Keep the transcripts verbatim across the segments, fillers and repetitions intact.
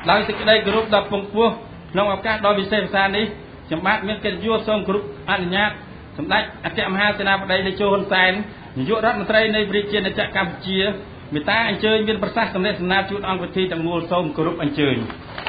ដោយសេចក្តីគោរពដល់ពងពោះក្នុងឱកាសដ៏វិសេសវិសាលនេះខ្ញុំបាទមានកិត្តិយសសូមគោរពអនុញ្ញាតសម្ដេចអគ្គមហាសេនាបតីតេជោហ៊ុនសែននាយករដ្ឋមន្ត្រីនៃព្រះរាជាណាចក្រកម្ពុជាមេត្តាអញ្ជើញមានប្រសាសន៍សម្ដែងសម្ដាជូនអង្គវិធីទាំងមូលសូមគោរពអញ្ជើញ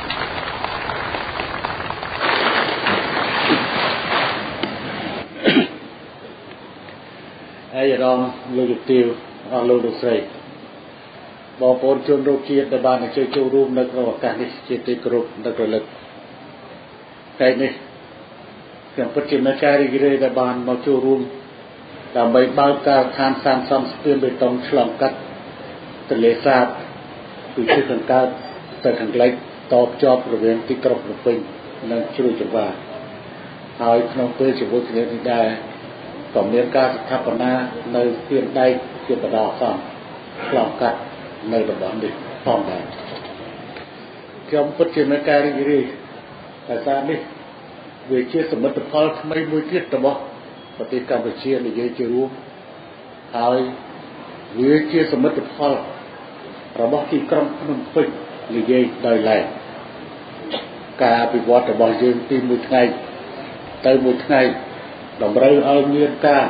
ហើយរំលោកយុទាវអស់លោកលោកស្រីបងប្អូនជនរួមជាតិដែលបានអញ្ជើញចូលរួមនៅក្នុងឱកាសនេះជាទីគោរពនិងរលឹកថ្ងៃនេះខ្ញុំពិតជាមានការរីករាយដែលបានមកចូលរួមដើម្បីបើកការដ្ឋានសាងសង់ស្ពានបេតុងឆ្លងកាត់ទន្លេសាបពីទិសខាងកើតទៅខាងលិចតភ្ជាប់រវាងទីក្រុងភ្នំពេញនិងជ្រោយចង្វារហើយក្នុងពេលជាមួយគ្នានេះដែរក៏មានការស្ថាបនានៅស្ពានដែកជាបណ្ដោះអាសន្នឆ្លងកាត់នៅតំបន់នេះផងដែរខ្ញុំពិតជាមានការរីករាយតែសារនេះវាជាសមិទ្ធផលថ្មីមួយទៀតរបស់ប្រទេសកម្ពុជានិយាយជារួមហើយវាជាសមិទ្ធផលរបស់ទីក្រុងភ្នំពេញនិយាយដោយឡែកការអភិវឌ្ឍរបស់យើងពីមួយថ្ងៃទៅមួយថ្ងៃតម្រូវឲ្យមានការ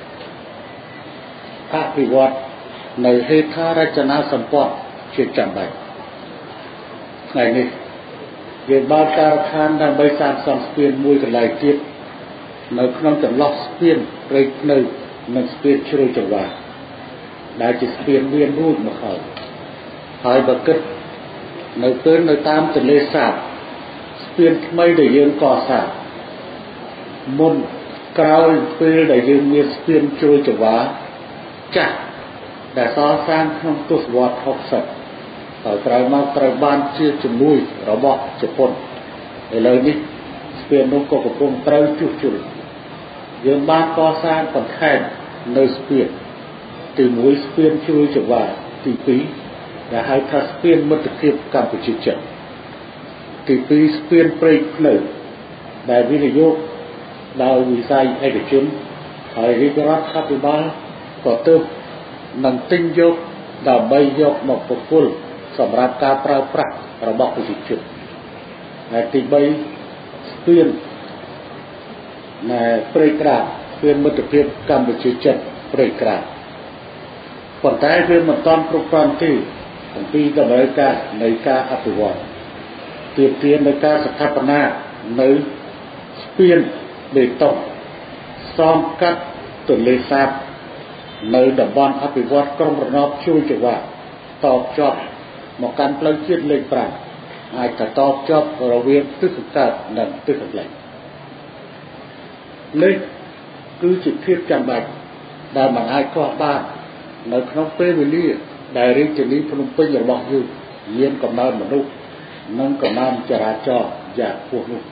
អភិវឌ្ឍនៅហេដ្ឋារចនាសម្ព័ន្ធជាចាំបាច់ថ្ងៃនេះយើងបានការដ្ឋានដើម្បីសាងសង់ស្ពានមួយកន្លែងទៀតនៅក្នុងចន្លោះស្ពានព្រៃភ្នៅនិងស្ពានជ្រោយចង្វារដែលជាស្ពានមានរួចមកហើយហើយបើគិតនៅពេលនៅតាមទន្លេសាបស្ពានថ្មីដែលយើងកសាងមុនក្រោយពេលដែលយើងមានស្ពានជ្រោយចង្វារចាស់ដែលកសាងក្នុងទសវត្សរ៍ហុកសិបហើយក្រោយមកត្រូវបានជាជំនួយរបស់ជប៉ុនឥឡូវនេះស្ពាននោះក៏កំពុងត្រូវជួសជុលយើងបានកសាងបន្ថែមនៅស្ពានទីមួយស្ពានជ្រោយចង្វារទីពីរដែលហៅថាស្ពានមិត្តភាពកម្ពុជាចិនទីពីរស្ពានព្រៃភ្នៅដែលវិនិយោគដោយវិស័យឯកជនហើយរាជរដ្ឋាភិបាលក៏ទើបនឹងទិញយកដើម្បីយកមកប្រគល់សម្រាប់ការប្រើប្រាស់របស់ប្រជាជនហើយទីបីស្ពានណែព្រៃក្រាបស្ពានមិត្តភាពកម្ពុជាចិនព្រៃក្រាបប៉ុន្តែវាមិនទាន់គ្រប់គ្រាន់ទេអំពីតម្រូវការនៃការអភិវឌ្ឍទាមទារនៅការស្ថាបនានៅស្ពានបេតុងសងកាត់ទន្លេសាបនៅតំបន់អភិវឌ្ឍក្រុងរណបជ្រោយចង្វារតបជាប់មកកាន់ផ្លូវជាតិលេខប្រាំអាចតតបជាប់រវាងទិសខាងកើតនិងទិសខាងលិចនេះគឺជាភាពចាំបាច់ដែលមិនអាចខ្វះបាននៅក្នុងពេលវេលាដែលរាជធានីភ្នំពេញរបស់យើងមានកំណើនមនុស្សនិងកំណើនចរាចរណ៍យ៉ាងខ្ពស់នោះ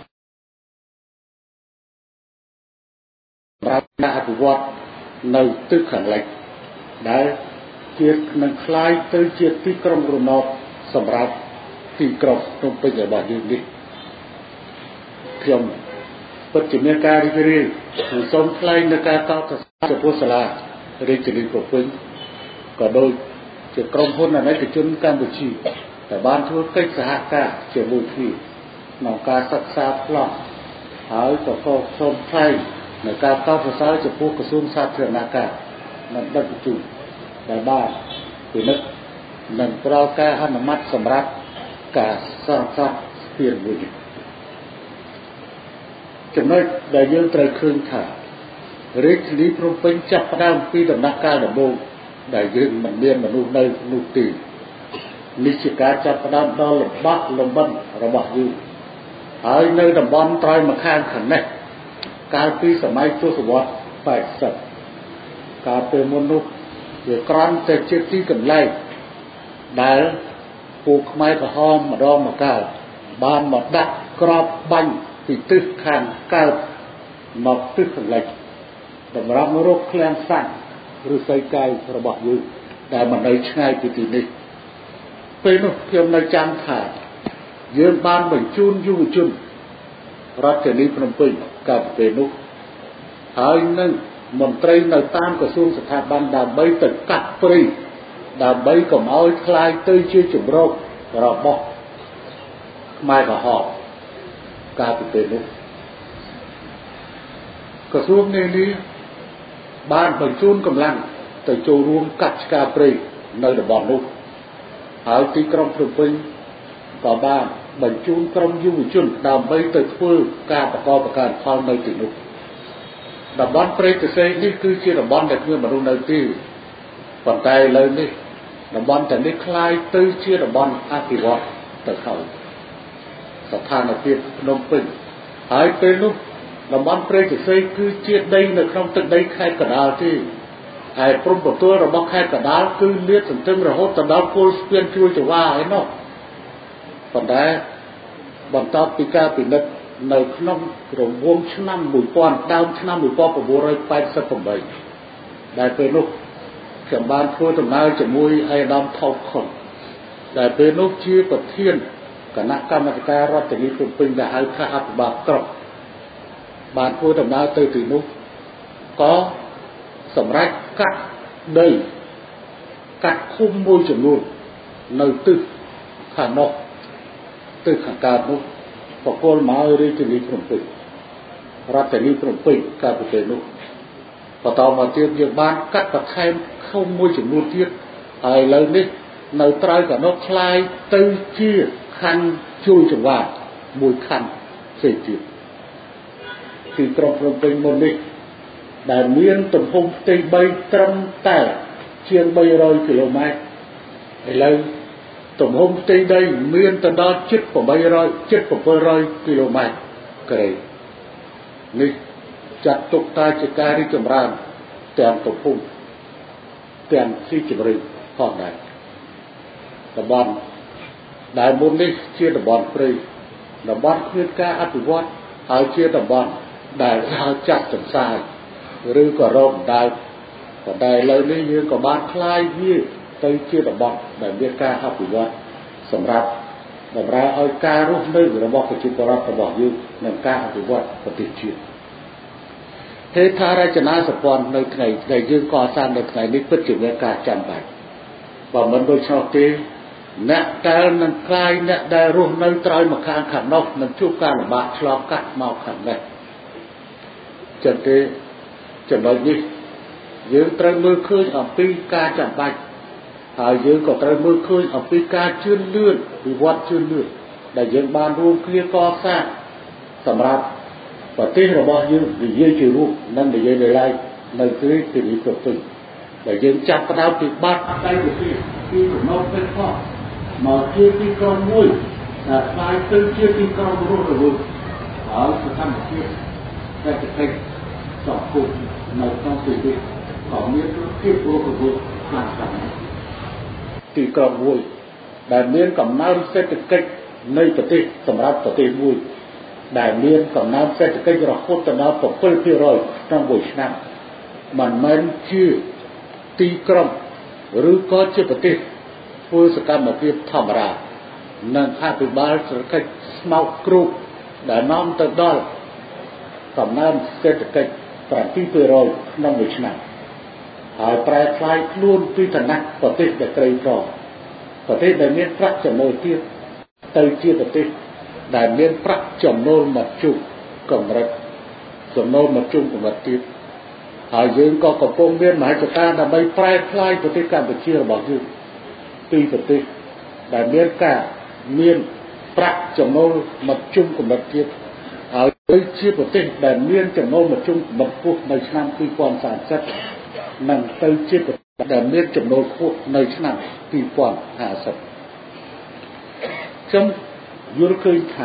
សម្រាប់ការអភិវឌ្ឍនៅទិសខាងលិចដែលជានឹងคล้ายទៅជាទីក្រុងរណបសម្រាប់ទីក្រុងភ្នំពេញរបស់យើងនេះខ្ញុំពិតជាមានការរីករាយនិងសូមថ្លែងនៅការកោតសរសើរចំពោះសាលារាជធានីភ្នំពេញក៏ដូចជាក្រុមហ៊ុនអាណិកជនកម្ពុជាដែលបានធ្វើកិច្ចសហការជាមួយគ្នាក្នុងការសិក្សាប្លង់ហើយក៏សូមថ្លែងនៅការកោតសរសើរចំពោះក្រសួងសាធារណការនិងដឹកជញ្ជូនដែលបានពិនិត្យនិងផ្ដល់ការអនុម័តសម្រាប់ការសង្គ្រោះស្ពានមួយនេះចំណុចដែលយើងត្រូវឃើញថារាជធានីភ្នំពេញចាប់ផ្ដើមពីដំណាក់កាលដំបូងដែលយើងមិនមានមនុស្សនៅនោះទេនេះជាការចាប់ផ្ដើមដល់លំបាកលំបិនរបស់យើងហើយនៅតំបន់ត្រើយម្ខាងខាងនេះកាលពីសម័យទសវត្សរ៍ប៉ែតសិបកាលពេលមុននោះវាក្រាន់តែជាទីកន្លែងដែលពួកខ្មែរក្រហមម្ដងម្កាលបានមកដាក់ក្របបាញ់ពីទិសខាងកើតមកទិសខាងលិចតម្រាប់រកឃ្លាំងស័ក្តិឬសីកាយរបស់យើងដែលមិននៅឆ្ងាយពីទីនេះពេលនោះខ្ញុំនៅចាំថាយើងបានបញ្ជូនយុវជនរដ្ឋធានីភ្នំពេញកាលពីពេលនោះហើយនឹងមន្ត្រីនៅតាមក្រសួងស្ថាប័នដើម្បីទៅកាត់ព្រៃដើម្បីកុំឲ្យคล้ายទៅជាជំរករបស់ខ្មែរក្រហមកាលពីពេលនោះក្រសួងនានាបានបញ្ជូនកម្លាំងទៅចូលរួមកាត់ឆ្ការព្រៃនៅតំបន់នោះហើយទីក្រុងភ្នំពេញក៏បានបញ្ជូនក្រុមយុវជនដើម្បីទៅធ្វើការប្រកបប្រការផលនៅទីនោះតំបន់ព្រៃកសិនេះគឺជាតំបន់ដែលគ្មានមនុស្សនៅទីប៉ុន្តែឥឡូវនេះតំបន់ទាំងនេះคล้ายទៅជាតំបន់អភិវឌ្ឍទៅហើយស្ថានភាពភ្នំពេញហើយពេលនោះតំបន់ព្រៃកសិគឺជាដីនៅក្នុងទឹកដីខេត្តកណ្ដាលទេហើយព្រំប្រទល់របស់ខេត្តកណ្ដាលគឺលាតសន្ធឹងរហូតទៅដល់គល់ស្ពានជួរចង្វាឯណោះប៉ុន្តែបន្ទាប់ពីការពិនិត្យនៅក្នុងរង្វង់ឆ្នាំមួយពាន់ដើមឆ្នាំmột nghìn chín trăm tám mươi támដែលពេលនោះខ្ញុំបានធ្វើដំណើរជាមួយអាយដាមថោកខុនដែលពេលនោះជាប្រធានគណៈកម្មាធិការរដ្ឋធានីភ្នំពេញដែលហៅថាអភិបាលក្រុងបានធ្វើដំណើរទៅទីនោះក៏សម្រាប់កាត់ដីកាត់ឃុំមួយចំនួននៅទិសខាងនោះទិសខាងកើតនោះបកគលមករាជធានីភ្នំពេញរដ្ឋធានីភ្នំពេញកាលពីពេលនោះបន្តមកទៀតយើងបានកាត់បន្ថែមឃុំមួយចំនួនទៀតហើយឥឡូវនេះនៅត្រើយកណ្ដុបคล้ายទៅជាខណ្ឌជួរចង្វាមួយខណ្ឌផ្សេងទៀតទីក្រុងភ្នំពេញមុននេះដែលមានទំហំផ្ទៃដីត្រឹមតែជាងបីរយគីឡូម៉ែត្រឥឡូវទំហំផ្ទៃដីមានទៅដល់ជិត800ជិត700គីឡូម៉ែត្រក្រេនេះចាត់ទុកថាជាការរីកចម្រើនទាំងទំហំទាំងស៊ីជម្រៅផងដែរតំបន់ដែលមុននេះជាតំបន់ព្រៃតំបន់គ្មានការអភិវឌ្ឍហើយជាតំបន់ដែលហៅចាក់ចំសាយឬក៏រងដើមប៉ុន្តែឥឡូវនេះយើងក៏បានคล้ายវាទៅជាតំបន់ដែលមានការអភិវឌ្ឍសម្រាប់បម្រើឲ្យការរស់នៅរបស់ប្រជាពលរដ្ឋរបស់យើងនិងការអភិវឌ្ឍប្រទេសជាតិហេដ្ឋារចនាសម្ព័ន្ធនៅថ្ងៃដែលយើងកសាងនៅថ្ងៃនេះពិតជាមានការចាំបាច់បើមិនដូច្នោះទេអ្នកដែលនឹងคล้ายអ្នកដែលរស់នៅត្រើយមកខាងខាងនោះនឹងជួបការលំបាកឆ្លងកាត់មកខាងនេះចឹងទេចំណុចនេះយើងត្រូវមើលឃើញអំពីការចាំបាច់ហើយយើងក៏ត្រូវមើលឃើញអំពីការជឿនលឿនវិវត្តជឿនលឿនដែលយើងបានរួមគ្នាកសាងសម្រាប់ប្រទេសរបស់យើងនិយាយជារូបនិងនិយាយដោយឡែកនៅទីទីនេះគ្រប់ទិសដែលយើងចាប់ផ្ដើមពីបាត់ដៃវិទ្យាពីកំណត់ពេទ្យផងមកជាទីក្រុងមួយដែលខ្លាយទៅជាទីក្រុងរស់រវើកហើយស្ថានភាពសេដ្ឋកិច្ចសង្គមនៅក្នុងទីនេះក៏មានភាពរស់រវើកខ្លាំងខ្លាំងទីក្រុងមួយដែលមានកំណើនសេដ្ឋកិច្ចនៃប្រទេសសម្រាប់ប្រទេសមួយដែលមានកំណើនសេដ្ឋកិច្ចរហូតដល់7%ក្នុងមួយឆ្នាំមិនមែនជាទីក្រុងឬក៏ជាប្រទេសធ្វើសកម្មភាពធម្មតានិងអភិបាលសេដ្ឋកិច្ចស្មោកគ្រោកដែលនាំទៅដល់កំណើនសេដ្ឋកិច្ច7%ក្នុងមួយឆ្នាំហើយប្រែក្លាយខ្លួនពីឋានៈប្រទេសដែលក្រីក្រប្រទេសដែលមានប្រាក់ចំណូលទាបទៅជាប្រទេសដែលមានប្រាក់ចំណូលមធ្យមកម្រិតចំណូលមធ្យមកម្រិតទាបហើយយើងក៏កំពុងមានមហិច្ឆតាដើម្បីប្រែក្លាយប្រទេសកម្ពុជារបស់យើងពីប្រទេសដែលមានការមានប្រាក់ចំណូលមធ្យមកម្រិតទាបហើយទៅជាប្រទេសដែលមានចំណូលមធ្យមកម្រិតខ្ពស់នៅឆ្នាំពីរពាន់សាមសិបនិងទៅជាប្រទេសដែលមានចំណូលខ្ពស់នៅឆ្នាំពីរពាន់ហាសិបខ្ញុំយល់ឃើញថា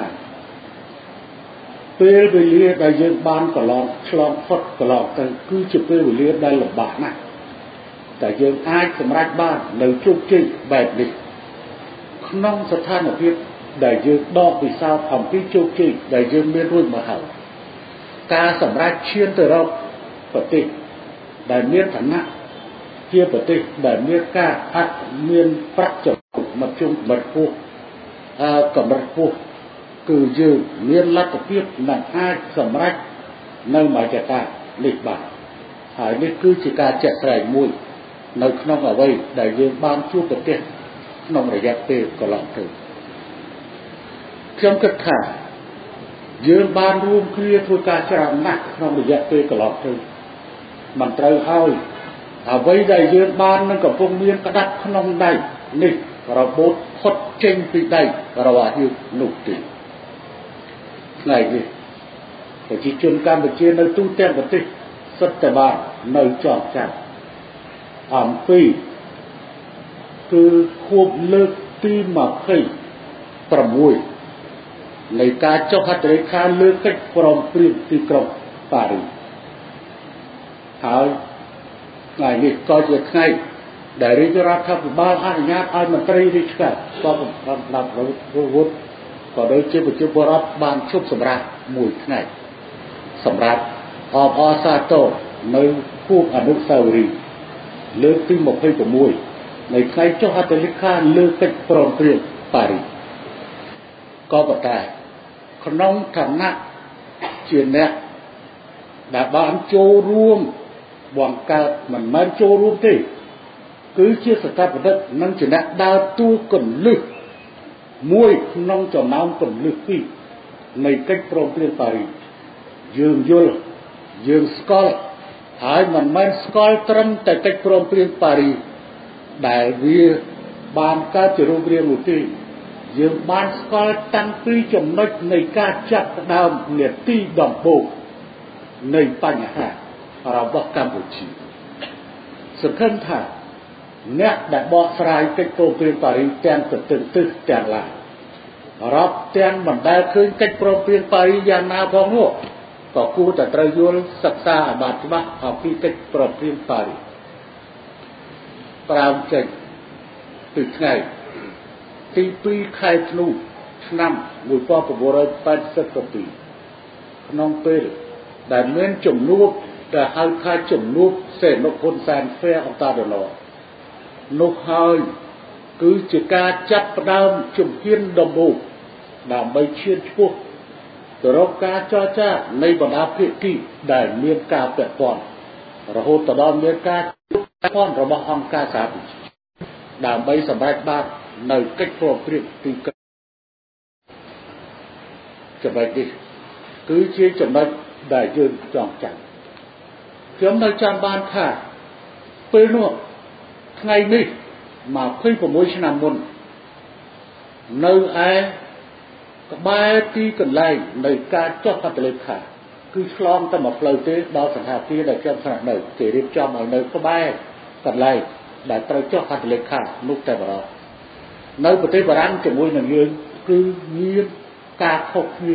ពេលវេលាដែលយើងបានកន្លងឆ្លងផុតកន្លងទៅគឺជាពេលវេលាដែលលំបាកណាស់តែយើងអាចសម្រេចបាននៅជោគជ័យបែបនេះក្នុងស្ថានភាពដែលយើងដកពិសោធន៍អំពីជោគជ័យដែលយើងមានរួចមកហើយការសម្រេចឈានទៅរកប្រទេសដែលមានឋានៈជាប្រទេសដែលមានការអត់មានប្រាក់ចំណូលមធ្យមកម្រិតខ្ពស់អឺកម្រិតខ្ពស់គឺយើងមានលទ្ធភាពនឹងអាចសម្រេចនៅមហិច្ឆតានេះបានហើយនេះគឺជាការចាក់ស្រែកមួយនៅក្នុងអ្វីដែលយើងបានជួបប្រទះក្នុងរយៈពេលកន្លងទៅខ្ញុំគិតថាយើងបានរួមគ្នាធ្វើការច្រើនណាស់ក្នុងរយៈពេលកន្លងទៅមិនត្រូវឲ្យអ្វីដែលយើងបាននឹងកំពុងមានក្តាប់ក្នុងដៃនេះរបូតផុតចេញពីដៃរបស់យើងនោះទេថ្ងៃនេះប្រជាជនកម្ពុជានៅទូទាំងប្រទេសសុទ្ធតែបាននៅចងចាំអំពីគឺខួបលើកទីยี่สิบหกនៃការចុះហត្ថលេខាលើកិច្ចព្រមព្រៀងទីក្រុងប៉ារីសហើយថ្ងៃនេះក៏ជាថ្ងៃដែលរាជរដ្ឋាភិបាលអនុញ្ញាតឲ្យមន្ត្រីរាជការក៏បានដាក់ប្រវត្តិក៏ដូចជាប្រជាពលរដ្ឋបានជប់សម្រាប់មួយថ្ងៃសម្រាប់អបអរសាទរនៅខួបអនុស្សាវរីយ៍លើកទីยี่สิบหกនៃថ្ងៃចុះហត្ថលេខាលើកិច្ចព្រមព្រៀងប៉ារីសក៏ប៉ុន្តែក្នុងឋានៈជាអ្នកដែលបានចូលរួមបង្កើតមិនមែនចូលរួមទេគឺជាស្ថាបនិកនិងជាអ្នកដើរតួគន្លឹះមួយក្នុងចំណោមគន្លឹះពីរនៃកិច្ចព្រមព្រៀងប៉ារីសយើងយល់យើងស្គាល់ហើយមិនមែនស្គាល់ត្រឹមតែកិច្ចព្រមព្រៀងប៉ារីសដែលវាបានកើតជារូបរាងនោះទេយើងបានស្គាល់តាំងពីចំណុចនៃការចាប់ផ្ដើមនាទីដំបូងនៃបញ្ហារបស់កម្ពុជាសង្ឃឹមថាអ្នកដែលបកស្រាយកិច្ចព្រមព្រៀងប៉ារីសទាំងទៅទិសទាំងឡាយរាប់ទាំងមិនដែលឃើញកិច្ចព្រមព្រៀងប៉ារីសយ៉ាងណាផងនោះក៏គួរតែត្រូវយល់សិក្សាឲ្យបានច្បាស់អំពីកិច្ចព្រមព្រៀងប៉ារីសប្រាំចេញពីថ្ងៃទីពីរខែធ្នូឆ្នាំmột nghìn chín trăm tám mươi bảyក្នុងពេលដែលមានជំនួបដែលហៅថាជំនួបសេនុហ៊ុនសែនហ្វែអន្តរជាតិនោះហើយគឺជាការចាប់ផ្ដើមជំហានដំបូងដើម្បីឈានឆ្ពោះទៅរកការចរចានៃបណ្ដាភាគីដែលមានការពាក់ព័ន្ធរហូតដល់មានការជួបពាក់ព័ន្ធរបស់អង្គការសហប្រជាជាតិដើម្បីសម្រេចបាននៅកិច្ចព្រមព្រៀងទីក្រុងចំណុចនេះគឺជាចំណុចដែលយើងចង់ចាំខ្ញុំនៅចាំបានថាពេលនោះថ្ងៃនេះยี่สิบหกឆ្នាំមុននៅឯក្បែរទីកន្លែងនៃការចុះហត្ថលេខាគឺឆ្លងទៅមកផ្លូវទេដល់សន្តាគារដែលខ្ញុំស្នាក់នៅគេរៀបចំឲ្យនៅក្បែរកន្លែងដែលត្រូវចុះហត្ថលេខានោះតែម្ដងនៅប្រទេសបារាំងជាមួយនឹងយើងគឺមានការខុសគ្នា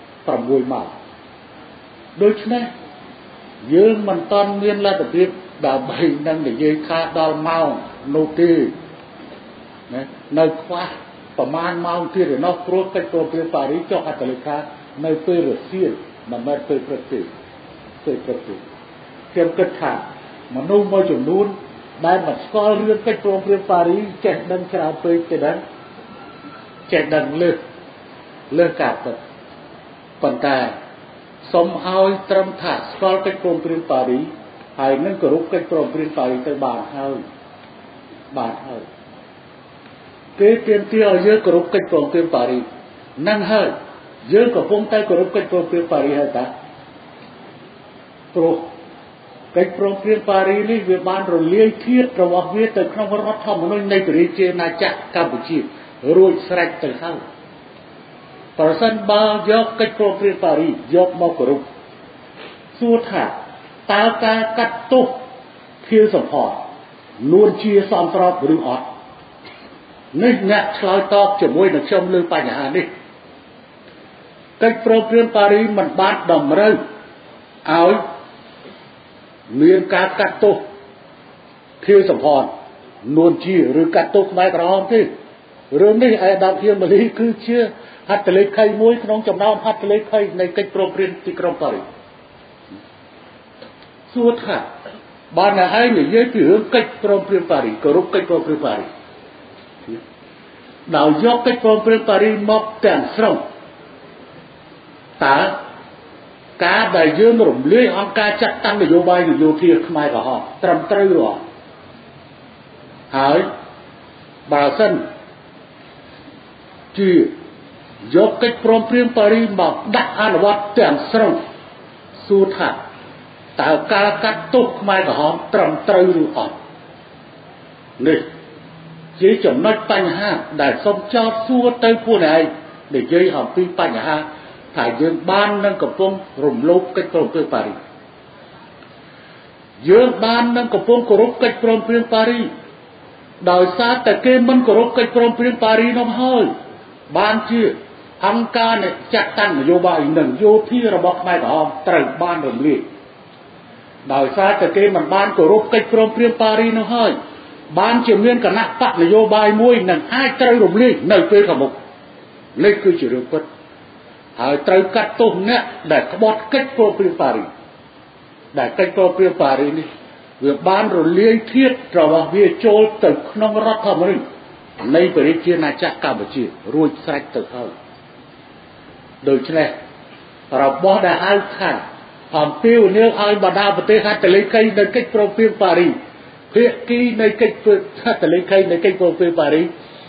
6ម៉ោងដូច្នេះយើងមិនតាន់មានលទ្ធភាពដើម្បីនឹងនិយាយថាដល់ម៉ោងនោះទេណានៅខ្វះប្រមាណម៉ោងទៀតឯណោះព្រោះកិច្ចព្រមព្រៀងប៉ារីសចុះហត្ថលេខានៅពេលរសៀលមិនមែនពេលព្រឹកទេពេលព្រឹកទេខ្ញុំគិតថាមនុស្សមួយចំនួនដែលមិនស្គាល់រឿងកិច្ចព្រមព្រៀងប៉ារីសចេះដឹងច្រើនពេកទេដែរចេះដឹងលើសលើសការពិតប៉ុន្តែសូមឲ្យត្រឹមថាស្គាល់កិច្ចព្រមព្រៀងប៉ារីសហើយនឹងគោរពកិច្ចព្រមព្រៀងប៉ារីសទៅបានហើយបានហើយគេទាមទារឲ្យយើងគោរពកិច្ចព្រមព្រៀងប៉ារីសនឹងហើយយើងកំពុងតែគោរពកិច្ចព្រមព្រៀងប៉ារីសហើយតាព្រោះកិច្ចព្រមព្រៀងប៉ារីសនេះវាបានរលាយធាតុរបស់វាទៅក្នុងរដ្ឋធម្មនុញ្ញនៃប្រជាជាតិណាចក្រកម្ពុជារួចស្រេចទៅហើយប្រសិនបើយកកិច្ចព្រមព្រៀងប៉ារីសយកមកគោរពសួរថាតើការកាត់ទោសភៀវសំផស្សនួនជាសមស្របឬអត់នេះអ្នកឆ្លើយតបជាមួយនឹងខ្ញុំលើបញ្ហានេះកិច្ចព្រមព្រៀងប៉ារីសមិនបានតម្រូវឲ្យមានការកាត់ទោសភៀវសំផស្សនួនជាឬកាត់ទោសខ្មែរក្រហមទេរឿងនេះឯកឧត្តមហៀងម៉ាលីគឺជាហត្ថលេខីមួយក្នុងចំណោមហត្ថលេខីនៃកិច្ចព្រមព្រៀងទីក្រុងប៉ារីសសួរថាបានតែឯងនិយាយពីរឿងកិច្ចព្រមព្រៀងប៉ារីសគោរពកិច្ចព្រមព្រៀងប៉ារីសដោយយកកិច្ចព្រមព្រៀងប៉ារីសមកទាំងស្រុងតើការដែលយើងរំលាយអង្គការចាត់តាំងនយោបាយនយោធាខ្មែរក្រហមត្រឹមត្រូវឬអត់ហើយបើសិនជាយកកិច្ចព្រមព្រៀងប៉ារីសមកដាក់អនុវត្តទាំងស្រុងសួរថាតើការកាត់ទោសខ្មែរក្រហមត្រឹមត្រូវឬអត់នេះជាចំណុចបញ្ហាដែលសូមចោទសួរទៅពួកឯងនិយាយអំពីបញ្ហាថាយើងបាននឹងកំពុងរំលោភកិច្ចព្រមព្រៀងប៉ារីសយើងបាននឹងកំពុងគោរពកិច្ចព្រមព្រៀងប៉ារីសដោយសារតែគេមិនគោរពកិច្ចព្រមព្រៀងប៉ារីសនោះហើយបានជាអង្គការនៃចាត់តាំងនយោបាយនិងយោធារបស់ខ្មែរក្រហមត្រូវបានរំលាយដោយសារតែគេមិនបានគោរពកិច្ចព្រមព្រៀងប៉ារីសនោះហើយបានជាមានគណៈបកនយោបាយមួយនឹងអាចត្រូវរំលាយនៅពេលខាងមុខនេះគឺជារឿងពិតហើយត្រូវកាត់ទោសអ្នកដែលក្បត់កិច្ចព្រមព្រៀងប៉ារីសដែលកិច្ចព្រមព្រៀងប៉ារីសនេះវាបានរលាយធាតុរបស់វាចូលទៅក្នុងរដ្ឋធម្មនុញ្ញនៃប្រជាជាតិណាចក្រកម្ពុជារួចស្រេចទៅហើយដូច្នេះរបស់ដែលហៅថាអំពាវនាវឲ្យបណ្ដាប្រទេសហត្ថលេខីនៃកិច្ចព្រមព្រៀងប៉ារីសភាគីនៃកិច្ចហត្ថលេខីនៃកិច្ចព្រមព្រៀងប៉ារីស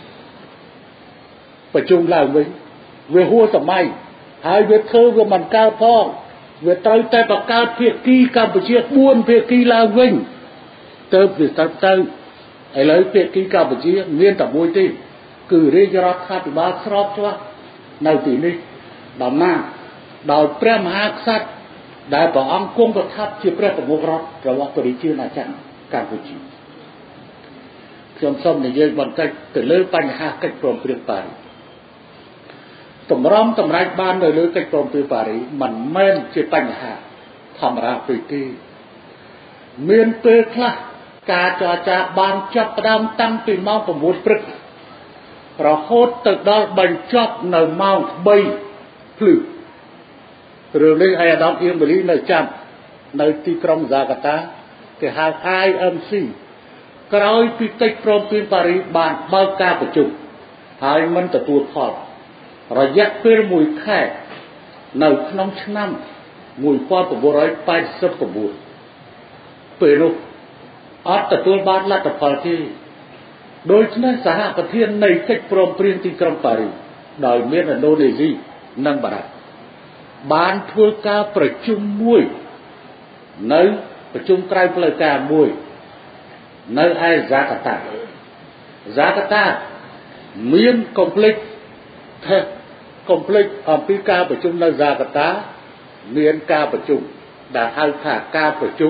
ប្រជុំឡើងវិញវាហួសសម័យហើយវាធ្វើវាមិនកើតផងវាត្រូវតែបង្កើតភាគីកម្ពុជាបួនភាគីឡើងវិញទៅវាស្រាប់ទៅឥឡូវភាគីកម្ពុជាមានតែមួយទេគឺរាជរដ្ឋាភិបាលស្របច្បាប់នៅទីនេះតំណាងដោយព្រះមហាក្សត្រដែលព្រះអង្គគង់ប្រថាប់ជាព្រះប្រមុខរដ្ឋរបស់ប្រជាជាតិណាចក្រកម្ពុជាខ្ញុំសូមនិយាយបន្តិចទៅលើបញ្ហាកិច្ចព្រមព្រៀងប៉ារីសតម្រង់តម្រាច់បាននៅលើកិច្ចព្រមព្រៀងប៉ារីសមិនមែនជាបញ្ហាធម្មតាពេកទេមានពេលខ្លះការចរចាបានចាប់ផ្ដើមតាំងពីម៉ោងប្រាំបួនព្រឹករហូតទៅដល់បញ្ចប់នៅម៉ោងបីភ្លឺរឿងនេះអាដាមអ៊ីមបលីនៅចាំនៅទីក្រុងហ្សាកាតាគេហៅ I M C ក្រោយពីកិច្ចព្រមព្រៀងប៉ារីសបានបើកការប្រជុំហើយមិនទទួលផលរយៈពេលមួយខែនៅក្នុងឆ្នាំmột nghìn chín trăm tám mươi chínពេលនោះអត់ទទួលបានលទ្ធផលទេដូច្នេះសហប្រធាននៃកិច្ចព្រមព្រៀងទីក្រុងប៉ារីសដោយមានឥណ្ឌូនេស៊ីនិងបារាំងបានធ្វើការប្រជុំមួយនៅប្រជុំក្រៅផ្លូវការមួយនៅឯហ្សាកាតាហ្សាកាតាមានកុំភ្លេចថាកុំភ្លេចអំពីការប្រជុំនៅហ្សាកាតាមានការប្រជុំដែលហៅថាការប្រជុំ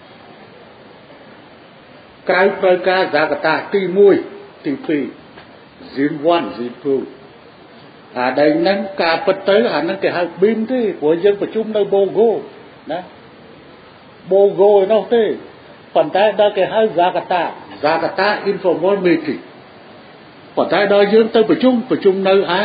ក្រៅផ្លូវការហ្សាកាតាទីមួយទីពីរ Zin one Zin two អាដែលហ្នឹងការពិតទៅអាហ្នឹងគេហៅ บี เอ็ม ទេព្រោះយើងប្រជុំនៅបូហ្គោណាបូហ្គោឯនោះទេប៉ុន្តែដល់គេហៅហ្សាកាតាហ្សាកាតា informal meeting ប៉ុន្តែដល់យើងទៅប្រជុំប្រជុំនៅឯ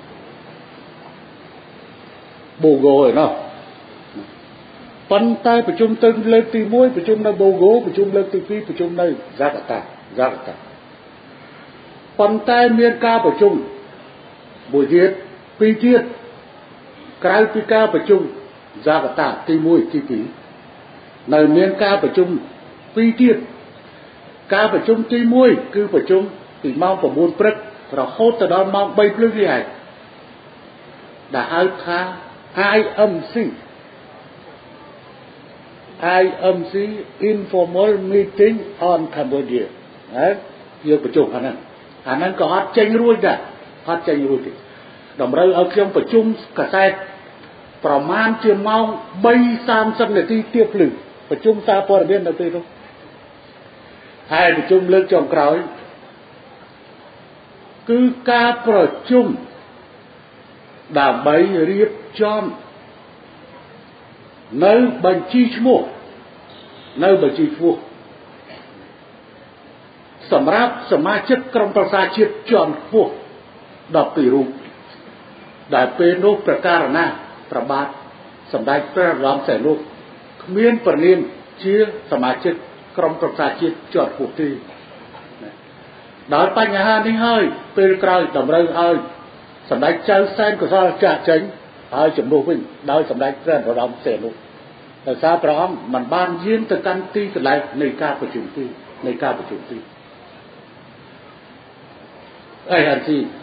បូហ្គោឯនោះប៉ុន្តែប្រជុំទៅលើកទីមួយប្រជុំនៅបូហ្គោប្រជុំលើកទីពីរប្រជុំនៅហ្សាកាតាហ្សាកាតាប៉ុន្តែមានការប្រជុំមួយទៀតពីរទៀតក្រៅពីការប្រជុំហ្សាកាតាទីមួយទីពីរនៅមានការប្រជុំពីរទៀតការប្រជុំទីមួយគឺប្រជុំពីម៉ោងប្រាំបួនព្រឹករហូតដល់ម៉ោងបីភ្លឺនេះឯងដែលហៅថា I M C I M C informal meeting on Cambodia ហើយយើងប្រជុំអាហ្នឹងអាហ្នឹងក៏អត់ចេញរួចដែរអត់ចេញរួចទេតម្រូវឲ្យខ្ញុំប្រជុំកាសែតប្រមាណជាម៉ោងបីសាមសិបនាទីទៀតភ្លឺប្រជុំសារព័ត៌មាននៅពេលនោះហើយប្រជុំលើកចុងក្រោយគឺការប្រជុំដើម្បីរៀបចំនៅបញ្ជីឈ្មោះនៅបញ្ជីឈ្មោះសម្រាប់សមាជិកក្រុមប្រឹក្សាជាតិជាន់ខ្ពស់ដប់ពីររូបដែលពេលនោះប្រកាសណាប្របាទសម្ដេចព្រះបរមសីហនុគ្មានប្រនាមជាសមាជិកក្រុមប្រឹក្សាជាតិជាន់ខ្ពស់ទេដោយបញ្ហានេះហើយពេលក្រោយតម្រូវឲ្យសម្ដេចចៅសែនកុសលចាក់ចេញហើយជំនួសវិញដោយសម្ដេចព្រះបរមសីហនុដោយសារព្រះអង្គមិនបានយាងទៅកាន់ទីកន្លែងនៃការប្រជុំទីនៃការប្រជុំទីអីហានទី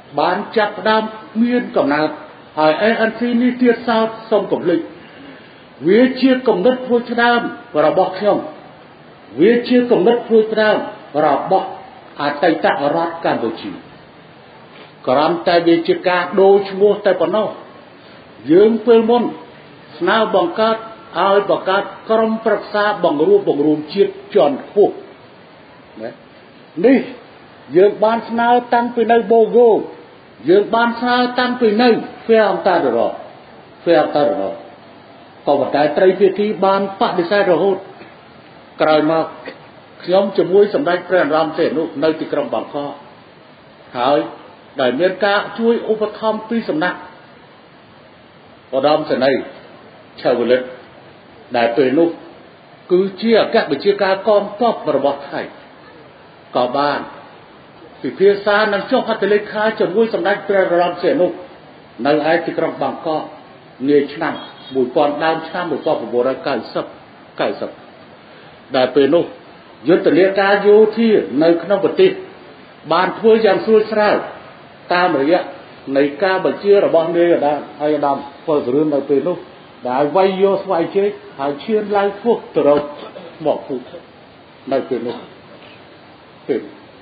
បានចាប់ផ្ដើមមានកំណើតហើយ เอ เอ็น ซี នេះទៀតសោតសូមគំនិតវាជាគំនិតព្រួយផ្ដើមរបស់ខ្ញុំវាជាគំនិតព្រួយផ្ដើមរបស់អតីតរដ្ឋកម្ពុជាក្រំតែវាជាការដូរឈ្មោះតែប៉ុណ្ណោះយើងពេលមុនស្នើបង្កើតឲ្យបង្កើតក្រុមប្រឹក្សាបង្រួបបង្រួមជាតិជាន់ខ្ពស់ណានេះយើងបានស្នើតាំងពីនៅបូហ្គោយើងបានស្នើតាំងពីនៅហ្វែអន្តររដ្ឋហ្វែអន្តររដ្ឋក៏ប៉ុន្តែត្រីភាគីបានបដិសេធរហូតក្រោយមកខ្ញុំជាមួយសម្ដេចព្រះនរោត្តមសីហនុនៅទីក្រុងបាងកកហើយដែលមានការជួយឧបត្ថម្ភពីសំណាក់ឧត្តមសេនីយ៍ឆៅវលិតដែលពេលនោះគឺជាអគ្គបញ្ជាការកងទ័ពរបស់ថៃក៏បានពិភាក្សានឹងចុះហត្ថលេខាជាមួយសម្ដេចព្រះនរោត្តមសីហនុនៅឯទីក្រុងបាងកកនាឆ្នាំមួយពាន់ដើមឆ្នាំmột nghìn chín trăm chín mươi 90ដែលពេលនោះយុទ្ធនាការយោធានៅក្នុងប្រទេសបានធ្វើយ៉ាងស្រួលស្រាវតាមរយៈនៃការបញ្ជារបស់នាយឧត្តមអាយដាមពលសរឿននៅពេលនោះដែលវាយយកស្វាយជែកហើយឈានឡើងធ្វើទៅរកមកពុកនៅពេលនោះពេល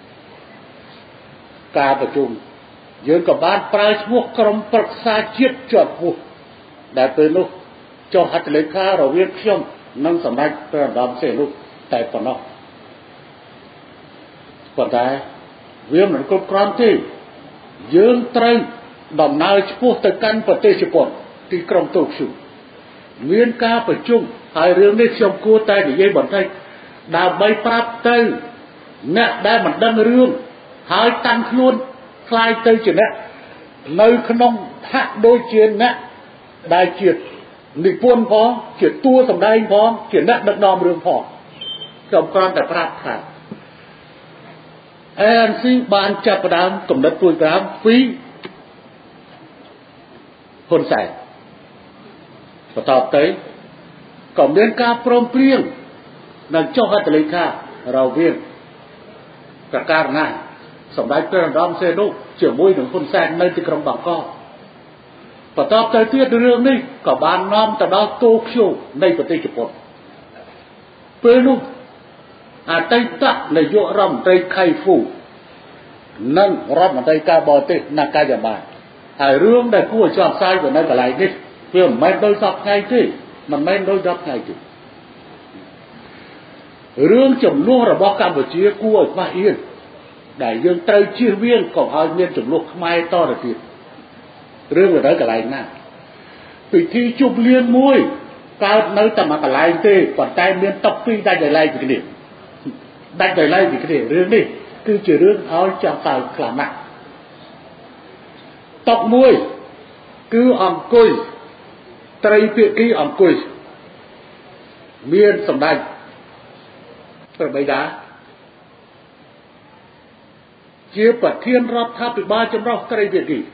ការប្រជុំយើងក៏បានប្រើឈ្មោះក្រុមប្រឹក្សាជាតិជាន់ខ្ពស់ដែលពេលនោះចុះហត្ថលេខារវាងខ្ញុំនិងសម្ដេចព្រះនរោត្តមសីហនុតែប៉ុណ្ណោះប៉ុន្តែវាមិនគ្រប់គ្រាន់ទេយើងត្រូវដំណើរឆ្ពោះទៅកាន់ប្រទេសជប៉ុនទីក្រុងតូក្យូមានការប្រជុំហើយរឿងនេះខ្ញុំគួរតែនិយាយបន្តិចដើម្បីប្រាប់ទៅអ្នកដែលមិនដឹងរឿងហើយតាំងខ្លួនខ្លាយទៅជាអ្នកនៅក្នុងថាក់ដូចជាអ្នកដែលជានិពន្ធផងជាតួសម្ដែងផងជាអ្នកដឹកនាំរឿងផងខ្ញុំគ្រាន់តែប្រាប់ថា เอ เอ็น ซี បានចាប់ផ្ដើមគំនិតព្រួយផ្ដើមពីហ៊ុនសែនបន្តទៅក៏មានការព្រមព្រៀងនឹងចុះហត្ថលេខារវាងប្រកាសណាសម្ដេចព្រះនរោត្តមសីហនុជាមួយនឹងហ៊ុនសែននៅទីក្រុងបាងកកបន្តទៅទៀតរឿងនេះក៏បាននាំទៅដល់តូក្យូនៃប្រទេសជប៉ុនពេលនោះអតីតនាយករដ្ឋមន្ត្រីខៃហ្វូនិងរដ្ឋមន្ត្រីការបរទេសណាកាយ៉ាម៉ាហើយរឿងដែលគួរឲ្យចង់ផ្សាយទៅនៅកន្លែងនេះវាមិនមែនដោយសពថ្ងៃទេមិនមែនដោយដល់ថ្ងៃទេរឿងចំនួនរបស់កម្ពុជាគួរឲ្យខ្មាស់អៀនដែលយើងត្រូវជៀសវាងកុំឲ្យមានចំនួនខ្មែរតទៅទៀតរឿងទៅកន្លែងណាពិធីជប់លៀងមួយកើតនៅតែមួយកន្លែងទេប៉ុន្តែមានតុកពីរដាច់ដោយឡែកពីគ្នាដាច់ដោយឡែកពីគ្នារឿងនេះគឺជារឿងឲ្យចាំតើខ្លាំងណាស់តុកមួយគឺអង្គុយត្រីភាគីអង្គុយមានសម្ដេចព្រះបិតាជាប្រធានរដ្ឋាភិបាលចម្រុះត្រីភាគី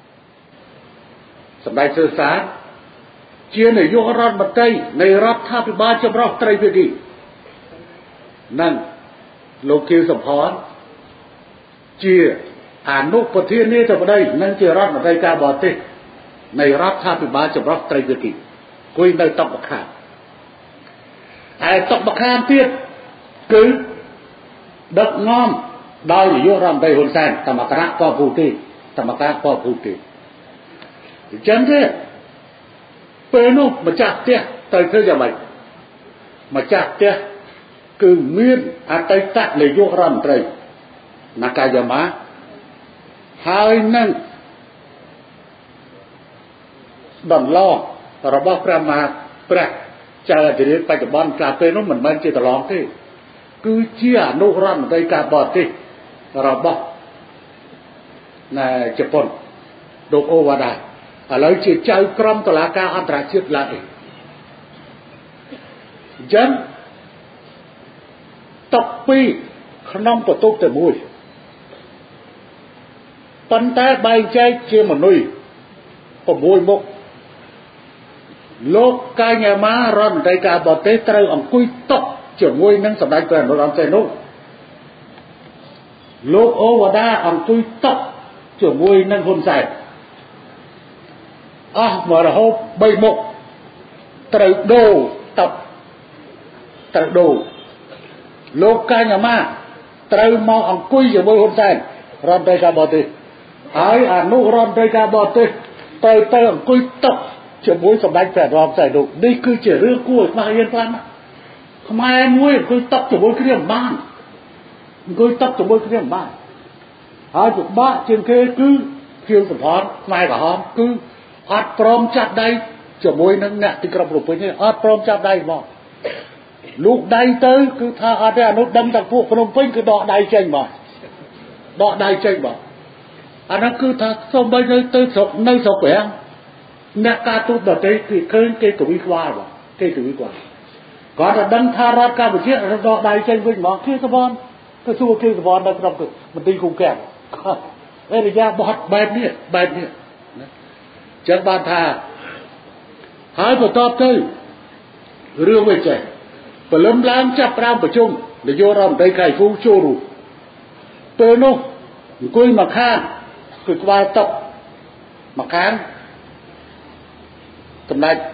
សម្ដេចសឺសាជានាយករដ្ឋមន្ត្រីនៃរដ្ឋាភិបាលចម្រុះត្រីភាគីនិងលោកខៀវសំផនជាអនុប្រធានាធិបតីនិងជារដ្ឋមន្ត្រីការបរទេសនៃរដ្ឋាភិបាលចម្រុះត្រីភាគីគួយនៅតុម្ខានហើយតុម្ខានទៀតគឺដឹកនាំដោយនាយករដ្ឋមន្ត្រីហ៊ុនសែនតាមគណៈកោពូទេតាមការកោពូទេអញ្ចឹងទេពេលនោះម្ចាស់ផ្ទះត្រូវធ្វើយ៉ាងម៉េចម្ចាស់ផ្ទះគឺមានអតីតនាយករដ្ឋមន្ត្រីណាកាយ៉ាម៉ាហើយនឹងដំឡងរបស់ព្រះមហាព្រះចៅអធិរាជបច្ចុប្បន្នកាលពេលនោះមិនមែនជាដំឡងទេគឺជាអនុរដ្ឋមន្ត្រីការបរទេសរបស់ណែជប៉ុនលោកអូវ៉ាដាឥឡូវជាចៅក្រមតុលាការអន្តរជាតិឡើងឯងអញ្ចឹងតុកពីរក្នុងបន្ទុកតែមួយប៉ុន្តែបែងចែកជាមនុស្សប្រមួយមុខលោកកាញ៉ាម៉ារដ្ឋមន្ត្រីការបរទេសត្រូវអង្គុយតុជាមួយនឹងសម្ដេចព្រះនរោត្តមសីហនុលោកអូវ៉ាដាអង្គុយតុជាមួយនឹងហ៊ុនសែនអស់មករហូតបីមុខត្រូវដូរតបត្រូវដូរលោកកញ្ញាម៉ាត្រូវមកអង្គុយជាមួយហ៊ុនសែនរដ្ឋមន្ត្រីការបរទេសហើយអនុរដ្ឋមន្ត្រីការបរទេសទៅទៅអង្គុយតបជាមួយសម្ដេចព្រះរាមសីហនុនេះគឺជារឿងគួរឲ្យខ្មាស់អៀនខ្លាំងណាស់ខ្មែរមួយអង្គុយតបជាមួយគ្នាមិនបានអង្គុយតបជាមួយគ្នាមិនបានហើយពិបាកជាងគេគឺភៀវសំផនខ្មែរក្រហមគឺអត់ព្រមចាប់ដៃជាមួយនឹងអ្នកទីក្រុងភ្នំពេញទេអត់ព្រមចាប់ដៃហ្មងលោកដៃទៅគឺថាអត់ទេអនុដឹងតែពួកភ្នំពេញគឺដកដៃចេញមកដកដៃចេញមកអានោះគឺថាសូម្បីនៅទៅស្រុកនៅស្រុកប្រាំងអ្នកការទូតដទៃគឺឃើញគេកវីខ្វល់បងគេកវីខ្វល់គាត់តែដឹងថារដ្ឋកម្ពុជាដកដៃចេញវិញហ្មងគេសបនទៅសួរគេសបននៅក្នុងមន្ទីរគុំកែបអេរយ៉ាបត់បែបនេះបែបនេះណាចឹងបានថាហើយបន្ទាប់ទៅរឿងវិញចេះព្រលឹមឡើងចាប់ប្រាំប្រជុំនយោបាយរដ្ឋមន្ត្រីកៃហ្វូចូលរួមពេលនោះអង្គុយមកខាងគឺក្បាលតុកមកខាងសម្ដេច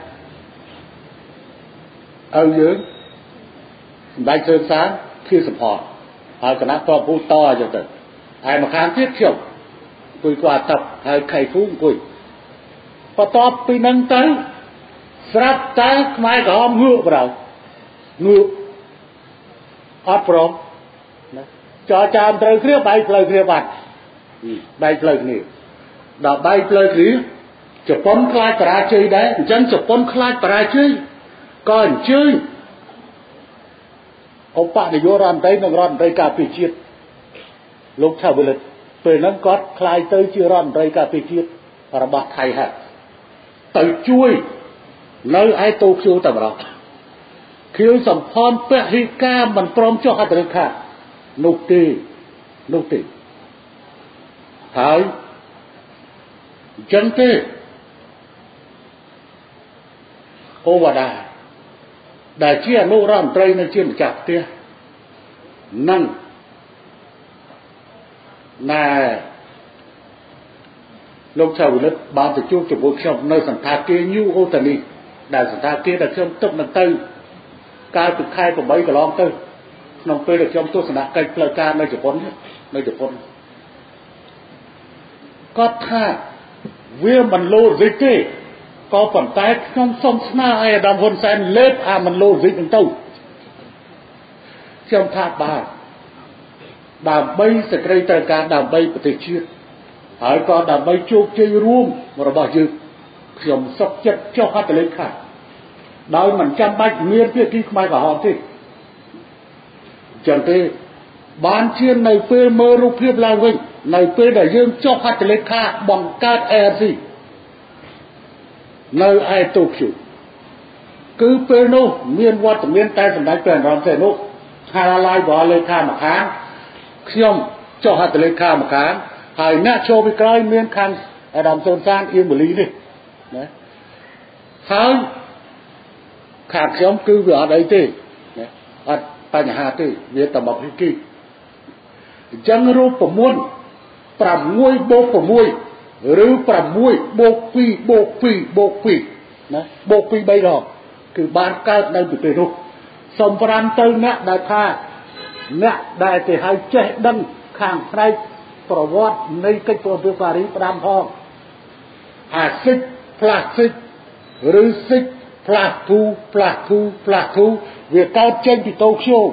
ឲ្យយើងសម្ដេចសើសានខៀវសុផតហើយគណៈតបពូតអញ្ចឹងទៅហើយមកខាងទៀតខ្ញុំអង្គុយក្បាលតុកហើយកៃហ្វូអង្គុយបន្ទាប់ពីនឹងទៅស្រាប់តែខ្មែរក្រហមងើបប្រោងើបអត់ព្រមណាចរចាត្រូវគ្នាបែកផ្លូវគ្នាបាត់បែកផ្លូវគ្នាដល់បែកផ្លូវគ្នាជប៉ុនខ្លាចបរាជ័យដែរអញ្ចឹងជប៉ុនខ្លាចបរាជ័យក៏អញ្ជើញឧបនាយករដ្ឋមន្ត្រីនិងរដ្ឋមន្ត្រីការពារជាតិលោកឆាវលិតពេលហ្នឹងគាត់ខ្លាយទៅជារដ្ឋមន្ត្រីការពារជាតិរបស់ថៃហើយទៅជួយនៅឯតូក្យូតែម្ដងខៀវសំផនពហិការមិនព្រមចុះហត្ថលេខានោះទេនោះទេហើយអញ្ចឹងទេអូវ៉ាដាដែលជាអនុរដ្ឋមន្ត្រីនៅជាម្ចាស់ផ្ទះនឹងណែលោកឆាវលិតបានទៅជួបជាមួយខ្ញុំនៅសន្តាគារញូអូតានីដែលសន្តាគារដែលខ្ញុំទឹកនឹងទៅកាលពីខែប្រាំបីកន្លងទៅក្នុងពេលដែលខ្ញុំទស្សនកិច្ចផ្លូវការនៅជប៉ុននៅជប៉ុនគាត់ថាវាមិនលោរិចទេក៏ប៉ុន្តែខ្ញុំសូមស្នើឲ្យអាដាមហ៊ុនសែនលេបអាមិនលោរិចនឹងទៅខ្ញុំថាបាទដើម្បីសេចក្តីត្រូវការដើម្បីប្រទេសជាតិហើយក៏ដើម្បីជោគជ័យរួមរបស់យើងខ្ញុំសុខចិត្តចុះហត្ថលេខាដោយមិនចាំបាច់មានភាគីខ្មែរក្រហមទេចឹងទេបានជានៅពេលមើលរូបភាពឡើងវិញនៅពេលដែលយើងចុះហត្ថលេខាបង្កើត អេ អារ ស៊ី នៅឯតូក្យូគឺពេលនោះមានវត្តមានតែសម្ដេចព្រះនរោត្តមសីហនុហាឡាយបរលេខាមកខាងខ្ញុំចុះហត្ថលេខាមកខាងហើយអ្នកចូលពីក្រោយមានខាងអាដាមសូនសានអៀងម៉ូលីនេះណាហើយខាងខ្ញុំគឺវាអត់អីទេណាអត់បញ្ហាទេវាតែមកពីគីអញ្ចឹងរូបមន្តប្រាំមួយបូកប្រាំមួយឬប្រាំមួយបូកពីរបូកពីរបូកពីរណាបូកពីរបីដងគឺបានកើតនៅពីពេលនោះសូមប្រាំទៅអ្នកដែលថាអ្នកដែលគេហៅចេះដឹងខាងផ្នែកប្រវត្តិនៃកិច្ចព្រមព្រៀងប៉ារីសផ្ដាំផងអាសិចផ្លាសិចឬសិចផ្លាស់ធូផ្លាស់ធូផ្លាស់ធូវាកើតចេញពីតូក្យូ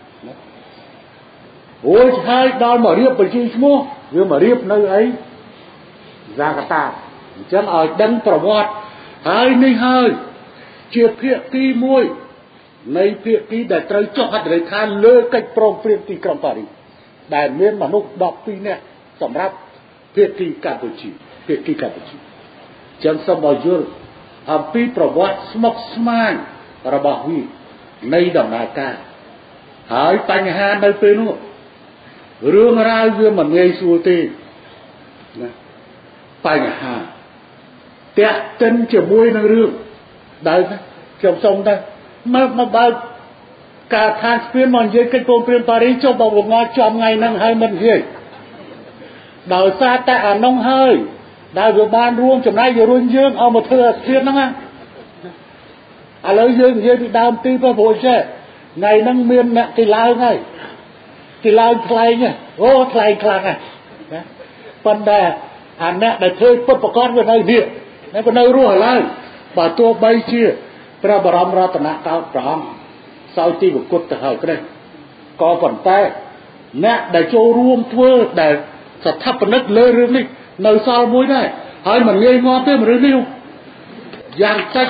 អូយហើយដល់មករៀបបញ្ជីឈ្មោះវាមករៀបនៅអីហ្សាកាតាអញ្ចឹងឲ្យដឹងប្រវត្តិហើយនេះហើយជាភាគទីមួយនៃភាគីដែលត្រូវចុះហត្ថលេខាលើកិច្ចព្រមព្រៀងទីក្រុងប៉ារីសដែលមានមនុស្សដប់ពីរនាក់សម្រាប់ភាគីកម្ពុជាភាគីកម្ពុជាចឹងសូមឲ្យយល់អំពីប្រវត្តិស្មុគស្មាញរបស់វានៃដំណើរការហើយបញ្ហានៅពេលនោះរឿងរ៉ាវវាមិនងាយស្រួលទេណាបញ្ហាតាក់ទិនជាមួយនឹងរឿងដែលខ្ញុំសុំដែរមកមកបើកការខានស្ពានមកនិយាយកិច្ចព្រមព្រៀងប៉ារីសចុះបើងល់ចំថ្ងៃហ្នឹងហើយមិននិយាយដោយសារតែអានងហើយដែលវាបានរួមចំណែកឲ្យរុញយើងឲ្យមកធ្វើអាស៊ានហ្នឹងណាឥឡូវយើងនិយាយពីដើមទីទៅព្រោះចេះថ្ងៃហ្នឹងមានអ្នកទីឡើងហើយទីឡើងថ្លែងអូថ្លែងខ្លាំងណាស់ណាប៉ុន្តែអាអ្នកដែលធ្វើពុតប្រកបវានៅនេះនៅនៅរស់ឥឡូវបើទោះបីជាព្រះបរមរតនកោដ្ឋព្រះអង្គសោយទីវគុតទៅហើយក្តីក៏ប៉ុន្តែអ្នកដែលចូលរួមធ្វើដែលស្ថាបនិកលើរឿងនេះនៅសល់មួយដែរហើយមិនងាយងាប់ទេរឿងនេះយ៉ាងតិច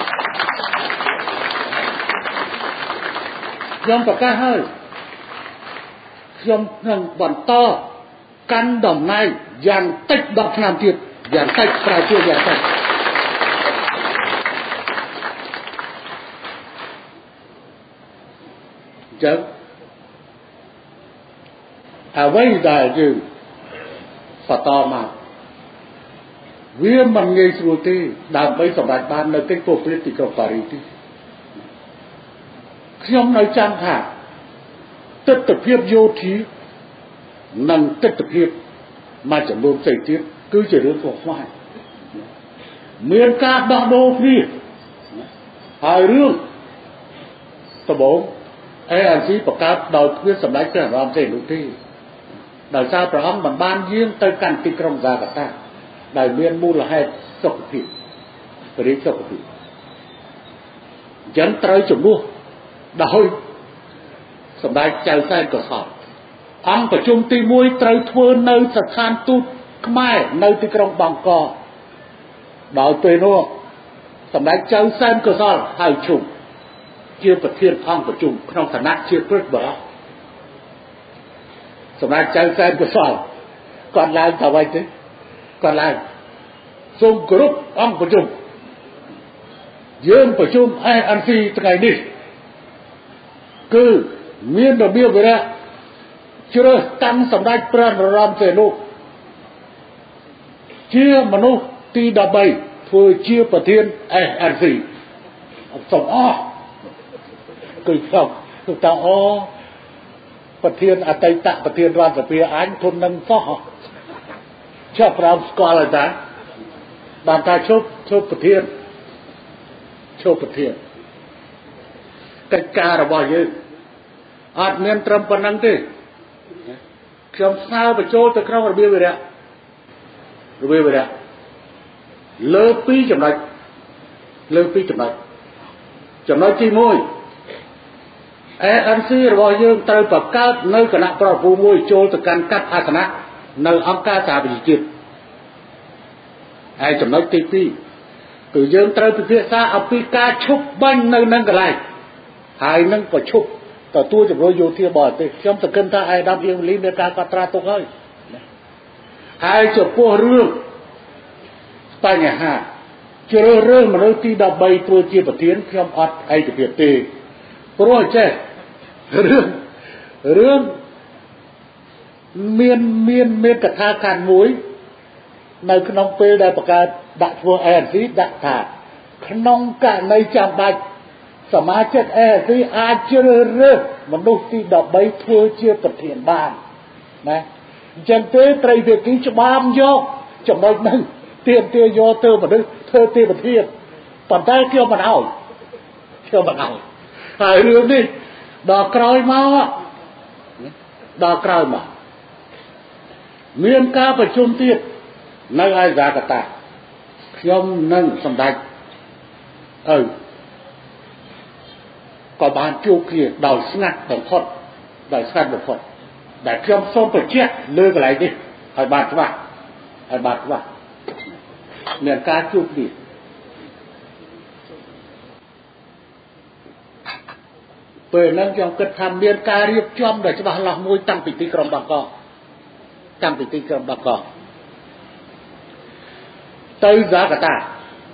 ខ្ញុំប្រកាសហើយខ្ញុំនឹងបន្តកាន់តំណែងយ៉ាងតិចដប់ឆ្នាំទៀតយ៉ាងតិចប្រើជាយ៉ាងតិចចឹងអ្វីដែលយើងបន្តមកវាមិនងាយស្រួលទេដើម្បីសម្រេចបាននៅកិច្ចព្រមព្រៀងទីក្រុងប៉ារីសទេខ្ញុំនៅចាំថាទស្សនវិជ្ជាយោធានិងទស្សនវិជ្ជាមួយចំនួនផ្សេងទៀតគឺជារឿងខុសខ្វល់មានការដោះដូរគ្នាហើយរឿងដំបូងអេអាស៊ីបង្កើតដោយគ្មានសម្ដេចព្រះបរមទេនោះទេដោយសារព្រះអង្គមិនបានយាងទៅកាន់ទីក្រុងហ្សាកាតាដែលមានមូលហេតុសុខភាពបរិយាសុខភាពចឹងត្រូវជំនួសដោយសម្ដេចចៅសែនកុសលអង្គប្រជុំទីមួយត្រូវធ្វើនៅស្ថានទូតខ្មែរនៅទីក្រុងបាងកកដោយពេលនោះសម្ដេចចៅសែនកុសលហៅជុំជាប្រធានអង្គប្រជុំក្នុងឋានៈជាព្រឹទ្ធបរិយសម្ដេចចៅសែនកុសលគាត់ឡើងទៅវិញទេគាត់ឡើងសូមគោរពអង្គប្រជុំយើងប្រជុំអេអានស៊ីថ្ងៃនេះគឺមានរបៀបវិរៈជ្រើសតាំងសម្ដេចព្រះនរោត្តមសីហនុជាមនុស្សទីដប់បីធ្វើជាប្រធាន เอส អារ ซี សូមអរគឺខ្ញុំគឺតាអូប្រធានអតីតប្រធានរដ្ឋសភាអញធន់នឹងសោះចាប់ប្រាំស្គាល់ហើយតាបានថាជប់ជប់ប្រធានជប់ប្រធានកិច្ចការរបស់យើងអត់មានត្រឹមប៉ុណ្្នឹងទេខ្ញុំស្នើបញ្ចូលទៅក្នុងរបៀបវិរៈរបៀបវិរៈលើពីចំណុចលើពីចំណុចចំណុចទីមួយ เอ เอ็น ซี របស់យើងត្រូវបង្កើតនៅគណៈប្រតិភូមួយចូលទៅកាន់កាត់អាសនៈនៅអង្គការសហប្រជាជាតិហើយចំណុចទីពីរគឺយើងត្រូវពិភាក្សាអំពីការឈប់បាញ់នៅនឹងកន្លែងហើយនឹងក៏ឈប់ទទួលជំនួយយោធាបរទេសខ្ញុំសង្ឃឹមថាអាយដាមអៀងលីមានការកត់ត្រាទុកហើយហើយចំពោះរឿងបញ្ហាជ្រើសរើសមនុស្សទីដប់បីធ្វើជាប្រធានខ្ញុំអត់ឯកភាពទេព្រោះចេះរឿងរឿងមានមានមានកថាខាងមួយនៅក្នុងពេលដែលបង្កើតដាក់ធ្វើ เอ เอ็น ซี ដាក់ថាក្នុងករណីចាំបាច់សមាជិក เอ เอ็น ซี អាចជ្រើសរើសមនុស្សទីដប់បីធ្វើជាប្រធានបានណាអញ្ចឹងទេត្រីភាគីច្បាមយកចំណុចហ្នឹងទៀមទាយកទៅមនុស្សធ្វើទីប្រធានប៉ុន្តែខ្ញុំមិនឲ្យខ្ញុំមិនឲ្យហើយរឿងនេះដល់ក្រោយមកដល់ក្រោយមកមានការប្រជុំទៀតនៅឯហ្សាកាតាខ្ញុំនឹងសម្ដេចអើក៏បានជួបគ្នាដោយស្ងាត់បំផុតដោយស្ងាត់បំផុតដែលខ្ញុំសូមបញ្ជាក់លើកន្លែងនេះឲ្យបានច្បាស់ឲ្យបានច្បាស់មានការជួបគ្នាពេលហ្នឹងខ្ញុំគិតថាមានការរៀបចំដែលច្បាស់លាស់មួយតាំងពីទីក្រុងបាងកកតាំងពីទីក្រុងបាងកកទៅហ្សាកាតា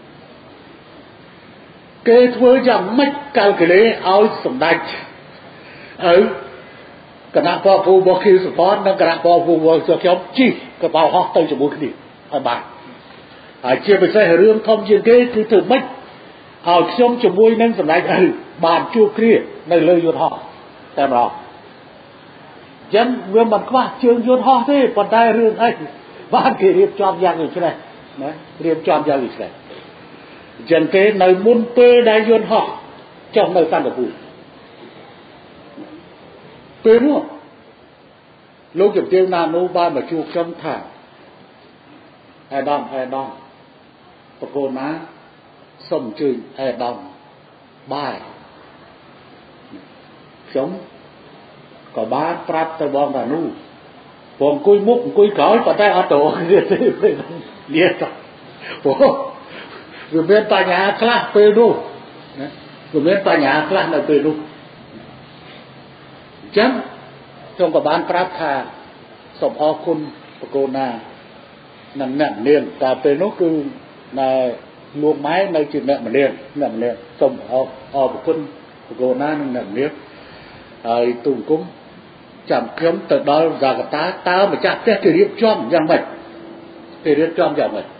គេធ្វើយ៉ាងម៉េចកាល់គូលេឲ្យសម្ដេចឪគណៈបព្វរបស់ខៀវសុផននិងគណៈបព្វរបស់ខ្ញុំជីកកបោហោះទៅជាមួយគ្នាឲ្យបានហើយជាពិសេសរឿងធំជាងគេគឺធ្វើម៉េចឲ្យខ្ញុំជាមួយនឹងសម្ដេចឪបានជួបគ្នានៅលើយន្តហោះតែម្ដងចឹងវាមិនខ្វះជើងយន្តហោះទេប៉ុន្តែរឿងអីបានគេរៀបចំយ៉ាងដូចនេះណារៀបចំយ៉ាងដូចនេះចឹងទេនៅមុនពេលដែលយន្តហោះចុះនៅសិង្ហបុរីពេលនោះលោកជំទាវណានូបានមកជួបខ្ញុំថាអេដាមអេដាមបកូនណាសូមអញ្ជើញអេដាមបាយខ្ញុំក៏បានប្រាប់ទៅបងតានូព្រោះអង្គុយមុខអង្គុយក្រោយប៉ុន្តែអត់ទៅគ្នាទេពេលនេះទៅព្រោះវាមានបញ្ហាខ្លះពេលនោះណាវាមានបញ្ហាខ្លះនៅពេលនោះអញ្ចឹងខ្ញុំក៏បានប្រាប់ថាសូមអរគុណបកូនណានឹងអ្នកនាងតែពេលនោះគឺណែលោកម៉ែនៅជាអ្នកម្នាងអ្នកម្នាងសូមអរអរគុណបកូនណានឹងអ្នកម្នាងហើយទូង្គមចាំខ្ញុំទៅដល់ហ្សាកាតាតើម្ចាស់ផ្ទះគេរៀបចំយ៉ាងម៉េចគេរៀបចំយ៉ាងម៉េច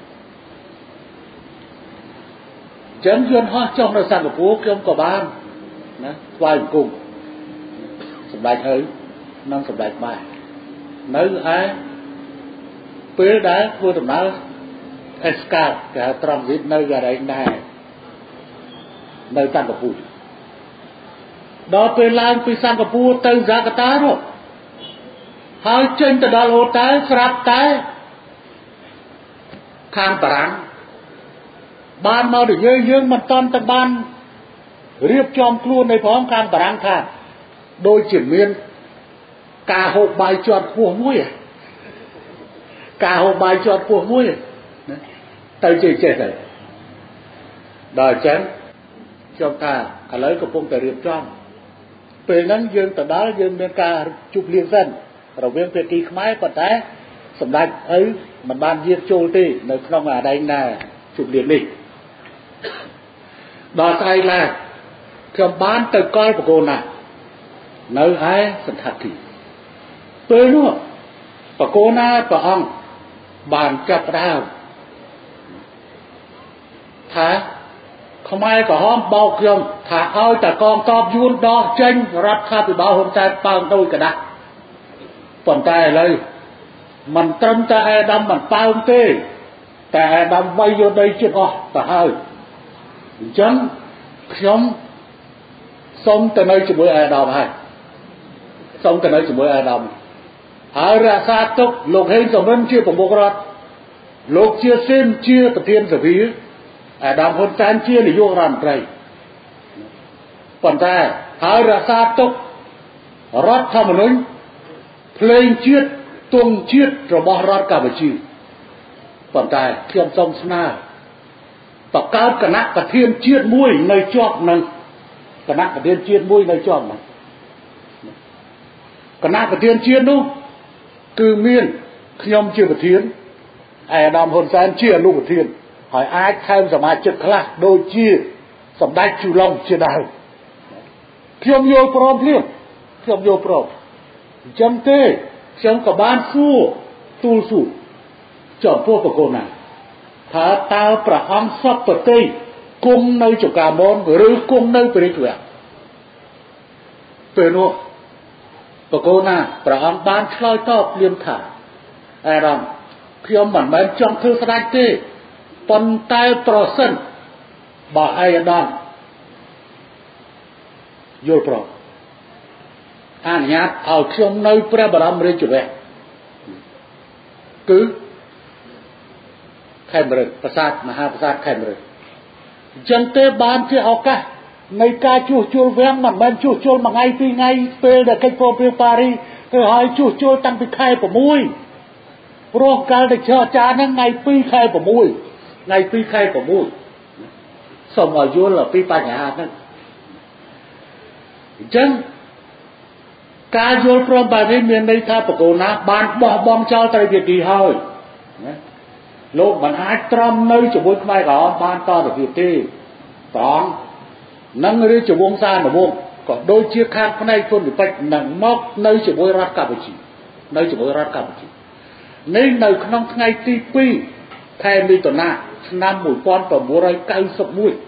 ចឹងយន្តហោះចុះនៅសិង្ហបុរីខ្ញុំក៏បានណាថ្វាយបង្គំសម្ដេចហើយនិងសម្ដេចម៉ែនៅឯពេលដែលធ្វើដំណើរអេសកាតគេត្រង់វិទ្យនៅកន្លែងដែរនៅសិង្ហបុរីដល់ពេលឡើងពីសិង្ហបុរីទៅហ្សាកាតានោះហើយចេញទៅដល់ហូតែលស្រាប់តែខាងបារាំងបានមកនិយាយយើងមិនតាន់ទៅបានរៀបចំខ្លួនในផងខាងបារាំងថាដូចជាមានការហូបបាយជាប់ពោះមួយការហូបបាយជាប់ពោះមួយទៅចេះចេះទៅដល់អញ្ចឹងខ្ញុំថាឥឡូវកំពុងតែរៀបចំពេលហ្នឹងយើងទៅដល់យើងមានការជប់លៀងសិនរវាងភាគីខ្មែរប៉ុន្តែសម្ដេចឪមិនបានយាងចូលទេនៅក្នុងអាដែងណាជប់លៀងនេះដល់ថ្ងៃឡើងខ្ញុំបានទៅកល់បកូនណានៅឯសន្តាគារពេលនោះបកូនណាព្រះអង្គបានចាប់ដើមថាខ្មែរក្រហមបោកខ្ញុំថាឲ្យតែកងទ័ពយួនដោះចេញរដ្ឋាភិបាលហ៊ុនសែនប៉ើងដូចកដាស់ប៉ុន្តែឥឡូវមិនត្រឹមតែអាដាមមិនប៉ើងទេតែអាដាមវាយយកដីជិតអស់ទៅហើយអញ្ចឹងខ្ញុំសូមទៅនៅជាមួយអាដាមហើយសូមទៅនៅជាមួយអាដាមហើយរក្សាទុកលោកហេងសំរិនជាប្រមុខរដ្ឋលោកជាសេនជាប្រធានសភាអាដាមហ៊ុនសែនជានាយករដ្ឋមន្ត្រីប៉ុន្តែហើយរក្សាទុករដ្ឋធម្មនុញ្ញភ្លេងជាតិទង់ជាតិរបស់រដ្ឋកម្ពុជាប៉ុន្តែខ្ញុំសូមស្នើបង្កើតគណៈប្រធានជាតិមួយនៅជាប់នឹងគណៈប្រធានជាតិមួយនៅជាប់នឹងគណៈប្រធានជាតិនោះគឺមានខ្ញុំជាប្រធានអាដាមហ៊ុនសែនជាអនុប្រធានហើយអាចថែមសមាជិកខ្លះដូចជាសម្ដេចជូឡុងជាដើមខ្ញុំយល់ព្រមភ្លាមខ្ញុំយល់ព្រមអញ្ចឹងទេខ្ញុំក៏បានសួរទូលសួរចំពោះបកូនណាថាតើព្រះអង្គសពតិគង់នៅចកាមនឬគង់នៅព្រះរាជវាំងពេលនោះបកូនណាព្រះអង្គបានឆ្លើយតបភ្លាមថាអារ៉ាំខ្ញុំមិនមែនចង់ធ្វើស្ដេចទេប៉ុន្តែប្រសិនបើអាយដាមយល់ព្រមអនុញ្ញាតឲ្យខ្ញុំនៅព្រះបរមរាជវាំងគឺខេមរៈប្រាសាទមហាប្រាសាទខេមរៈអញ្ចឹងទេបានជាឱកាសនៃការជួសជុលវាំងមិនមែនជួសជុលមួយថ្ងៃពីរថ្ងៃពេលដែលកិច្ចព្រមព្រៀងប៉ារីសគឺឲ្យជួសជុលតាំងពីខែ៦ព្រោះកាលតែចរចាហ្នឹងថ្ងៃពីរខែ៦ថ្ងៃពីរខែ៦សូមឲ្យយល់ពីបញ្ហាហ្នឹងអញ្ចឹងការយល់ព្រមបែបនេះមានន័យថាបកូនណាបានបោះបង់ចោលត្រីភាគីហើយណាលោកមិនអាចទ្រាំនៅជាមួយខ្មែរក្រហមបានតទៅទៀតទេត្រង់នឹងរាជវង្សានុវង្សក៏ដូចជាខាងផ្នែកគុណវិបត្តិនឹងមកនៅជាមួយរដ្ឋកម្ពុជានៅជាមួយរដ្ឋកម្ពុជានេះនៅក្នុងថ្ងៃទីពីរខែមិថុនាឆ្នាំmột nghìn chín trăm chín mươi mốt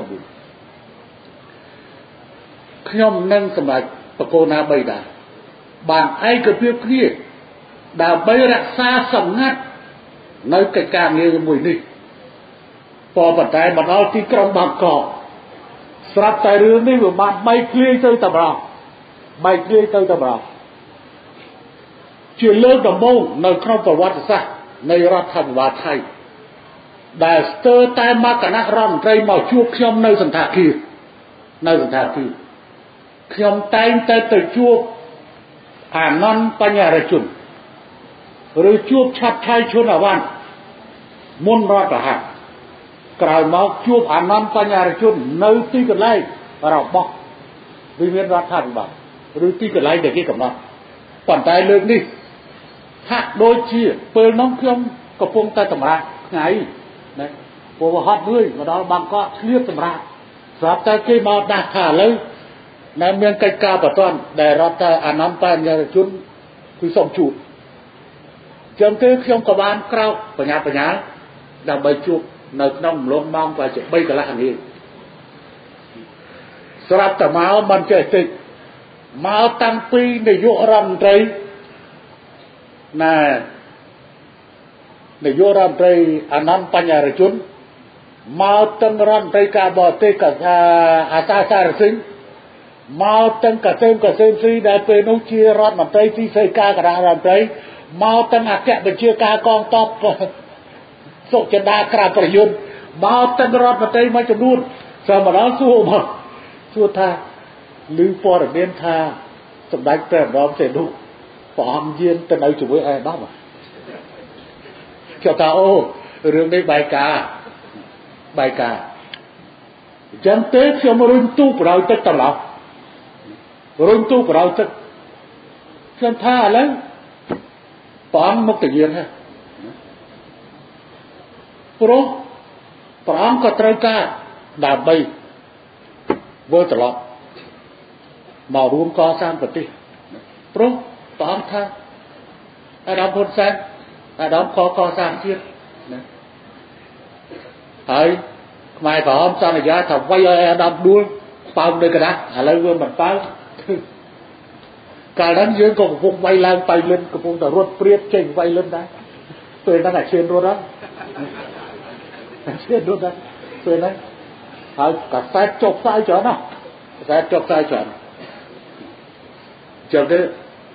ខ្ញុំនឹងសម្រាប់បកូនណាបីដែរបានឯកភាពគ្នាដើម្បីរក្សាសម្ងាត់នៅកិច្ចការងារមួយនេះប៉ុន្តែមកដល់ទីក្រុងបាងកកស្រាប់តែរឿងនេះវាបានបែកធ្លាយទៅតែម្ដងបែកធ្លាយទៅតែម្ដងជាលើកដំបូងនៅក្នុងប្រវត្តិសាស្ត្រនៃរដ្ឋាភិបាលថៃដែលស្ទើរតែមកគណៈរដ្ឋមន្ត្រីមកជួបខ្ញុំនៅសន្តាគារនៅសន្តាគារខ្ញុំតែងតែទៅជួបអានន្ទបញ្ញរជនឬជួបឆាត់ឆាយឈុនអវ័នមុនរដ្ឋប្រហារក្រោយមកជួបអានន្ទបញ្ញរជននៅទីកន្លែងរបស់វិមានរដ្ឋាភិបាលឬទីកន្លែងដែលគេកំណត់ប៉ុន្តែលើកនេះហាក់ដូចជាពេលនោះខ្ញុំកំពុងតែតម្រាក់ថ្ងៃណាព្រោះហត់មួយមកដល់បាងកកឆ្លៀតសម្រាប់ស្រាប់តែគេមកដាស់ថាឥឡូវនៅមានកិច្ចការបតនដែលរដ្ឋអានន្ទបញ្ញរជនគឺសូមជួបចឹងទេខ្ញុំក៏បានក្រោកបញ្ញាបញ្ញាដើម្បីជួបនៅក្នុងម្លងម៉ោងប្រហែលជាបីកន្លះនាទីស្រាប់តែមកមិនចេះតិចមកតាំងពីនាយករដ្ឋមន្ត្រីណានាយករដ្ឋមន្ត្រីអានន្ទបញ្ញរជនមកទាំងរដ្ឋមន្ត្រីការបរទេសកាអាសាសារសិង្ហមកទាំងកសិមកសិមស៊ីដែលពេលនោះជារដ្ឋមន្ត្រីទីស្តីការគណៈរដ្ឋមន្ត្រីមកទាំងអគ្គបញ្ជាការកងទ័ពសុចិន្តាក្រាបប្រយុទ្ធមកទាំងរដ្ឋមន្ត្រីមួយចំនួនសម្រាប់សួរមកសួរថាឮព័ត៌មានថាសម្ដេចព្រះបរមសេនុព្រះអង្គយានទៅនៅជាមួយអេដាមគេថាអូរឿងនេះបែកការបែកការអញ្ចឹងទេខ្ញុំរុញទូប្រោយទឹកត្រឡប់រុញទូប្រោយទឹកខ្ញុំថាឥឡូវព្រះអង្គមុខទៅយានហើយព្រោះព្រះអង្គក៏ត្រូវការដើម្បីវិលត្រឡប់មករួមកសាងប្រទេសព្រោះព្រះអង្គថាអាដាមហ៊ុនសែនអាដាមខកសាងជាតិណាហើយខ្មែរក្រហមសន្យាថាវាយឲ្យអាដាមដួលប៉ោងនៅកណ្ដាស់ឥឡូវវាមិនប៉ោងកាលហ្នឹងយើងក៏កំពុងវាយឡើងបៃលិនកំពុងតែរត់ព្រាតចេញវាយលិនដែរពេលហ្នឹងអាឈានរត់ហ្នឹងអាឈានរត់ដែរពេលហ្នឹងហើយកសែតចុះផ្សាយច្រើនណាស់កសែតចុះផ្សាយច្រើនចឹងទេ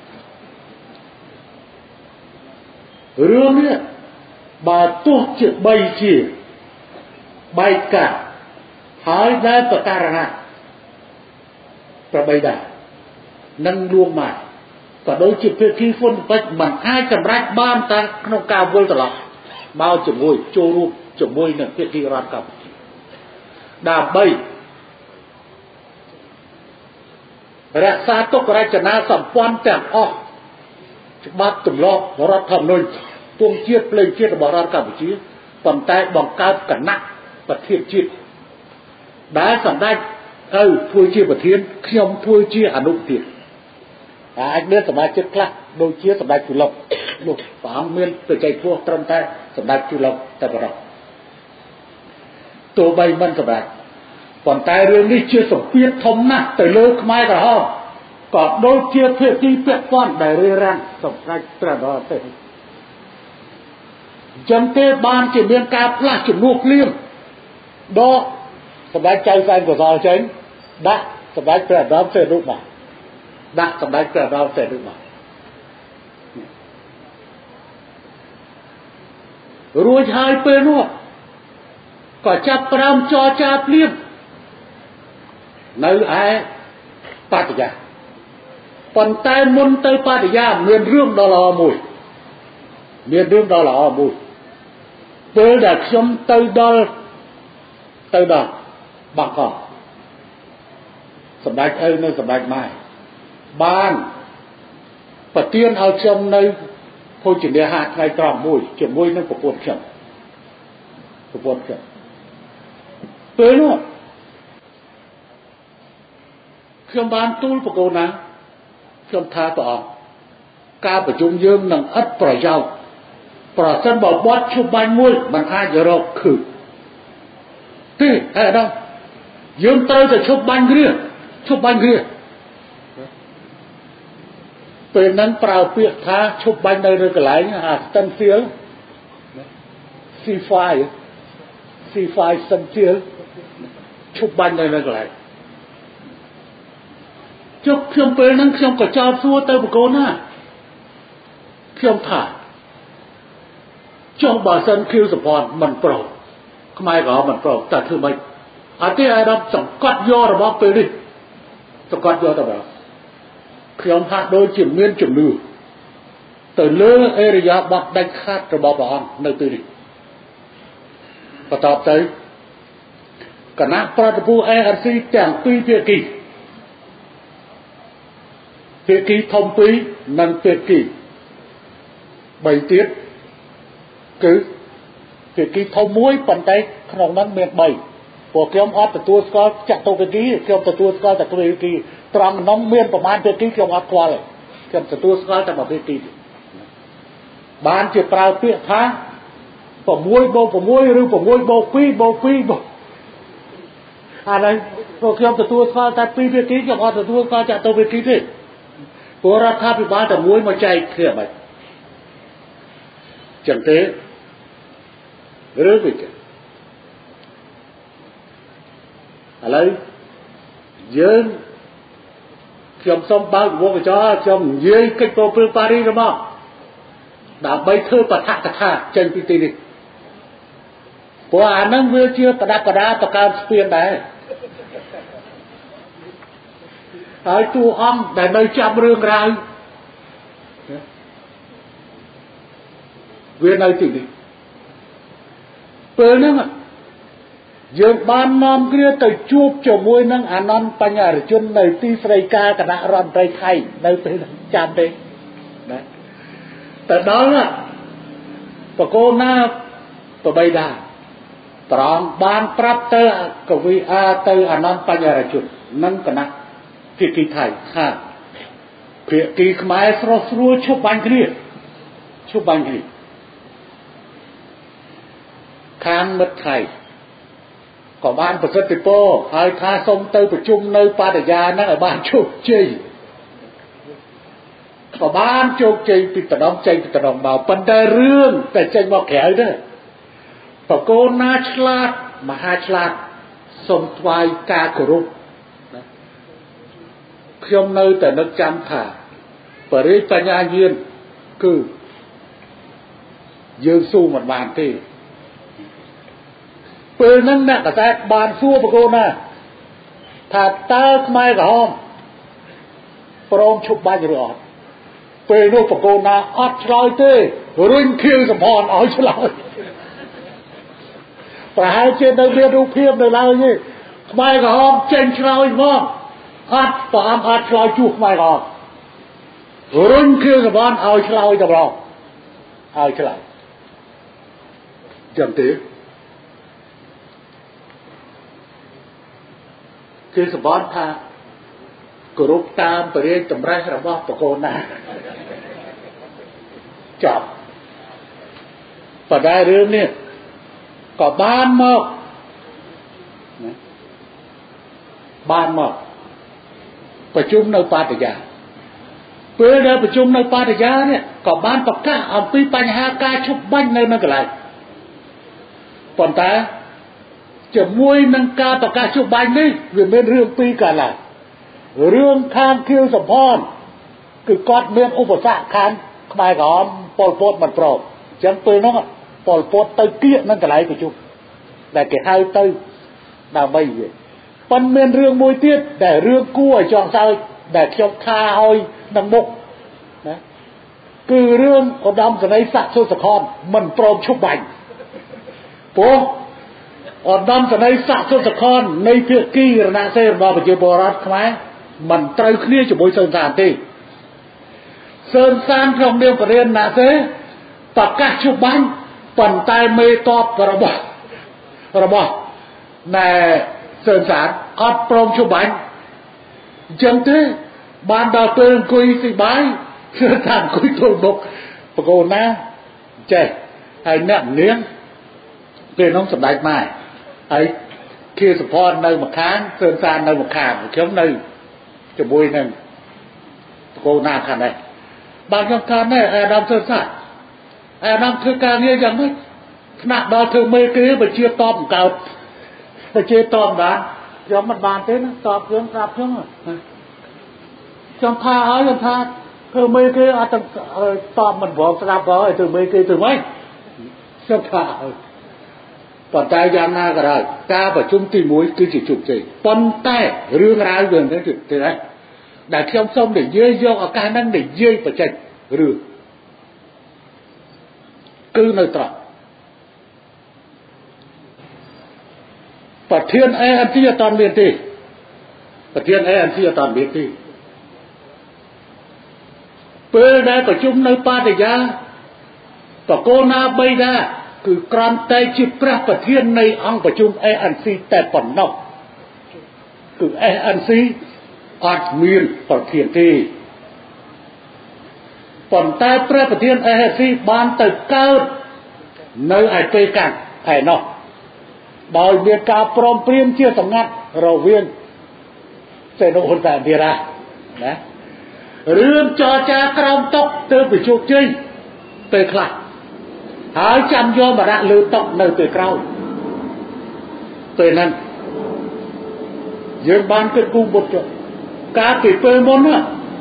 រឿងនេះបើទោះជាបីជាបែកការហើយដែលប្រការណាប្របីដែរនឹងលួងមកក៏ដូចជាភាគីហ៊ុនពេជ្រមិនអាចសម្រេចបានតែក្នុងការវិលត្រឡប់មកជាមួយចូលរួមជាមួយនឹងភាគីរដ្ឋកម្ពុជាដើម្បីរក្សាទុករចនាសម្ព័ន្ធទាំងអស់ច្បាប់ទម្លាប់រដ្ឋធម្មនុញ្ញទង់ជាតិផ្លេងជាតិរបស់រដ្ឋកម្ពុជាប៉ុន្តែបង្កើតគណៈប្រធានជាតិដែលសម្ដេចទៅធ្វើជាប្រធានខ្ញុំធ្វើជាអនុប្រធានអាចមានសមាជិកខ្លះដូចជាសម្ដេចជូឡុកលោកព្រះអង្គមានបច្ចេកទេសត្រឹមតែសម្ដេចជូឡុកតែប៉ុណ្ណោះទោះបីមិនសម្ដេចប៉ុន្តែរឿងនេះជាសម្ពាធធំណាស់ទៅលើខ្មែរក្រហមក៏ដូចជាភាគីពាក់ព័ន្ធដែលរារាំងសម្ដេចព្រះបរមទេចឹងទេបានជាមានការផ្លាស់ជំនួសភ្លាមដកសម្ដេចចៅសែនកុសលចេញដាក់សម្ដេចព្រះបរមសេនុមកដាក់សម្ដេចព្រះបរមសេនុមករួចហើយពេលនោះក៏ចាប់ផ្ដើមចរចាភ្លាមនៅឯបតយាប៉ុន្តែមុនទៅបតយាមានរឿងដ៏ល្អមួយមានរឿងដ៏ល្អមួយពេលដែលខ្ញុំទៅដល់ទៅដល់បាងកកសម្ដេចឪនៅសម្ដេចម៉ែបានប្រទានឲ្យខ្ញុំនៅភោជនាហារថ្ងៃត្រង់មួយជាមួយនឹងប្រពន្ធខ្ញុំប្រពន្ធខ្ញុំពេលនោះខ្ញុំបានទូលបកូនណាខ្ញុំថាព្រះអង្គការប្រជុំយើងនឹងឥតប្រយោជន៍ប្រសិនបើបត់ឈប់បាញ់មួយมันអាចរកឃើញទេហេតុដល់យើងត្រូវតែឈប់បាញ់គ្រាឈប់បាញ់គ្រាពេលហ្នឹងប្រើពាក្យថាឈប់បាញ់នៅលើកន្លែងអា stencil ซี ไฟว์ ซี ไฟว์ stencil ឈប់បាញ់នៅលើកន្លែងចុះខ្ញុំពេលហ្នឹងខ្ញុំក៏ចោទសួរទៅបកូនណាខ្ញុំថាចុះបើសិនឃីវសផនមិនប្រុសខ្មែរក៏មិនប្រុសតែធ្វើម៉េចអត់ទេអារម្មណ៍សង្កត់យករបស់ពេលនេះសង្កត់យកទៅបាទខ្ញុំថាដូចជាមានជំនឿទៅលើអេរិយាបថដាច់ខាតរបស់ព្រះអង្គនៅទីនេះបន្តទៅគណៈប្រតិភូ เอ អារ ซี ទាំងពីរភាគីភាគីធំពីរនិងភាគីបីទៀតគឺភាគីធំមួយប៉ុន្តែក្នុងនោះមានបីពួកខ្ញុំអត់ទទួលស្គាល់ចតុភាគីខ្ញុំទទួលស្គាល់តែភាគីត្រង់នោះមានប្រមាណភាគីខ្ញុំអត់ស្គាល់ទេខ្ញុំទទួលស្គាល់តែមួយភាគីបានជាប្រើពាក្យថា6បូក6ឬ6បូក2បូក2បូកអានេះពួកខ្ញុំទទួលស្គាល់តែពីរភាគីខ្ញុំអត់ទទួលស្គាល់ចតុភាគីទេព្រោះរដ្ឋាភិបាលតែមួយមកចែកគ្នាបាច់ចឹងទេឬវិញឥឡូវយើងខ្ញុំសូមបើកវងកញ្ចក់ខ្ញុំនិយាយកិច្ចព្រមព្រៀងប៉ារីសរបស់ដើម្បីធ្វើបឋកថាចេញពីទីនេះព្រោះអានឹងវាជាប្រដាប់ប្រដាបកើស្ពានដែរហើយតួអង្គដែលនៅចាប់រឿងរ៉ាវវានៅទីនេះពេលហ្នឹងយើងបាននាំគ្នាទៅជួបជាមួយនឹងអានន្ទបញ្ញរជននៅទីស្រីការគណៈរដ្ឋមន្ត្រីថៃនៅពេលចាំទេណាទៅដល់បកូនណាប្របីដាត្រង់បានប្រាប់ទៅកវីអាទៅអានន្ទបញ្ញរជននឹងគណៈភាគីថៃថាភាគីខ្មែរស្រស់ស្រួលឈប់បាញ់គ្នាឈប់បាញ់គ្នាខាងមិត្តថៃក៏បានប្រសិទ្ធពរហើយថាសូមទៅប្រជុំនៅបរិយាហ្នឹងឲ្យបានជោគជ័យក៏បានជោគជ័យពីតំណចេញពីតំណមកប៉ុន្តែរឿងតែចេញមកក្រៅទេបកូនណាឆ្លាតមហាឆ្លាតសូមថ្វាយការគោរពខ្ញុំនៅតែនឹកចាំថាបរិយាបញ្ញាញាណគឺយើងស៊ូមិនបានទេពេលហ្នឹងអ្នកកសែតបានសួរបកូនណាថាតើខ្មែរក្រហមព្រមឈប់បាញ់ឬអត់ពេលនោះបកូនណាអត់ឆ្លើយទេរុញខៀវសំផនឲ្យឆ្លើយប្រហែលជានៅមានរូបភាពនៅឡើយទេខ្មែរក្រហមចេញឆ្លើយមកអត់ព្រះអង្គអត់ឆ្លើយជួសខ្មែរក្រហមរុញខៀវសំផនឲ្យឆ្លើយតម្រងឲ្យឆ្លើយចឹងទេគឺសម្បត្តិថាគោរពតាមបរិយាតម្រេះរបស់បកូនណាចាប់បដារឿងនេះក៏បានមកបានមកប្រជុំនៅបាតយាពេលដែលប្រជុំនៅបាតយានេះក៏បានប្រកាសអំពីបញ្ហាការឈប់បាញ់នៅនៅកន្លែងប៉ុន្តែជាមួយនឹងការប្រកាសជប់បាញ់នេះវាមានរឿងពីរកើតឡើងរឿងខាងខៀវសំផនគឺគាត់មានឧបសគ្គខាងខ្មែរក្រហមប៉ុលពតមិនព្រមអញ្ចឹងពេលនោះប៉ុលពតទៅគៀកនឹងកន្លែងប្រជុំដែលគេហៅទៅដើម្បីនិយាយប៉ុន្តែមានរឿងមួយទៀតដែលរឿងគួរឲ្យចង់សើចដែលខ្ញុំថាឲ្យនឹងមុខណាគឺរឿងឧត្តមសេនីយ៍ស័ក្តិសុសខនមិនព្រមឈប់បាញ់ព្រោះឧត្តមសេនីយ៍ស័ក្តិសុសខននៃភាគីរណសេរីរបស់ប្រជាពលរដ្ឋខ្មែរមិនត្រូវគ្នាជាមួយសឿនសានទេសឿនសានក្នុងនាមបរិញ្ញាណាសេប្រកាសជប់បាញ់ប៉ុន្តែមេតបរបស់របស់ណែសឿនសានអត់ព្រមជប់បាញ់អញ្ចឹងទេបានដល់ពេលអង្គុយស៊ីបាយសឿនសានអង្គុយទល់មុខបកូនណាចេះហើយអ្នកនាងពេលនោះសម្ដេចម៉ែហើយខៀវសុផននៅម្ខាងសឿនសាននៅម្ខាងខ្ញុំនៅជាមួយនឹងបកូនណាខាងនេះបានខ្ញុំកានដែរអាដាមធ្វើសាអាដាមធ្វើការងារយ៉ាងម៉េចថ្នាក់ដល់ធ្វើមេគេបញ្ជាតបកើតបញ្ជាតបបានខ្ញុំមិនបានទេណាតបខ្ញុំប្រាប់ខ្ញុំខ្ញុំថាហើយខ្ញុំថាធ្វើមេគេអត់តបមិនព្រមស្ដាប់ផងឲ្យធ្វើមេគេធ្វើម៉េចខ្ញុំថាប៉ុន្តែយ៉ាងណាក៏ដោយការប្រជុំទីមួយគឺជាជោគជ័យប៉ុន្តែរឿងរ៉ាវវិញទៅទេណាដែលខ្ញុំសូមនិយាយយកឱកាសហ្នឹងនិយាយបច្ចេករឿងគឺនៅត្រង់ប្រធាន เอ เอ็น ซี អត់មានទេប្រធាន เอ เอ็น ซี អត់មានទេពេលដែលប្រជុំនៅបាតយាបកូណាបីដែរគឺក្រាន់តែជាព្រះប្រធាននៃអង្គប្រជុំ เอ เอ็น ซี តែប៉ុណ្ណោះគឺ เอ เอ็น ซี អត់មានប្រធានទេប៉ុន្តែព្រះប្រធាន เอ เอ็น ซี បានទៅកើតនៅឯពេលកាត់ឯណោះដោយមានការព្រមព្រៀងជាសម្ងាត់រវាងសេនុហ៊ុនសែនទៀតណារឿងចរចាក្រោមតុទៅប្រជុំជ័យពេលខ្លះហើយចាំយកមកដាក់លើតុនៅពេលក្រោយពេលហ្នឹងយើងបានគិតគូរបុត្រការពីពេលមុនណា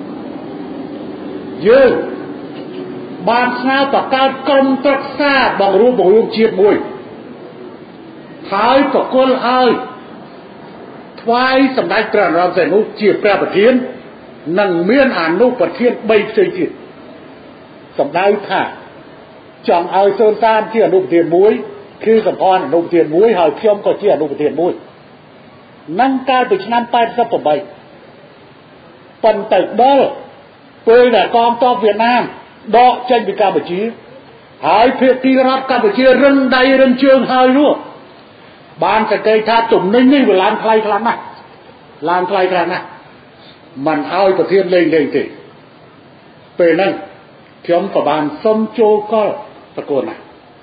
យើងបានស្នើបង្កើតក្រុមប្រឹក្សាបង្រួបបង្រួមជាតិមួយហើយប្រគល់ឲ្យថ្វាយសម្ដេចព្រះនរោត្តមសីហនុជាព្រះប្រធាននិងមានអនុប្រធានបីផ្សេងទៀតសម្ដៅថាចង់ឲ្យសូនតានជាអនុប្រធានមួយគឺសម្ព័ន្ធអនុប្រធានមួយហើយខ្ញុំក៏ជាអនុប្រធានមួយនឹងកាលពីឆ្នាំแปดสิบแปดប៉ុន្តែដល់ពេលដែលកងទ័ពវៀតណាមដកចេញពីកម្ពុជាហើយភាគីរដ្ឋកម្ពុជារឹងដៃរឹងជើងហើយនោះបានសង្កេតថាទំនិញនេះវាឡើងថ្លៃខ្លាំងណាស់ឡើងថ្លៃខ្លាំងណាស់មិនឲ្យប្រធានលេងលេងទេពេលហ្នឹងខ្ញុំក៏បានសុំចូលកលតកូនណា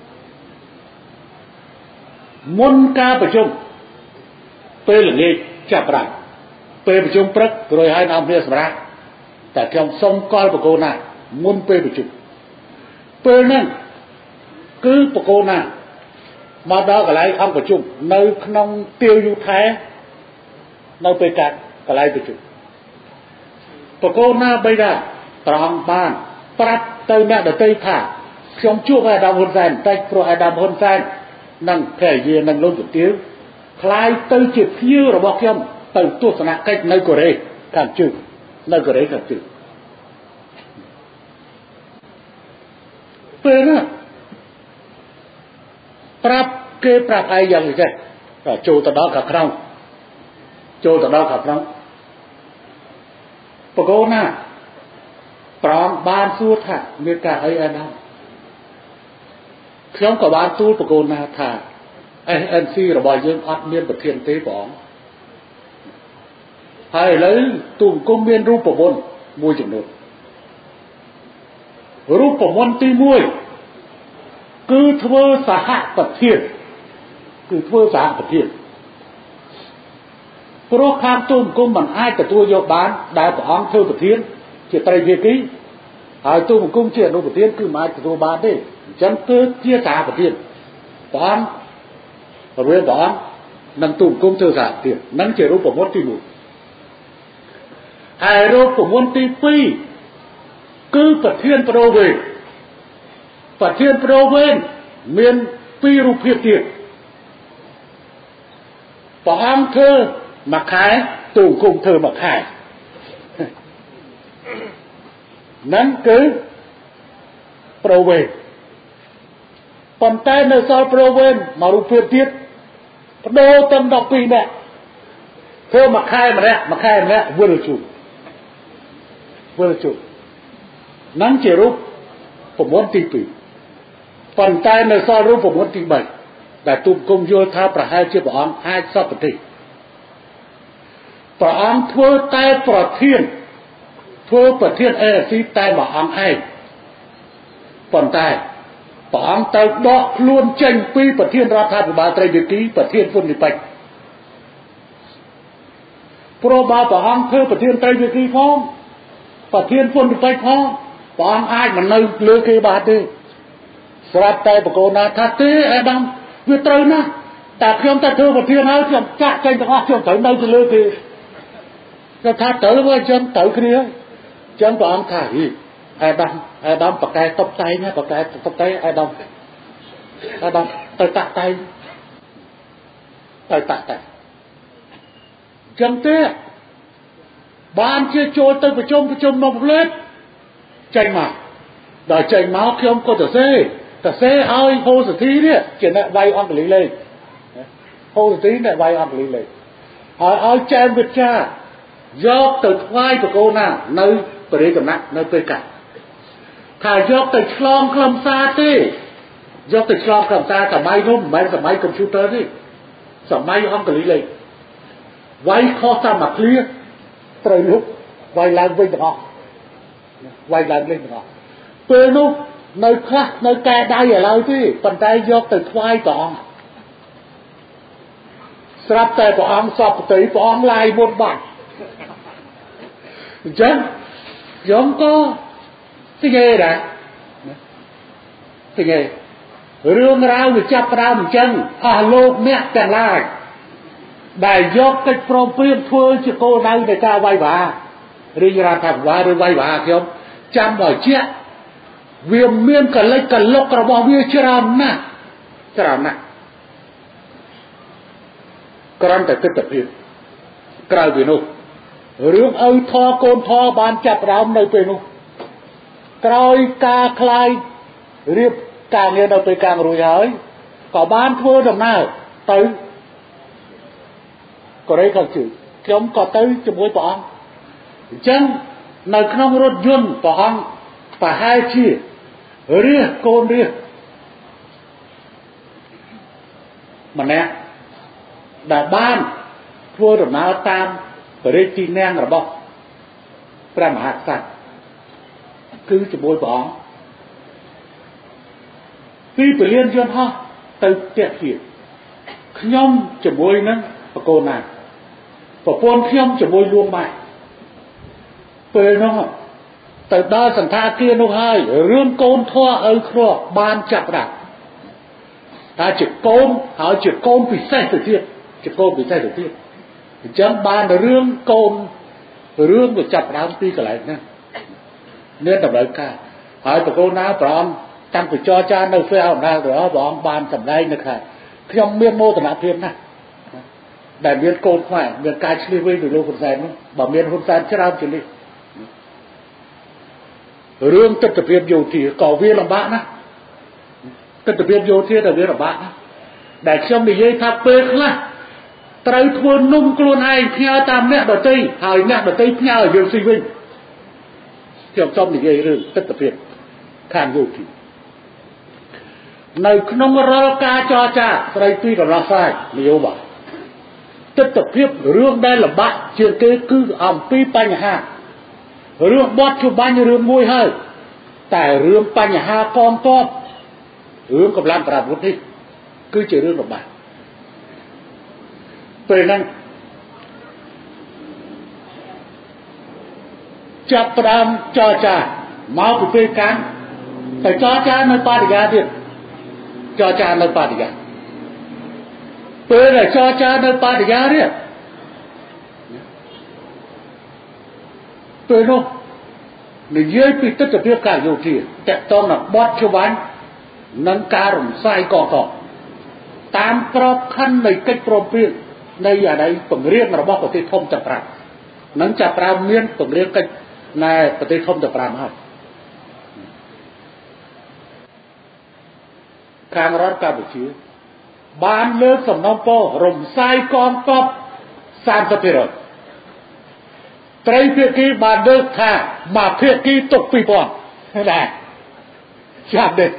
មុនការប្រជុំពេលល្ងាចចាប់ប្រាំពេលប្រជុំព្រឹករួចហើយនាំគ្នាសម្រាប់តែខ្ញុំសុំកលបកូនណាមុនពេលប្រជុំពេលហ្នឹងគឺបកូនណាមកដល់កន្លែងអង្គប្រជុំនៅក្នុងទាវយូថែនៅពេលកាត់កន្លែងប្រជុំបកូនណាបីដែរត្រង់បានប្រាប់ទៅអ្នកដទៃថាខ្ញុំជួបអាដាមហ៊ុនសែនតែព្រោះអាដាមហ៊ុនសែននិងភរិយានិងលោកជំទាវคล้ายទៅជាភ្ញៀវរបស់ខ្ញុំទៅទស្សនកិច្ចនៅកូរ៉េខាងជើងនៅកូរ៉េខាងជើងពេលណាប្រាប់គេប្រាប់ឯងយ៉ាងនេះចេះចូលទៅដល់ខាងក្នុងចូលទៅដល់ខាងក្នុងបកូនណាប្រងបានសួរថាមានការអីឯណាខ្ញុំក៏បានទូលបកូនណាថា เอ เอ็น ซี របស់យើងអត់មានប្រធានទេបងហើយឥឡូវទូមគុំមានរូបមន្តមួយចំនួនរូបមន្តទីមួយគឺធ្វើសហប្រធានគឺធ្វើសហប្រធានព្រោះខាងទូមគុំមិនអាចទទួលយកបានដែលព្រះអង្គធ្វើប្រធានជាត្រីភាគីហើយទូមគុំជាអនុប្រធានគឺមិនអាចទទួលបានទេអញ្ចឹងគឺជាសហប្រធានព្រះអង្គរួចព្រះអង្គនឹងទូមគុំធ្វើសហប្រធាននឹងជារូបមន្តទីមួយហើយរូបមន្តទីពីរគឺប្រធានប្រោវេប្រធានប្រោវេមានពីររូបភាពទៀតព្រះអង្គធ្វើមួយខែទូមគុំធ្វើមួយខែนั่นគឺប្រវេណប៉ុន្តែនៅសល់ប្រវេណមករូបភាពទៀតបដូរទាំងដប់ពីរនាក់ធ្វើមួយខែម្នាក់មួយខែម្នាក់វិលជុំវិលជុំนั่นជារូបប្រមន្តទីពីរប៉ុន្តែនៅសល់រូបប្រមន្តទីបីដែលទូមគុំយល់ថាប្រហែលជាព្រះអង្គអាចសពប្រទេសព្រះអង្គធ្វើតែប្រធានធ្វើប្រធាន เอ เอ็น ซี តែមួយអង្គឯងប៉ុន្តែព្រះអង្គទៅដកខ្លួនចេញពីប្រធានរដ្ឋាភិបាលត្រីភាគីប្រធានហ៊ុនលីប៉ិចព្រោះបើព្រះអង្គធ្វើប្រធានត្រីភាគីផងប្រធានហ៊ុនលីប៉ិចផងបងអាចមិននៅលើគេបាទទេស្រាប់តែបកូនណាថាទេអេដាមវាត្រូវណាស់តែខ្ញុំតែធ្វើប្រធានហើយខ្ញុំចាក់ចេញទាំងអស់ខ្ញុំត្រូវនៅទៅលើគេគាត់ថាត្រូវវាអញ្ចឹងត្រូវគ្នាអញ្ចឹងព្រះអង្គថាហីអេដាមអេដាមបកកែតុបតែងណាបកកែតុបតែងអេដាមអេដាមទៅតាក់តែងទៅតាក់តែងអញ្ចឹងទេបានជាចូលទៅប្រជុំប្រជុំមកលេបចេញមកដល់ចេញមកខ្ញុំក៏ទៅសេទៅសេឲ្យហូសធីនេះជាអ្នកវាយអង្គលីលេងហូសធីអ្នកវាយអង្គលីលេងហើយឲ្យចែមវិជ្ជាយកទៅថ្វាយបកូនណានៅបរិយាកំណាក់នៅពេលកាត់ថាយកទៅឆ្លងខ្លឹមសារទេយកទៅឆ្លងខ្លឹមសារសម័យនោះមិនមែនសម័យកុំព្យូទ័រទេសម័យអង្គលីលេងវាយខុសតាមមកឃ្លាត្រូវលុបវាយឡើងវិញទាំងអស់វាយឡើងវិញទាំងអស់ពេលនោះនៅខ្លះនៅកែដៃឥឡូវទេប៉ុន្តែយកទៅថ្វាយព្រះអង្គស្រាប់តែព្រះអង្គសពប្រតិព្រះអង្គឡាយមុនបាត់អញ្ចឹងខ្ញុំក៏ស្ងេដែរស្ងេរឿងរ៉ាវវាចាប់ផ្ដើមអញ្ចឹងអស់លោកអ្នកទាំងឡាយដែលយកកិច្ចព្រមព្រៀងធ្វើជាគោលដៅនៃការវាយវ៉ារាជរដ្ឋាភិបាលឬវាយវ៉ាខ្ញុំចាំឲ្យជាក់វាមានកលិចកលុករបស់វាច្រើនណាស់ច្រើនណាស់ក្រំតែទិដ្ឋភាពក្រៅពីនោះរឿងឪធកូនធបានចាប់ដើមនៅពេលនោះក្រោយការคลายរៀបការងារនៅពេលកាំងរួចហើយក៏បានធ្វើដំណើរទៅកូរ៉េខាងជើងខ្ញុំក៏ទៅជាមួយព្រះអង្គអញ្ចឹងនៅក្នុងរថយន្តព្រះអង្គប្រហែលជារៀសកូនរៀសម្នាក់ដែលបានធ្វើដំណើរតាមព្រះរាជទីនាំងរបស់ព្រះមហាក្សត្រគឺជាមួយព្រះអង្គពីពលានយន្តហោះទៅផ្ទះទៀតខ្ញុំជាមួយនឹងបកូនណាប្រពន្ធខ្ញុំជាមួយលួងម៉ែពេលនោះទៅដល់សន្តាគារនោះហើយរឿងកូនធွာឪគ្រោះបានចាប់ដាក់តែជាកូនហើយជាកូនពិសេសទៅទៀតជាកូនពិសេសទៅទៀតអញ្ចឹងបានរឿងកូនរឿងវាចាប់ដើមពីកន្លែងហ្នឹងមានតម្រូវការហើយបកូនណាព្រះអង្គតាំងពីចរចានៅពេលអណ្ដាលរបស់ព្រះអង្គបានសម្ដែងនៅខាងខ្ញុំមានមោទនភាពណាស់ដែលមានកូនខ្មែរមានការឆ្លៀសវៃពីលោកហ៊ុនសែននោះបើមានហ៊ុនសែនច្រើនជាងនេះរឿងទិដ្ឋភាពយោធាក៏វាលំបាកណាស់ទិដ្ឋភាពយោធាតែវាលំបាកណាស់ដែលខ្ញុំនិយាយថាពេលខ្លះត្រូវធ្វើនំខ្លួនឯងផ្ញើតាមអ្នកដទៃហើយអ្នកដទៃផ្ញើឲ្យយើងស៊ីវិញខ្ញុំចង់និយាយរឿងទិដ្ឋភាពខាងយោធានៅក្នុងរាល់ការចរចាស្ដីពីដំណោះស្រាយនយោបាយទិដ្ឋភាពរឿងដែលលំបាកជាងគេគឺអំពីបញ្ហារឿងបត់ជួបាញ់រឿងមួយហើយតែរឿងបញ្ហាកងទ័ពរឿងកម្លាំងប្រដាប់អាវុធនេះគឺជារឿងលំបាកពេលហ្នឹងចាប់ផ្ដើមចរចាមកពីពេលកាំងតែចរចានៅបាតិកាទៀតចរចានៅបាតិកាពេលដែលចរចានៅបាតិកាទៀតពេលនោះនិយាយពីទិដ្ឋភាពការយោធាតកតងនឹងបទជបាញ់និងការរំសាយកងទ័ពតាមក្របខ័ណ្ឌនៃកិច្ចព្រមព្រៀងនៃអាដីពង្រៀងរបស់ប្រទេសធំទាំងប្រាំនឹងចាប់ផ្ដើមមានពង្រៀងកិច្ចណែប្រទេសធំទាំងប្រាំហើយខាងរដ្ឋកម្ពុជាបានលើកសំណុំពររំសាយកងទ័ព សាមសិបភាគរយ ត្រីភាគីបានលើកថាមកភាគីទុក ពីរពាន់ ដែរចាប់ទេ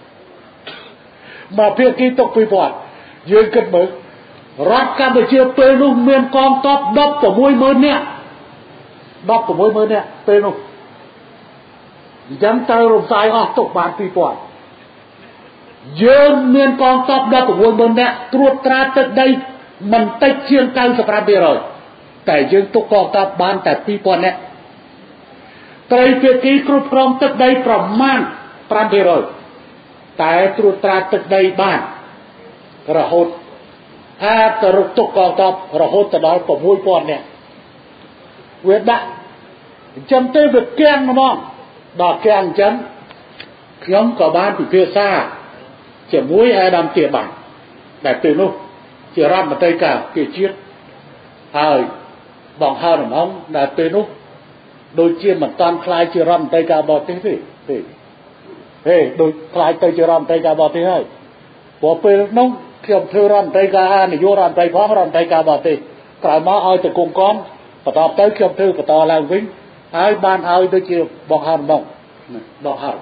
មកភាគីទុក ពីរពាន់ យើងគិតមើលរដ្ឋកម្ពុជាពេលនោះមានកងទ័ព ដប់ប្រាំមួយម៉ឺន នាក់ ដប់ប្រាំមួយម៉ឺន នាក់ ពេលនោះអញ្ចឹងត្រូវរំសាយអស់ទុកបាន ពីរពាន់ យើងមានកងទ័ព ដប់ប្រាំមួយម៉ឺន នាក់ ត្រួតត្រាទឹកដីមិនតិចជាង ៩៥ភាគរយ តែយើងទុកកងទ័ពបានតែ ពីរពាន់ នាក់ តត្រីភាគីគ្រប់គ្រងទឹកដីប្រមាណ five percent តែត្រួតត្រាទឹកដីបានរហូតអាចទៅរកទុកកងទ័ពរហូតទៅដល់ six thousand នាក់វាដាក់អញ្ចឹងទៅវាគាំងហ្មងដល់គាំងអញ្ចឹងខ្ញុំក៏បានពិភាក្សាជាមួយអាដាមទាបានដែលពេលនោះជារដ្ឋមន្ត្រីការពារជាតិហើយបងហើរហ្មងដែលពេលនោះដូចជាមិនតាន់ខ្លាយជារដ្ឋមន្ត្រីការបរទេសទេទេហេដូចខ្លាយទៅជារដ្ឋមន្ត្រីការបរទេសហើយព្រោះពេលនោះខ្ញុំធ្វើរដ្ឋមន្ត្រីការនាយករដ្ឋមន្ត្រីផងរដ្ឋមន្ត្រីការបរទេសក្រោយមកឲ្យទៅគង្គកំបន្តទៅខ្ញុំធ្វើបន្តឡើងវិញហើយបានឲ្យដូចជាបងហើរហ្មងបងហើរ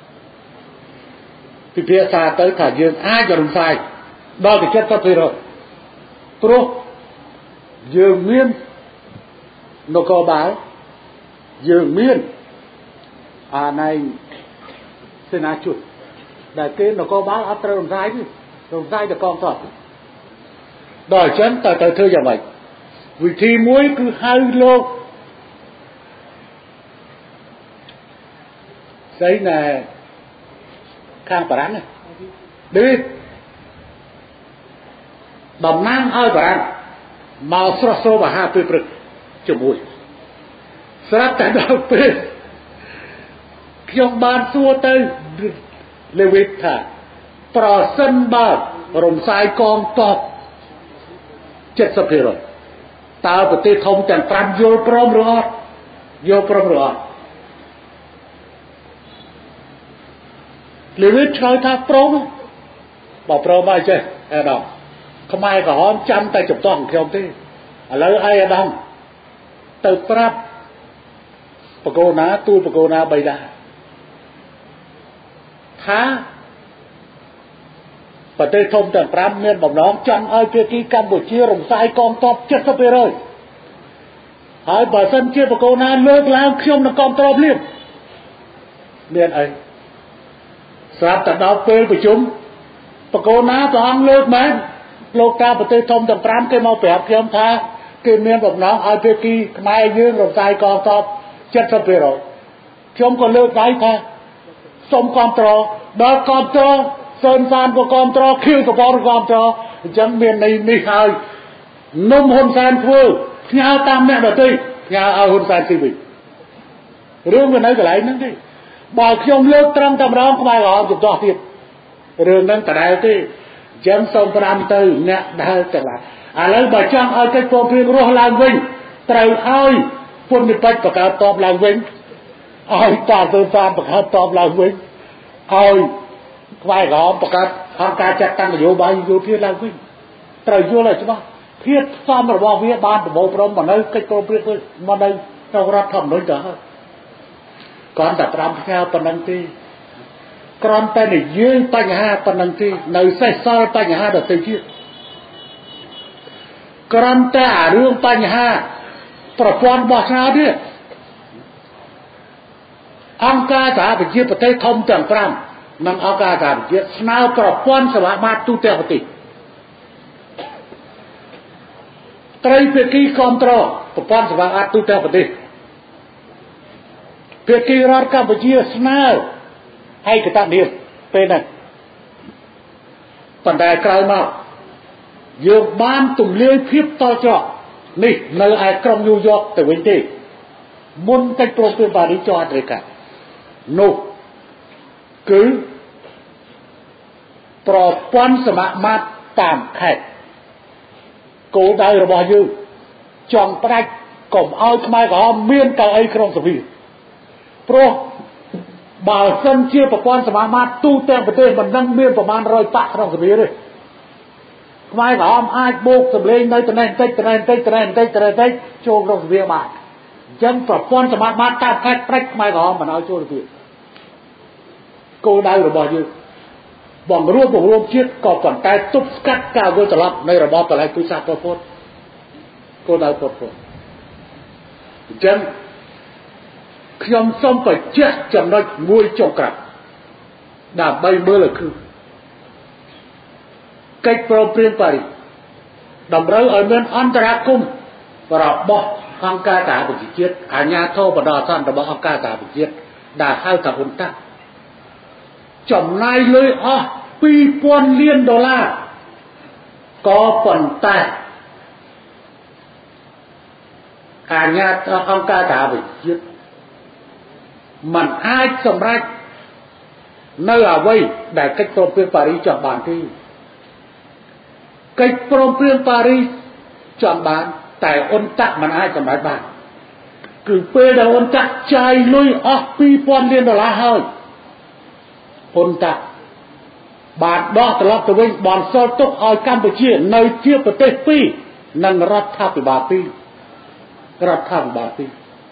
ពិភាក្សាទៅថាយើងអាចរំសាយដល់ទៅ seventy percent ព្រោះយើងមាននគរបាលយើងមានអាណៃសេនាជុតដែលគេនគរបាលអត់ត្រូវរំសាយទេរំសាយទៅកងទ័ពដល់អញ្ចឹងតើទៅធ្វើយ៉ាងម៉េចវិធីមួយគឺហៅលោកស្អីណែខាងបារាំងនេះតំណាងឲ្យបារាំងមកស្រស់ស្រូបអាហារពេលព្រឹកជាមួយស្រាប់តែដល់ពេលខ្ញុំបានសួរទៅលេវីតថាប្រសិនបើរំសាយកងទ័ព seventy percent តើប្រទេសធំទាំងfiveយល់ព្រមឬអត់យល់ព្រមឬអត់លេវីតឆ្លើយថាព្រមបើព្រមហើយចេះអាដាមខ្មែរក្រហមចាំតែចំទាស់ของខ្ញុំទេឥឡូវអាយអាដាមទៅប្រាប់បកូណាទូលបកូណាបៃតាថាប្រទេសធំទាំងfiveមានបំណងចង់ឲ្យភាគីកម្ពុជារំសាយកងទ័ពseventy percentហើយបើសិនជាបកូណាលើកឡើងខ្ញុំនឹងគ្រប់គ្រងភ្លាមមានអីស្រាប់តែដល់ពេលប្រជុំបកូណាព្រះអង្គលើកមែនលោកតាប្រទេសធំទាំងfiveគេមកប្រាប់ខ្ញុំថាគេមានបំណងឲ្យភាគីខ្មែរយើងរំសាយកងទ័ពseventy percentខ្ញុំក៏លើកដៃថាសូមគ្រប់គ្រងដល់គ្រប់គ្រងសើនសានក៏គ្រប់គ្រងខៀវក៏គ្រប់គ្រងអញ្ចឹងមានន័យនេះហើយនំហ៊ុនសែនធ្វើផ្ញើតាមអ្នកដទៃផ្ញើឲ្យហ៊ុនសែនទីវិញរឿងវានៅកន្លែងហ្នឹងទេបើខ្ញុំលើកត្រង់តែម្ដងខ្មែរក្រហមជំទាស់ទៀតរឿងហ្នឹងដដែលទេអញ្ចឹងសូមប្រាំទៅអ្នកដែលទាំងឡាយឥឡូវបើចង់ឲ្យកិច្ចព្រមព្រៀងរស់ឡើងវិញត្រូវឲ្យពុននិបិច្ចបង្កើតតបឡើងវិញឲ្យតាទៅតាមបង្កើតតបឡើងវិញឲ្យខ្មែរក្រហមបង្កើតអង្គការចាត់តាំងនយោបាយយោធាឡើងវិញត្រូវយល់ឲ្យច្បាស់ភាពផ្សំរបស់វាបានប្រមូលព្រមមកនៅកិច្ចព្រមព្រៀងមកនៅក្នុងរដ្ឋធម្មនុញ្ញទៅហើយគ្រាន់តែប្រាំផ្ញើប៉ុណ្្នឹងទេគ្រាន់តែនិយាយបញ្ហាប៉ុណ្្នឹងទេនៅសេសសល់បញ្ហាដទៃទៀតគ្រាន់តែអារឿងបញ្ហាប្រព័ន្ធបោះឆ្នោតនេះអង្គការសហប្រជាប្រទេសធំទាំងfiveនិងអង្គការសហប្រជាស្នើប្រព័ន្ធសមាមាត្រទូទាំងប្រទេសត្រីភាគីគ្រប់គ្រងប្រព័ន្ធសមាមាត្រទូទាំងប្រទេសភាគីរដ្ឋកម្ពុជាស្នើឯកតភាពពេលហ្នឹងប៉ុន្តែក្រោយមកយើងបានទម្លាយភាពតច្រកនេះនៅឯក្រុងញូវយ៉កទៅវិញទេមុនកិច្ចព្រមព្រៀងប៉ារីសចុះហត្ថលេខានោះគឺប្រព័ន្ធសមាមាត្រតាមខេត្តគោលដៅរបស់យើងចង់ផ្ដាច់កុំឲ្យខ្មែរក្រហមមានកៅអីក្នុងសភាព្រោះបើសិនជាប្រព័ន្ធសមាមាត្រទូទាំងប្រទេសមិនដឹងមានប្រមាណone hundredប៉ក្នុងសភាទេខ្មែរក្រហមអាចបូកសម្លេងនៅតំណែងតិចតំណែងតិចតំណែងតិចតំណែងតិចចូលក្នុងសភាបានអញ្ចឹងប្រព័ន្ធសមាមាត្រតាមខេត្តផ្ដាច់ខ្មែរក្រហមមិនឲ្យចូលសភាគោលដៅរបស់យើងបង្រួបបង្រួមជាតិក៏ប៉ុន្តែទប់ស្កាត់ការវិលត្រឡប់នៃរបបបល្ល័ង្កពុជសាសន៍ប៉ុលពតគោលដៅប៉ុលពតអញ្ចឹងខ្ញុំសូមបញ្ជាក់ចំណុចមួយចុងក្រោយដើម្បីមើលឲ្យគឺកិច្ចព្រមព្រៀងប៉ារីសតម្រូវឲ្យមានអន្តរាគមន៍របស់អង្គការសហប្រជាជាតិអាជ្ញាធរបណ្ដោះអាសន្នរបស់អង្គការសហប្រជាជាតិដែលហៅថាហ៊ុនតាចំណាយលុយអស់ពីរពាន់លានដុល្លារក៏ប៉ុន្តែអាជ្ញាធរអង្គការសហប្រជាជាតិมันអាចសម្រេចនៅអ្វីដែលកិច្ចព្រមព្រៀងប៉ារីសចង់បានទេកិច្ចព្រមព្រៀងប៉ារីសចង់បានតែអ៊ុនតាក់มันអាចសម្រេចបានគឺពេលដែលអ៊ុនតាក់ចាយលុយអស់ពីរពាន់លានដុល្លារហើយអ៊ុនតាក់បានដោះត្រឡប់ទៅវិញបន្សល់ទុកឲ្យកម្ពុជានៅជាប្រទេសពីរនិងរដ្ឋាភិបាលពីររដ្ឋាភិបាលពីរ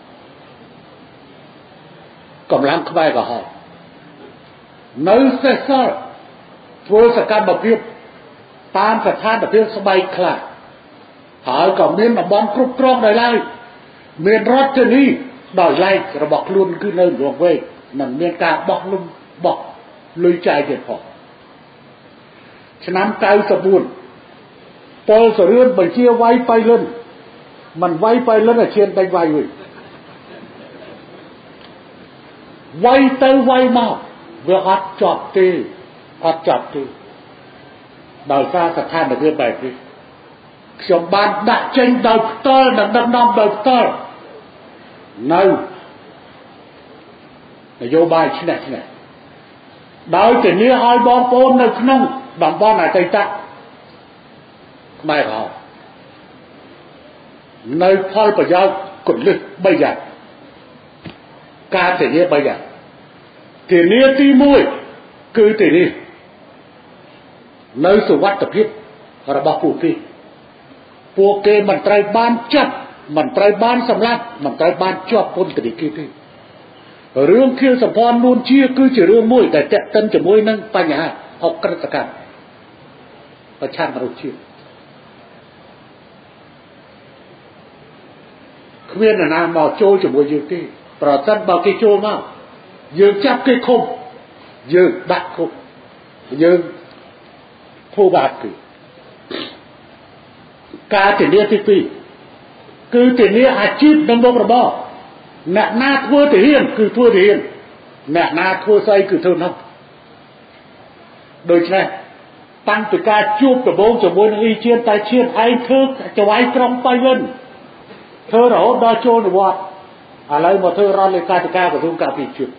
កម្លាំងខ្មែរក្រហមនៅសេសសល់ធ្វើសកម្មភាពតាមស្ថានភាពស្បែកខ្លាហើយក៏មានតំបន់គ្រប់គ្រងដោយឡែកមានរដ្ឋធានីដោយឡែករបស់ខ្លួនគឺនៅរងវែងនិងមានការបោះលុំបោះលុយចាយទៀតផងឆ្នាំ九十四ពលសរឿនបញ្ជាវាយបៃលិនមិនវាយបៃលិនឲ្យឈានដេញវាយវិញវាយទៅវាយមកវាអត់ចប់ទេអត់ចប់ទេដោយសារស្ថានភាពបែបនេះខ្ញុំបានដាក់ចេញដោយផ្ទាល់និងដឹកនាំដោយផ្ទាល់នៅនយោបាយឆ្នះឆ្នះដោយធានាឲ្យបងប្អូននៅក្នុងតំបន់អតីតខ្មែរក្រហមនៅផលប្រយោជន៍គន្លឹះបីយ៉ាងការធានាបីយ៉ាងធានាទីមួយគឺធានានៅសុវត្ថិភាពរបស់ពួកគេពួកគេមិនត្រូវបានចាប់មិនត្រូវបានសម្លាប់មិនត្រូវបានជាប់ពន្ធនាគារទេរឿងខៀវសម្ព័ន្ធនួនជាគឺជារឿងមួយដែលតេតិនជាមួយនឹងបញ្ហាអក្រិតកម្មប្រឆាំងមនុស្សជាតិគ្មាននរណាមកចូលជាមួយយើងទេប្រសិនបើគេចូលមកយើងចាប់គេឃុំយើងដាក់ឃុំយើងភូបាតគឺការធានាទីពីរគឺធានាអាជីពនិងមុខរបរអ្នកណាធ្វើទាហានគឺធ្វើទាហានអ្នកណាធ្វើស្អីគឺធ្វើនោះដូច្នេះតាំងពីការជួបដំបូងជាមួយនឹងអ៊ីជៀនតែឈៀនឯងធ្វើចវាយក្រុងបៃលិនធ្វើរហូតដល់ចូលនិវត្តន៍ឥឡូវមកធ្វើរដ្ឋលេខាធិការក្រសួងការពារជាតិ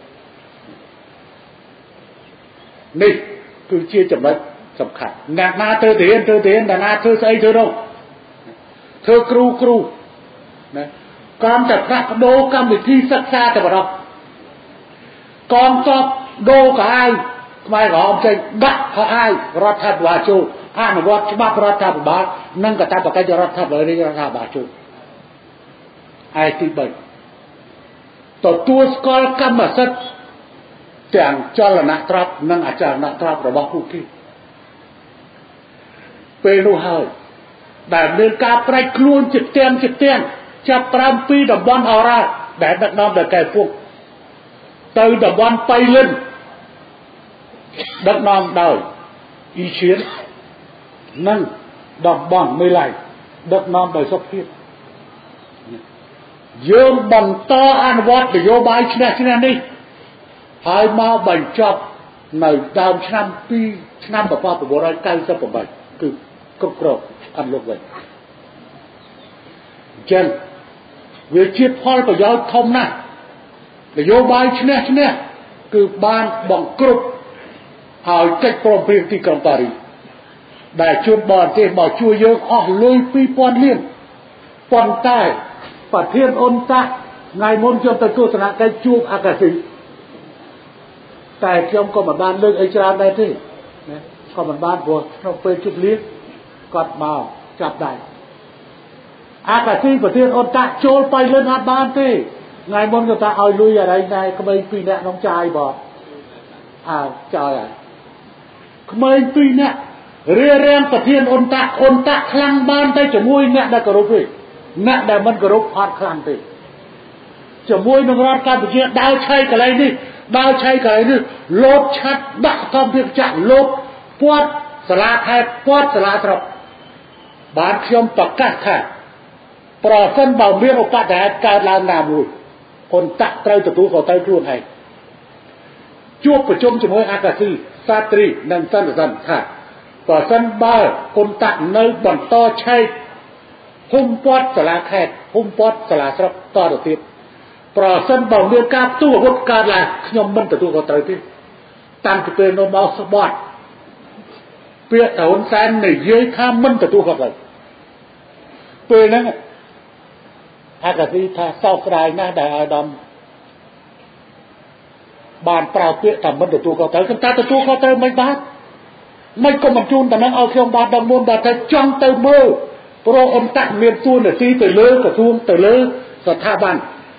នេះគឺជាចំណុចសំខាន់អ្នកណាធ្វើទាហានធ្វើទាហានអ្នកណាធ្វើស្អីធ្វើនោះធ្វើគ្រូគ្រូណាកំតែផ្លាស់ប្ដូរកម្មវិធីសិក្សាតែប៉ុណ្ណោះកងទ័ពដូរកៅអៅខ្មែរក្រហមចេញដាក់ខោអាវរដ្ឋាភិបាលចូលអនុវត្តច្បាប់រដ្ឋាភិបាលនិងកាតព្វកិច្ចរដ្ឋាភិបាលរដ្ឋាភិបាលចូលឯទីបីទទួលស្គាល់កម្មសិទ្ធិទាំងចលនាទ្រព្យនិងអចលនទ្រព្យរបស់ពួកគេពេលនោះហើយដែលមានការប្រែកខ្លួនជាទាំងជាទាំងចាប់ប្រាំពីតំបន់អរ៉ាដែលដឹកនាំដោយកែពុកទៅតំបន់បៃលិនដឹកនាំដោយអ៊ីឈៀននិងតំបន់មេឡៃដឹកនាំដោយសុខភាពយើងបន្តអនុវត្តនយោបាយឆ្នះឆ្នះនេះហើយមកបញ្ចប់នៅដើមឆ្នាំពីរឆ្នាំmột nghìn chín trăm chín mươi támគឺគ្រប់គ្រងអនុលោកវិញចឹងវាជាផលប្រយោជន៍ធំណាស់នយោបាយឆ្នះឆ្នះគឺបានបង្គ្រប់ឲ្យកិច្ចព្រមព្រៀងទីក្រុងប៉ារីសដែលជួនបរទេសមកជួយយើងអស់លុយពីរពាន់លានប៉ុន្តែប្រធានអ៊ុនតាក់ថ្ងៃមុនខ្ញុំទៅទស្សនកិច្ចជួបអាកាស៊ីតែខ្ញុំក៏មិនបានលើកអីច្រើនដែរទេណាក៏មិនបានព្រោះក្នុងពេលជប់លៀងគាត់មកចាប់ដៃអាកាស៊ីប្រធានអ៊ុនតាក់ចូលបៃលិនអត់បានទេថ្ងៃមុនគាត់ថាឲ្យលុយอะไรដែរក្មេងពីរនាក់ក្នុងចាយបងអើចោលហើយក្មេងពីរនាក់រៀបរៀងប្រធានអ៊ុនតាក់អ៊ុនតាក់ខ្លាំងបានតែជាមួយអ្នកដែលគោរពទេអ្នកដែលមិនគោរពអត់ខ្លាំងទេជាមួយនឹងរដ្ឋកម្ពុជាដើរឆៃកន្លែងនេះដើរឆៃកន្លែងនេះលោតឆាត់ដាក់កម្មវិធីចាក់លោតពាត់សាលាខេត្តពាត់សាលាស្រុកបានខ្ញុំប្រកាសថាប្រសិនបើមានឧបទ្ទហេតុកើតឡើងណាមួយអន្តៈត្រូវទទួលខុសត្រូវខ្លួនឯងជួបប្រជុំជាមួយអាកាស៊ីសាត្រីនិងសន្និសិនថាប្រសិនបើអន្តៈនៅបន្តឆែកហុំព័ទ្ធសាលាខេត្តហុំព័ទ្ធសាលាស្រុកតទៅទៀតប្រសិនបើមានការផ្ទុះអាវុធកើតឡើងខ្ញុំមិនទទួលខុសត្រូវទេតាំងពីពេលនោះមកស្បត់ពាក្យហ៊ុនសែននិយាយថាមិនទទួលខុសត្រូវពេលហ្នឹងអាកាស៊ីថាសោកស្ដាយណាស់ដែលអាដាមបានប្រើពាក្យថាមិនទទួលខុសត្រូវខ្ញុំថាទទួលខុសត្រូវមិនបានមិនក៏មិនជូនតែនឹងឲ្យខ្ញុំបានដឹងមុនដល់តែចង់ទៅមើលព្រោះអន្តៈមានទួនាទីទៅលើក្រសួងទៅលើស្ថាប័ន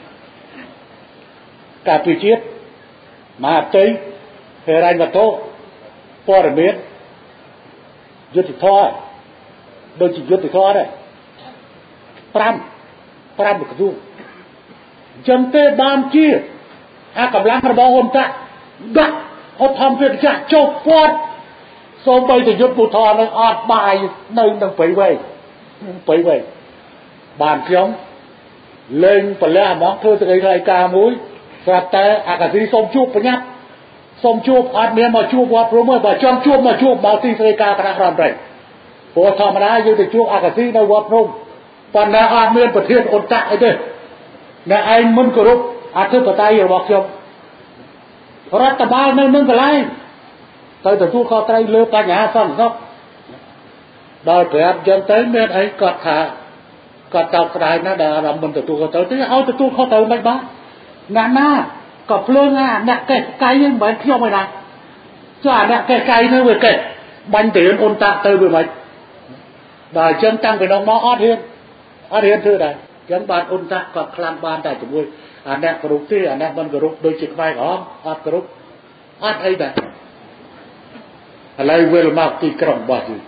ការពិជាតិមហាផ្ទៃហេរ៉ាញ់វត្ថុព័ត៌មានយុទ្ធធរដូចជាយុទ្ធធរដែរ5 5ក្រសួងអញ្ចឹងទេបានជាអាកម្លាំងរបស់អន្តៈដាក់អត់ធម្មវិទ្យាចុះព័ទ្ធសូម្បីតែយុទ្ធធរនឹងអត់បាយនៅនឹងព្រៃវែងព្រៃវែងបានខ្ញុំលេងប្រលះហ្មងធ្វើសេចក្តីថ្លែងការណ៍មួយស្រាប់តែអាកាស៊ីសូមជួបបញ្ញាប់សូមជួបអត់មានមកជួបវត្តព្រំទេបើចង់ជួបមកជួបមកទីស្តីការគណៈរដ្ឋមន្ត្រីព្រោះធម្មតាយើងទៅជួបអាកាស៊ីនៅវត្តព្រំប៉ុន្តែអត់មានប្រធានអន្តៈអីទេអ្នកឯងមិនគោរពអធិបតេយ្យរបស់ខ្ញុំរដ្ឋបាលនៅនឹងកន្លែងទៅទទួលខុសត្រូវលើបញ្ហាសន្តិសុខដល់ប្រាប់យើងទៅមានអីគាត់ថាគាត់តោកស្ដាយណាស់ដែលអារម្មណ៍មិនទទួលខុសត្រូវទេឲ្យទទួលខុសត្រូវមិនបានណាស់ណាក៏ភ្លើងអាអ្នកកេះកៃហ្នឹងមិនមែនខ្ញុំឯណាចុះអាអ្នកកេះកៃទៅវាកេះបាញ់ទៅរៀនអន្តៈទៅវាមិនដល់អញ្ចឹងតាំងពីនោះមកអត់រៀនអត់រៀនធ្វើដែរអញ្ចឹងបានអន្តៈគាត់ខ្លាំងបានតែជាមួយអាអ្នកគោរពទេអាអ្នកមិនគោរពដូចជាខ្មែរក្រហមអត់គោរពអត់អីដែរឥឡូវវិលមកទីក្រុងរបស់យើង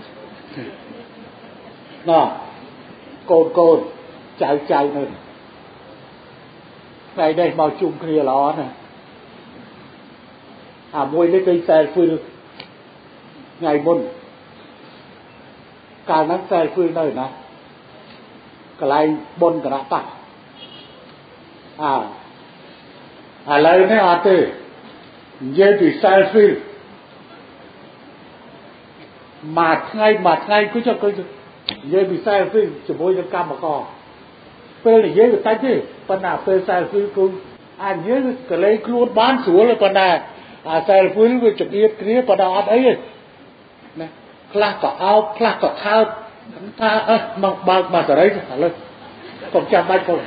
ណ៎កូនកូនចៅចៅនៅថ្ងៃនេះមកជុំគ្នាល្អណាស់អាមួយនេះគេសែលហ្វីលថ្ងៃមុនកាលហ្នឹងសែលហ្វីលនៅណាកន្លែងបុណ្យគណៈបកអើឥឡូវនេះអត់ទេនិយាយពីសែលហ្វីលមួយថ្ងៃមួយថ្ងៃគឺចុះគឺនិយាយពីសែលហ្វីលជាមួយនឹងកម្មករពេលនិយាយទៅតិចទេប៉ុន្តែពេលសែលហ្វីលគឺអាចនិយាយកលេងខ្លួនបានស្រួលប៉ុន្តែអាសែលហ្វីលវាចង្អៀតគ្នាប៉ុន្តែអត់អីទេណាខ្លះក៏អោបខ្លះក៏ថើបថាអើមកបើកមកសេរីឥឡូវកុំចាំបាច់ផង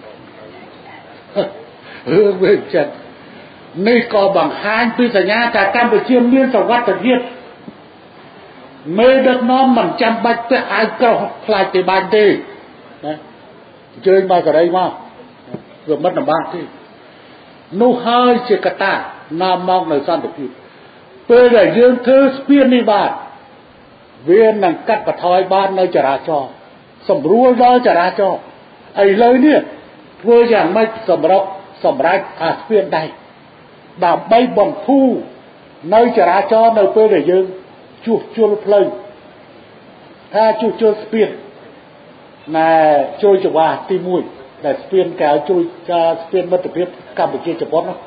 រឿងវាចិត្តនេះក៏បង្ហាញពីសញ្ញាថាកម្ពុជាមានសវត្ថិភាពមេដឹកនាំមិនចាំបាច់ពាក់អាវក្រោះខ្លាចទេបាញ់ទេណាអញ្ជើញមកសេរីមកវាមិនលំបាកទេនោះហើយជាកត្តានាំមកនៅសន្តិភាពពេលដែលយើងធ្វើស្ពាននេះបាទវានឹងកាត់បន្ថយបាននៅចរាចរណ៍សម្រួលដល់ចរាចរណ៍ឥឡូវនេះធ្វើយ៉ាងម៉េចសម្រាប់សម្រាប់អាស្ពានដែកដើម្បីបំភូនៅចរាចរណ៍នៅពេលដែលយើងជួសជុលផ្លូវថាជួសជុលស្ពានណែជួយចង្វាទីមួយដែលស្ពានកៅជួយការស្ពានមិត្តភាពកម្ពុជាជប៉ុននោះ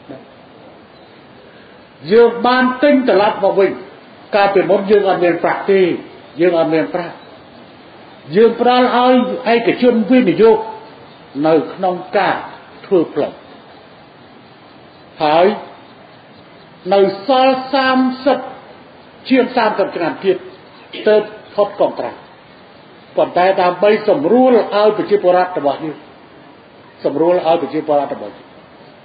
យើងបានទិញត្រឡប់មកវិញកាលពីមុនយើងអត់មានប្រាក់ទេយើងអត់មានប្រាក់យើងផ្ដល់ឲ្យឯកជនវិនិយោគនៅក្នុងការធ្វើផ្លូវហើយនៅសល់សាមសិបជាងសាមសិបឆ្នាំទៀតទើបផុតកុងត្រាក់ប៉ុន្តែដើម្បីសម្រួលឲ្យប្រជាពលរដ្ឋរបស់យើងសម្រួលឲ្យប្រជាពលរដ្ឋរបស់យើង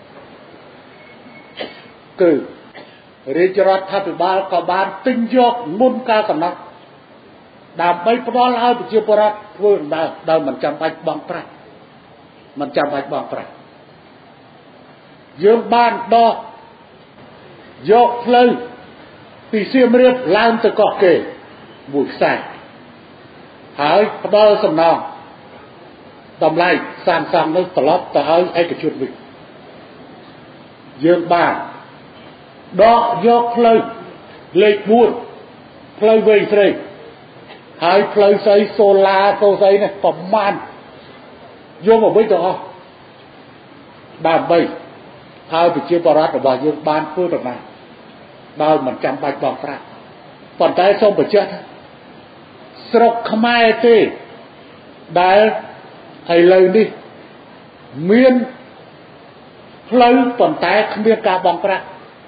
គឺរាជរដ្ឋាភិបាលក៏បានទិញយកមុនការកំណត់ដើម្បីផ្ដល់ឲ្យប្រជាពលរដ្ឋធ្វើដំណើរដោយមិនចាំបាច់បង់ប្រាក់មិនចាំបាច់បង់ប្រាក់យើងបានដកយកផ្លូវពីសៀមរាបឡើងទៅកោះកេរមួយខ្សែហើយផ្ដល់សំណងតម្លៃសាងសង់នោះត្រឡប់ទៅឲ្យឯកជនវិញយើងបានដកយកផ្លូវលេខបួនផ្លូវវែងស្រីហើយផ្លូវស្អីសូឡាសូស្អីនេះប្រមាណយកមកវិញទៅអស់ដើម្បីឲ្យប្រជាពលរដ្ឋរបស់យើងបានធ្វើដំណើរដោយមិនចាំបាច់បង់ប្រាក់ប៉ុន្តែសូមបញ្ជាក់ថាស្រុកខ្មែរទេដែលឥឡូវនេះមានផ្លូវប៉ុន្តែគ្មានការបង់ប្រាក់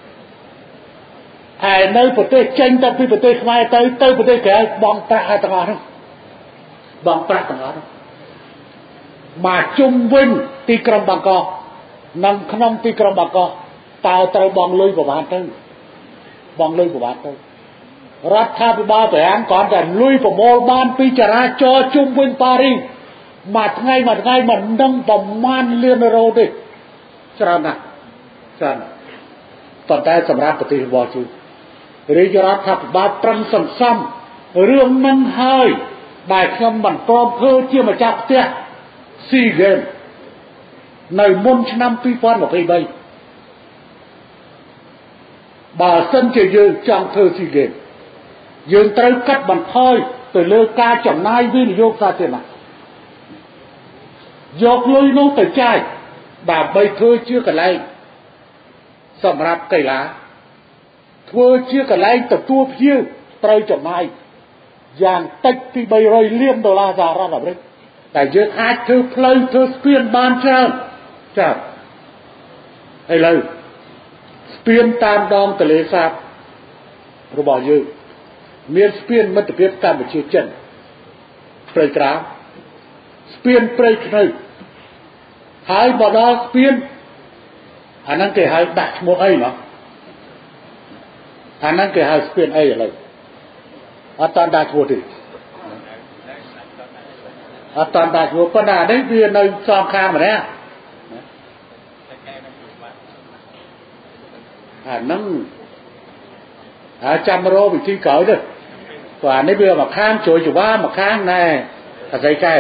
ហើយនៅប្រទេសចេញទៅពីប្រទេសខ្មែរទៅទៅប្រទេសក្រៅបង់ប្រាក់ឲ្យទាំងអស់នោះបង់ប្រាក់ទាំងអស់នោះមកជុំវិញទីក្រុងបាងកកនិងក្នុងទីក្រុងបាងកកតើត្រូវបង់លុយប្រហែលទៅបង់លុយប្រហែលទៅរដ្ឋាភិបាលប្រាំងគ្រាន់តែលុយប្រមូលបានពីចរាចរណ៍ជុំវិញប៉ារីសមួយថ្ងៃមួយថ្ងៃមិនដឹងប្រមាណលានអឺរ៉ូទេច្រើនណាស់ច្រើនប៉ុន្តែសម្រាប់ប្រទេសរបស់យើងរាជរដ្ឋាភិបាលប្រឹងសន្សំរឿងនឹងហើយដែលខ្ញុំមិនព្រមធ្វើជាម្ចាស់ផ្ទះSEA Gamesនៅមុនឆ្នាំពីរពាន់ยี่สิบสามបើសិនជាយើងចង់ធ្វើSEA Gamesយើងត្រូវកាត់បន្ថយទៅលើការចំណាយវិនិយោគសាធារណៈយកលុយនោះទៅចាយដើម្បីធ្វើជាកន្លែងសម្រាប់កីឡាធ្វើជាកន្លែងទទួលភ្ញៀវត្រូវចំណាយយ៉ាងតិចពីបីរយលានដុល្លារសហរដ្ឋអាមេរិកតែយើងអាចធ្វើផ្លូវធ្វើស្ពានបានច្រើនចា៎ឥឡូវស្ពានតាមដងទន្លេសាបរបស់យើងមានស្ពានមិត្តភាពកម្ពុជាចិនព្រៃក្រាបស្ពានព្រៃខ្នៅហើយមកដល់ស្ពានអាហ្នឹងគេហៅដាក់ឈ្មោះអីណោះអាហ្នឹងគេហៅស្ពានអីឥឡូវអត់តាន់ដាក់ឈ្មោះទេអត់តាន់ដាក់ឈ្មោះប៉ុន្តែនេះវានៅសងខាងម្នាក់អាហ្នឹងអាចាំរកវិធីក្រោយទៅព្រោះអានេះវាមកខាងជួយចង្វាមកខាងណែអាស្អីកែ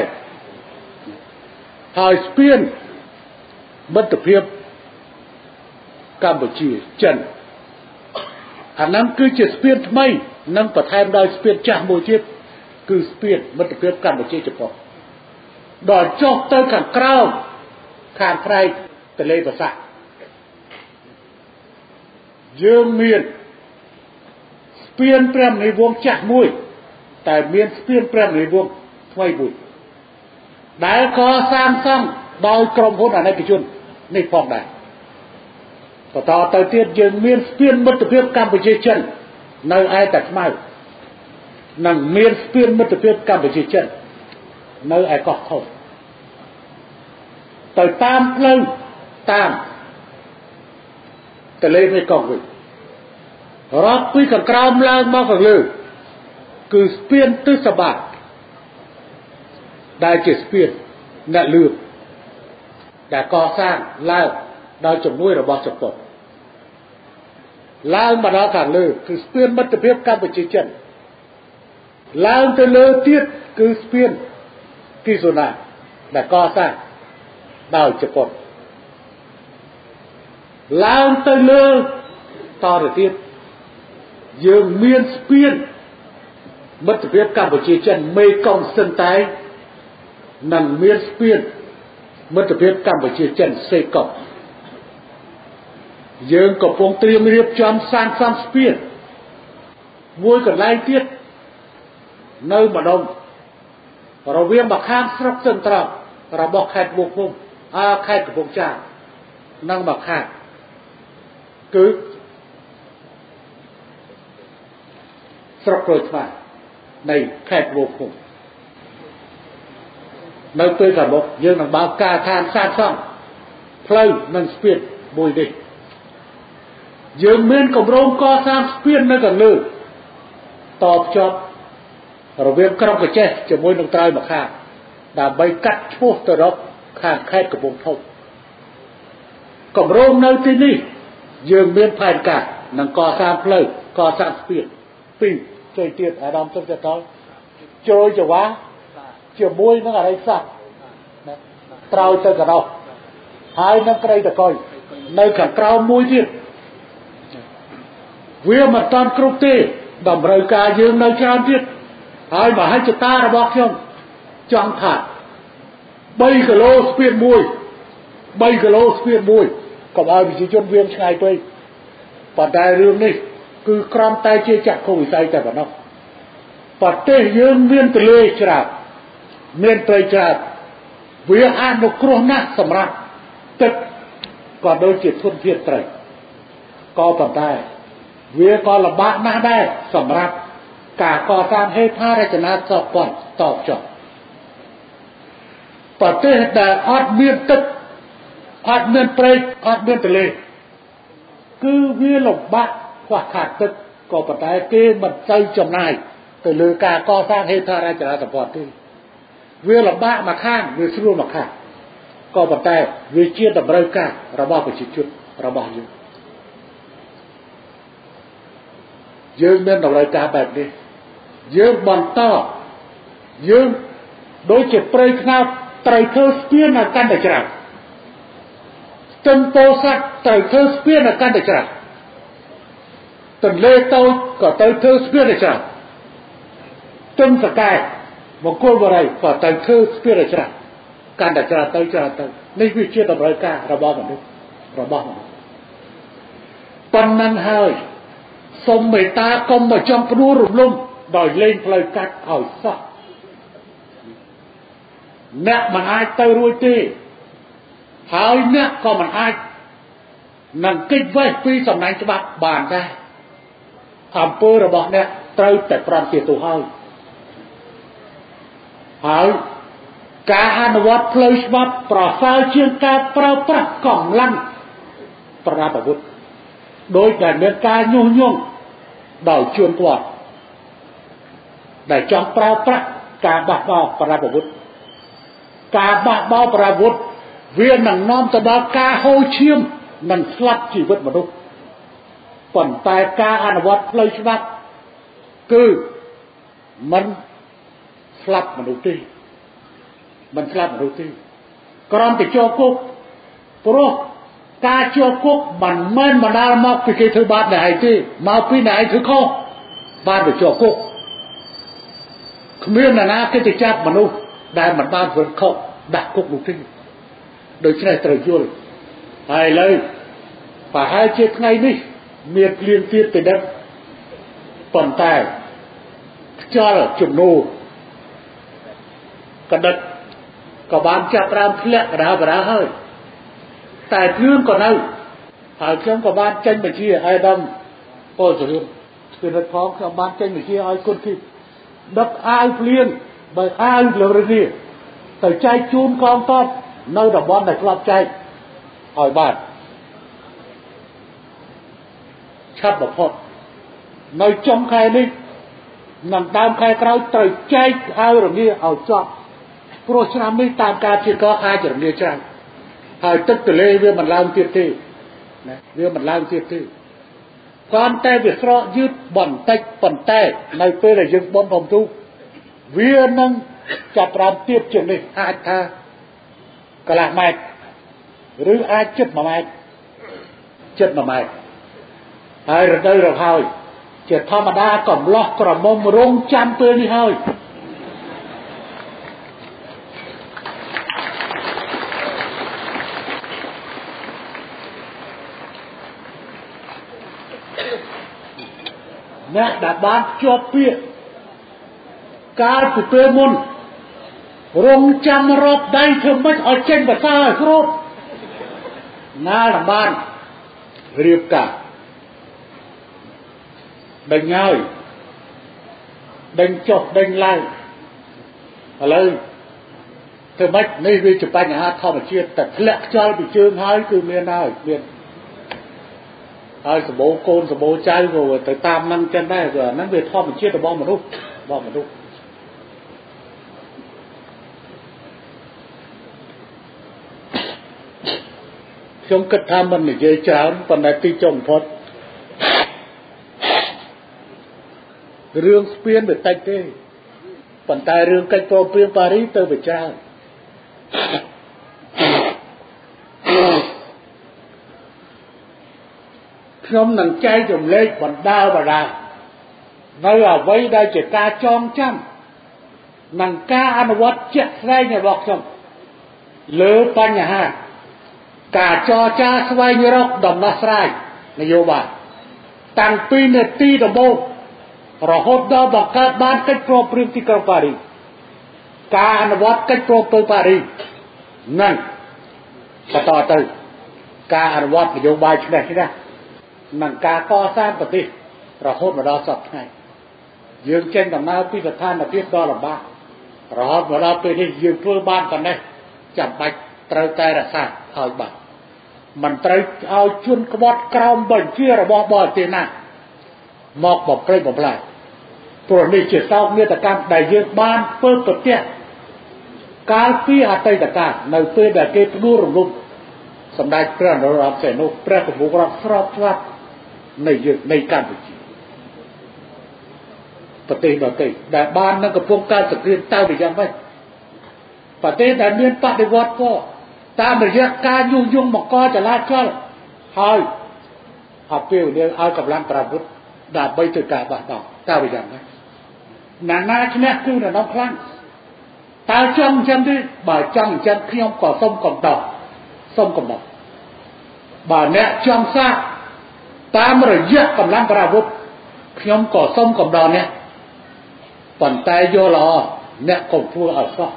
ហើយស្ពានមិត្តភាពកម្ពុជាចិនអាហ្នឹងគឺជាស្ពានថ្មីនិងបន្ថែមដោយស្ពានចាស់មួយទៀតគឺស្ពានមិត្តភាពកម្ពុជាជប៉ុនដល់ចុះទៅខាងក្រោមខាងព្រែកទន្លេបាសាក់យើងមានស្ពានព្រះមនីវង្សចាស់មួយតែមានស្ពានព្រះមនីវង្សថ្មីមួយដែលកសាងសង់ដោយក្រុមហ៊ុនអាណិកជននេះផងដែរបន្តទៅទៀតយើងមានស្ពានមិត្តភាពកម្ពុជាចិននៅឯតាខ្មៅនិងមានស្ពានមិត្តភាពកម្ពុជាចិននៅឯកោះធំទៅតាមផ្លូវតាមទន្លេមេគង្គវិញរាប់ពីខាងក្រោមឡើងមកខាងលើគឺស្ពានទិសបាតដែលជាស្ពានអ្នកលឿនដែលកសាងឡើងដោយជំនួយរបស់ជប៉ុនឡើងមកដល់ខាងលើគឺស្ពានមិត្តភាពកម្ពុជាចិនឡើងទៅលើទៀតគឺស្ពានគីសូណាដែលកសាងដោយជប៉ុនឡើងទៅលើតទៅទៀតយើងមានស្ពានមិត្តភាពកម្ពុជាចិនមេគង្គសិនតែនិងមានស្ពានមិត្តភាពកម្ពុជាចិនសេកុងយើងកំពុងត្រៀមរៀបចំសាងសង់ស្ពានមួយកន្លែងទៀតនៅម្ដុំរវាងម្ខាងស្រុកសិនត្រង់របស់ខេត្តមុខឃុំអាខេត្តកំពង់ចាមនិងម្ខាងគឺស្រុកក្រូចឆ្មានៃខេត្តមុខឃុំនៅពេលខាងមុខយើងនឹងបើកការឋានសាងសង់ផ្លូវនិងស្ពានមួយនេះយើងមានគម្រោងកសាងស្ពាននៅខាងលើតភ្ជាប់រវាងក្រុងកញ្ចេះជាមួយនឹងត្រើយម្ខាងដើម្បីកាត់ឆ្ពោះទៅរកខាងខេត្តកំពង់ធំគម្រោងនៅទីនេះយើងមានផែនការនឹងកសាងផ្លូវកសាងស្ពានពីរផ្សេងទៀតអាដាមសុខចិត្តជ្រោយចង្វាជាមួយនឹងអរិយស័ក្តិត្រោយទៅកណ្ដោះហើយនឹងក្រីតកុយនៅខាងក្រោមមួយទៀតវាមិនតាន់គ្រប់ទេតម្រូវការយើងនៅច្រើនទៀតហើយមហិច្ឆតារបស់ខ្ញុំចង់ថា 3គីឡូស្ពានមួយ3គីឡូស្ពានមួយកុំឲ្យប្រជាជនវាឆ្ងាយពេកប៉ុន្តែរឿងនេះគឺក្រំតែជាចក្ខុវិស័យតែប៉ុណ្ណោះប្រទេសយើងមានទន្លេច្រើនមានត្រីច្រើនវាអនុគ្រោះណាស់សម្រាប់ទឹកក៏ដូចជាធនធានត្រីក៏ប៉ុន្តែវាក៏លំបាកណាស់ដែរសម្រាប់ការកសាងហេដ្ឋារចនាសម្ព័ន្ធតបចុះប្រទេសដែលអត់មានទឹកអត់មានព្រៃអត់មានទន្លេគឺវាលំបាកខ្វះខាតទឹកក៏ប៉ុន្តែគេមិនទៅចំណាយទៅលើការកសាងហេដ្ឋារចនាសម្ព័ន្ធទេវាលំបាកមកខាងវាស្រួលមកខាងក៏ប៉ុន្តែវាជាតម្រូវការរបស់ប្រជាជនរបស់យើងយើងមានតម្រូវការបែបនេះយើងបន្តយើងដូចជាព្រៃខ្នោតត្រូវធ្វើស្ពានឲ្យកាន់តែច្រើនទន្ទឹមពោធិ៍សាត់ត្រូវធ្វើស្ពានឲ្យកាន់តែច្រើនទន្លេតូចក៏ត្រូវធ្វើស្ពានឲ្យច្រើនទន្ទឹមសកែមង្គលបុរីក៏ត្រូវធ្វើស្ពានឲ្យច្រើនកាន់តែច្រើនទៅច្រើនទៅនេះវាជាតម្រូវការរបស់មនុស្សរបស់មនុស្សប៉ុណ្ណឹងហើយសូមមេត្តាកុំមកចំព្រួលរំលំដោយលេងផ្លូវកាត់ឲ្យសោះអ្នកមិនអាចទៅរួចទេហើយអ្នកក៏មិនអាចនឹងគេចវេះពីសំណាញ់ច្បាប់បានដែរអំពើរបស់អ្នកត្រូវតែប្រន់ជាទូហើយហើយការអនុវត្តផ្លូវច្បាប់ប្រសើរជាងការប្រើប្រាស់កម្លាំងប្រដាប់អាវុធដោយដែលមានការញុះញង់ដោយជួនទាត់ដែលចង់ប្រើប្រាស់ការបះបោរប្រដាប់អាវុធការបះបោរប្រដាប់អាវុធវានឹងនាំទៅដល់ការហូរឈាមនិងស្លាប់ជីវិតមនុស្សប៉ុន្តែការអនុវត្តផ្លូវច្បាប់គឺមិនស្លាប់មនុស្សទេមិនស្លាប់មនុស្សទេគ្រាន់តែជាប់គុកព្រោះការជាប់គុកមិនមែនបណ្ដាលមកពីគេធ្វើបាបអ្នកឯងទេមកពីអ្នកឯងធ្វើខុសបានទៅជាប់គុកគ្មានអ្នកណាគេទៅចាប់មនុស្សដែលមិនបានធ្វើខុសដាក់គុកនោះទេដូច្នេះត្រូវយល់ហើយឥឡូវប្រហែលជាថ្ងៃនេះមានភ្លៀងទៀតទៅដឹកប៉ុន្តែខ្យល់ជំនោរកដឹកក៏បានចាប់ដើមធ្លាក់កណ្ដាលកណ្ដាលហើយតែភ្លៀងក៏នៅហើយខ្ញុំក៏បានចេញបញ្ជាឲ្យដំពលសរឿងគឺរដ្ឋផងខ្ញុំបានចេញបញ្ជាឲ្យគុណធីដឹកអាវភ្លៀងបើអាវលើរនេះទៅចែកជូនកងទ័ពនៅតំបន់ដែលធ្លាប់ចែកឲ្យបានឆាប់បំផុតនៅចុងខែនេះនិងដើមខែក្រោយត្រូវចែកអាវរងាឲ្យចប់ព្រោះឆ្នាំនេះតាមការព្យាករណ៍អាចរងាច្រើនហើយទឹកទន្លេវាមិនឡើងទៀតទេណាវាមិនឡើងទៀតទេគ្រាន់តែវាស្រកយឺតបន្តិចប៉ុន្តែនៅពេលដែលយើងបំបំទូវានឹងចាប់ផ្ដើមទៀតជាងនេះអាចថាកន្លះម៉ែត្រឬអាចជិតមួយម៉ែត្រជិតមួយម៉ែត្រហើយរដូវរកហើយជាធម្មតាកំឡោះក្រមុំរងចាំពេលនេះហើយអ្នកដែលបានជាប់ពាក្យកាលពីពេលមុនរងចាំរាប់ដៃធ្វើម៉េចឲ្យចេញភាសាឲ្យគ្រប់ណាលបានរៀបការដេញហើយដេញចុះដេញឡើងឥឡូវធ្វើម៉េចនេះវាជាបញ្ហាធម្មជាតិតែធ្លាក់ខ្យល់ពីជើងហើយគឺមានហើយមានហើយសម្បូរកូនសម្បូរចៅក៏ទៅតាមនឹងចឹងដែរព្រោះអាហ្នឹងវាធម្មជាតិរបស់មនុស្សរបស់មនុស្សខ្ញុំគិតថាមិននិយាយច្រើនប៉ុន្តែទីចុងបំផុតរឿងស្ពានវាតិចទេប៉ុន្តែរឿងកិច្ចព្រមព្រៀងប៉ារីសទៅវាច្រើនខ្ញុំនឹងចែករំលែកបណ្ដាលបណ្ដាលនៅអ្វីដែលជាការចងចាំនិងការអនុវត្តជាក់ស្ដែងរបស់ខ្ញុំលើបញ្ហាការចរចាស្វែងរកដំណោះស្រាយនយោបាយតាំងពីនាទីដំបូងរហូតដល់បង្កើតបានកិច្ចព្រមព្រៀងទីក្រុងប៉ារីសការអនុវត្តកិច្ចព្រមព្រៀងប៉ារីសនឹងបន្តទៅការអនុវត្តនយោបាយឆ្នះឆ្នះនឹងការកសាងប្រទេសរហូតមកដល់សពថ្ងៃយើងចេញដំណើរពីស្ថានភាពដ៏លំបាករហូតមកដល់ពេលនេះយើងធ្វើបានប៉ុណ្ណេះចាំបាច់ត្រូវតែរក្សាឲ្យបានមិនត្រូវឲ្យជន់ក្បត់ក្រោមបញ្ជារបស់បរទេសណាមកបំផ្លិចបំផ្លាញព្រោះនេះជាសោកនាដកម្មដែលយើងបានធ្វើប្រទះកាលពីអតីតកាលនៅពេលដែលគេផ្ដួលរំលំសម្ដេចព្រះនរោត្តមសីហនុព្រះប្រមុខរដ្ឋស្របច្បាប់នៃយើងនៃកម្ពុជាប្រទេសដទៃដែលបាននឹងកំពុងកើតសង្គ្រាមតើវាយ៉ាងម៉េចប្រទេសដែលមានបដិវត្តន៍ក៏តាមរយៈការញុះញង់បង្កចលាចលហើយអពាវនាវឲ្យកម្លាំងប្រយុទ្ធដើម្បីធ្វើការបះបោរតើវាយ៉ាងម៉េចណានាឈ្នះគឺនៅក្នុងខ្លាំងតើចង់អញ្ចឹងទេបើចង់អញ្ចឹងខ្ញុំក៏សូមកំដរសូមកំដរបើអ្នកចង់សាកតាមរយៈកម្លាំងប្រយុទ្ធខ្ញុំក៏សូមកំដរអ្នកប៉ុន្តែយល់ល្អអ្នកកុំធ្វើឲ្យសោះ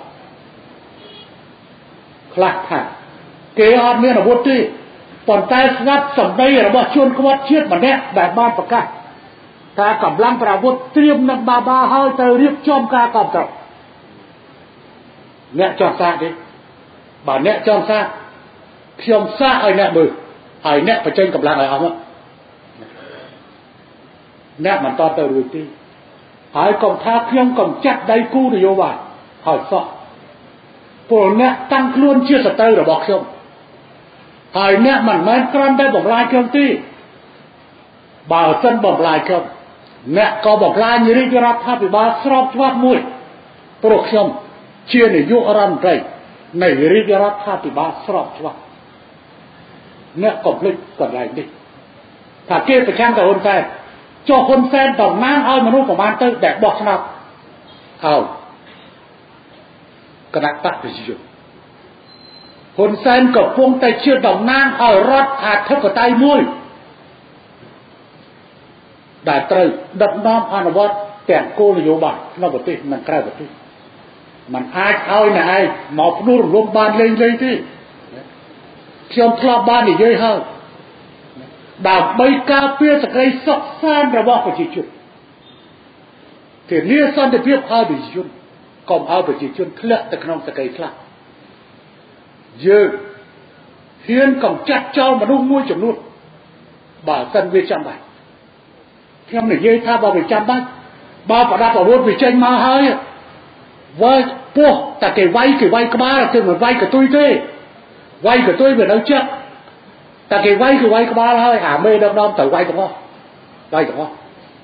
ខ្លះថាគេអត់មានអាវុធទេប៉ុន្តែស្ងាត់សម្ដីរបស់ជនក្បត់ជាតិម្នាក់ដែលបានប្រកាសថាកម្លាំងប្រយុទ្ធត្រៀមនឹងបាបាហើយទៅរៀបចំការគ្រប់គ្រងអ្នកចង់សាកទេបើអ្នកចង់សាកខ្ញុំសាកឲ្យអ្នកមើលហើយអ្នកបញ្ចេញកម្លាំងឲ្យអស់មកអ្នកមិនតទៅរួចទេហើយកុំថាខ្ញុំកំចាត់ដៃគូនយោបាយហើយសោះព្រោះអ្នកតាំងខ្លួនជាសត្រូវរបស់ខ្ញុំហើយអ្នកមិនមែនគ្រាន់តែបំផ្លាញខ្ញុំទេបើសិនបំផ្លាញខ្ញុំអ្នកក៏បំផ្លាញរាជរដ្ឋាភិបាលស្របច្បាប់មួយព្រោះខ្ញុំជានាយករដ្ឋមន្ត្រីនៃរាជរដ្ឋាភិបាលស្របច្បាប់អ្នកកុំភ្លេចកន្លែងនេះថាគេប្រចាំតែហ៊ុនសែនចុះហ៊ុនសែនតំណាងឲ្យមនុស្សប្រមាណទៅដែលបោះឆ្នោតឲ្យគណៈបកប្រជាជនហ៊ុនសែនកំពុងតែជាតំណាងឲ្យរដ្ឋអធិបតេយ្យមួយដែលត្រូវដឹកនាំអនុវត្តទាំងគោលនយោបាយក្នុងប្រទេសនិងក្រៅប្រទេសมันអាចឲ្យអ្នកឯងមកផ្ដួលរំលំបានលេងលេងទេខ្ញុំធ្លាប់បាននិយាយហើយដើម្បីការពារសេចក្តីសុខសាន្តរបស់ប្រជាជនធានាសន្តិភាពឲ្យប្រជាជនកុំឲ្យប្រជាជនធ្លាក់ទៅក្នុងសេចក្តីខ្លាចយើងហ៊ានកំចាត់ចោលមនុស្សមួយចំនួនបើសិនវាចាំបាច់ខ្ញុំនិយាយថាបើវាចាំបាច់បើប្រដាប់អាវុធវាចេញមកហើយវាយពោះតែគេវាយគេវាយក្បាលគេមិនវាយកតុយទេវាយកតុយវានៅចិត្តតែគេវាយគេវាយក្បាលហើយអាមេដឹកនាំទៅវាយទាំងអស់វាយទាំងអស់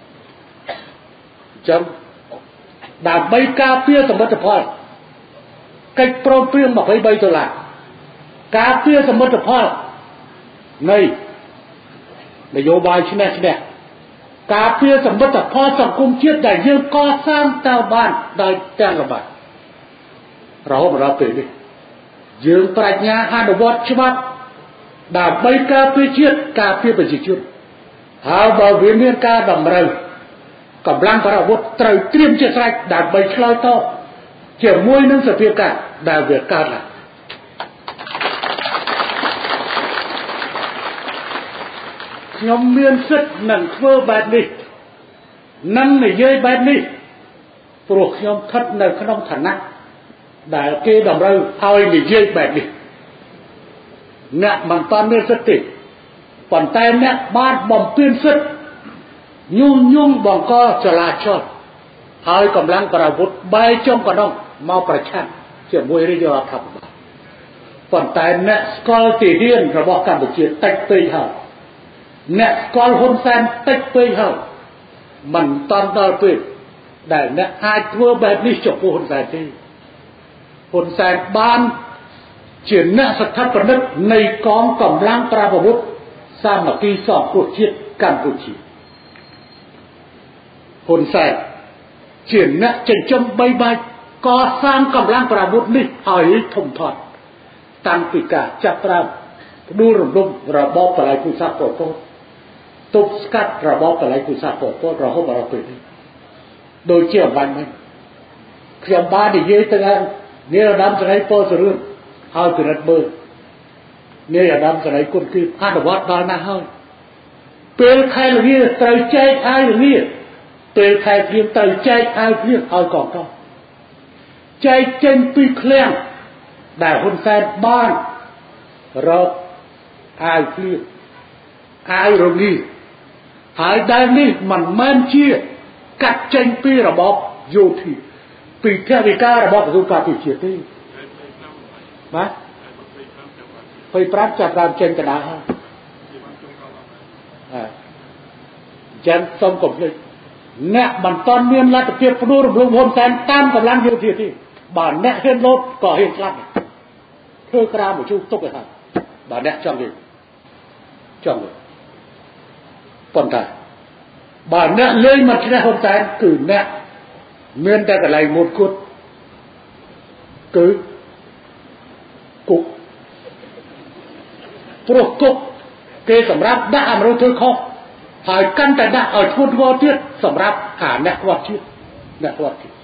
ចឹងដើម្បីការពារសមិទ្ធផលកិច្ចព្រមព្រៀងยี่สิบสามដុល្លារការពារសមិទ្ធផលនៃនយោបាយឆ្នះឆ្នះការពារសមិទ្ធផលសង្គមជាតិដែលយើងកសាងទៅបានដោយទាំងរបាយរហូតដល់ពេលនេះយើងប្រាជ្ញាអនុវត្តច្បាប់ដើម្បីការពារជាតិការពារប្រជាជនហើយបើវាមានការតម្រូវកម្លាំងប្រយុទ្ធត្រូវត្រៀមជាស្រេចដើម្បីឆ្លើយតបជាមួយនឹងសភាពការដែលវាកើតឡើងខ្ញុំមានសិទ្ធិនឹងធ្វើបែបនេះនឹងនិយាយបែបនេះព្រោះខ្ញុំស្ថិតនៅក្នុងឋានៈដែលគេតម្រូវឲ្យនិយាយបែបនេះអ្នកមិនតាន់មានសិទ្ធិទេប៉ុន្តែអ្នកបានបំពេញសិទ្ធិញុះញង់បង្កចលាចលហើយកម្លាំងប្រយុទ្ធបែកចុងកណ្ដុងមកប្រឆាំងជាមួយរាជរដ្ឋាភិបាលប៉ុន្តែអ្នកស្គាល់ទីហ៊ានរបស់កម្ពុជាតិចពេកហើយអ្នកស្គាល់ហ៊ុនសែនតិចពេកហើយមិនតាន់ដល់ពេលដែលអ្នកអាចធ្វើបែបនេះចំពោះហ៊ុនសែនទេហ៊ុនសែនបានជាអ្នកស្ថាបនិកនៃកងកម្លាំងប្រយុទ្ធសាមគ្គីសង្គ្រោះជាតិកម្ពុជាហ៊ុនសែនជាអ្នកចិញ្ចឹមបីបាច់កសាងកម្លាំងប្រយុទ្ធនេះឲ្យធំធាត់តាំងពីការចាប់ផ្ដើមផ្ដួលរំលំរបបបល្ល័ង្កពូជសាសន៍ប៉ុលពតទប់ស្កាត់របបបល្ល័ង្កពូជសាសន៍ប៉ុលពតរហូតដល់ពេលនេះដូចជាអំបញ្ញមិញខ្ញុំបាននិយាយទៅដល់នាយឧត្តមសេនីយ៍ពលសរឿនហើយពិនិត្យមើលនាយឧត្តមសេនីយ៍គុណគីអនុវត្តដល់ណាស់ហើយពេលខែល្ងាត្រូវចែកអាយល្ងាពេលខែភ្លៀងត្រូវចែកអាយភ្លៀងឲ្យកងទ័ពចែកចេញពីឃ្លាំងដែលហ៊ុនសែនបានរកអាយភ្លៀងអាយរងាហើយដែលនេះមិនមែនជាកាត់ចេញពីរបបយោធាពីថវិការបស់ក្រសួងការពារជាតិទេបាទពីប្រាក់ចាប់ដើមចេញកណ្ដាលហើយអើចឹងសូមកុំភ្លេចអ្នកមិនតន់មានលទ្ធភាពផ្ដួលរំលំហ៊ុនសែនតាមកម្លាំងយោធាទេបើអ្នកហ៊ានលោតក៏ហ៊ានស្លាប់ធ្វើក្រាមមកជួបទុកឲ្យហើយបើអ្នកចង់ទេចង់ទេប៉ុន្តែបើអ្នកលេងមកឈ្នះហ៊ុនសែនគឺអ្នកមានតែកន្លែងមុតគត់គឺគុកព្រោះគុកគេសម្រាប់ដាក់អមនុស្សធ្វើខុសហើយកាន់តែដាក់ឲ្យធ្ងន់ធ្ងរទៀតសម្រាប់អាអ្នកខ្វះជាតិអ្នកខ្វះជាតិ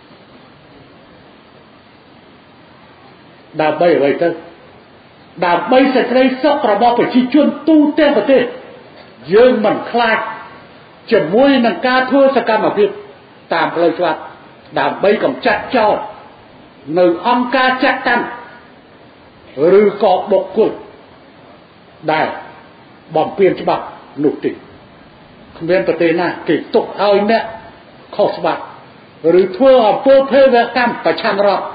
ដើម្បីអ្វីទៅដើម្បីសេចក្តីសុខរបស់ប្រជាជនទូទាំងប្រទេសយើងមិនខ្លាចជាមួយនឹងការធ្វើសកម្មភាពតាមផ្លូវច្បាប់ដើម្បីកម្ចាត់ចោលនៅអង្គការចាត់តាំងឬក៏បុគ្គលដែលបំពានច្បាប់នោះទេគ្មានប្រទេសណាគេទុកឲ្យអ្នកខុសច្បាប់ឬធ្វើអំពើភេរវកម្មប្រឆាំងរដ្ឋ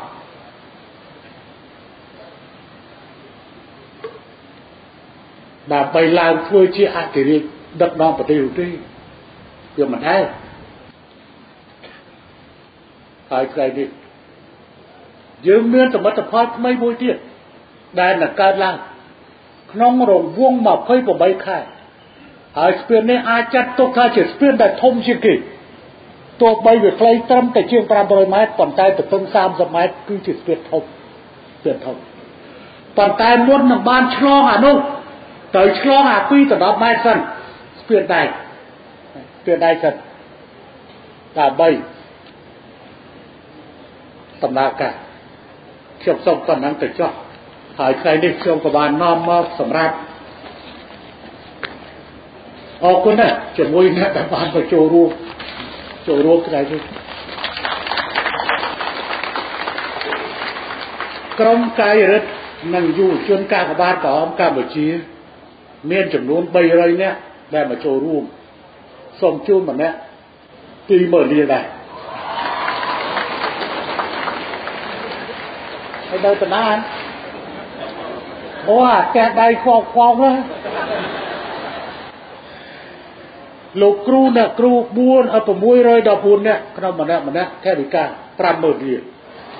ដើម្បីឡើងធ្វើជាអធិរាជដឹកនាំប្រទេសនោះទេវាមិនដែរហើយថ្ងៃនេះយើងមានសមិទ្ធផលថ្មីមួយទៀតដែលនឹងកើតឡើងក្នុងរង្វង់ยี่สิบแปดខែហើយស្ពាននេះអាចចាត់ទុកថាជាស្ពានដែលធំជាងគេទោះបីវាខ្លីត្រឹមតែជាងfive hundredម៉ែត្រប៉ុន្តែទទឹងthirtyម៉ែត្រគឺជាស្ពានធំស្ពានធំប៉ុន្តែមុននឹងបានឆ្លងអានោះត្រូវឆ្លងអាtwo to tenម៉ែត្រសិនស្ពានដែកស្ពានដែកសិនដើម្បីដំណើរការខ្ញុំសូមប៉ុណ្ណឹងទៅចុះហើយថ្ងៃនេះខ្ញុំក៏បាននាំមកសម្រាប់អរគុណណាស់ជាមួយអ្នកដែលបានទៅចូលរួមចូលរួមថ្ងៃនេះក្រុមកាយរដ្ឋនិងយុវជនកាកបាទក្រហមកម្ពុជាមានចំនួនthree hundredនាក់ដែលមកចូលរួមសូមជូនម្នាក់two thousandរៀលដែរហើយដល់តាណាអូអាតែដៃខ្វងខ្វងណាលោកគ្រូអ្នកគ្រូfour six one fourនាក់ក្នុងម្នាក់ម្នាក់ថវិកាfive thousandរៀល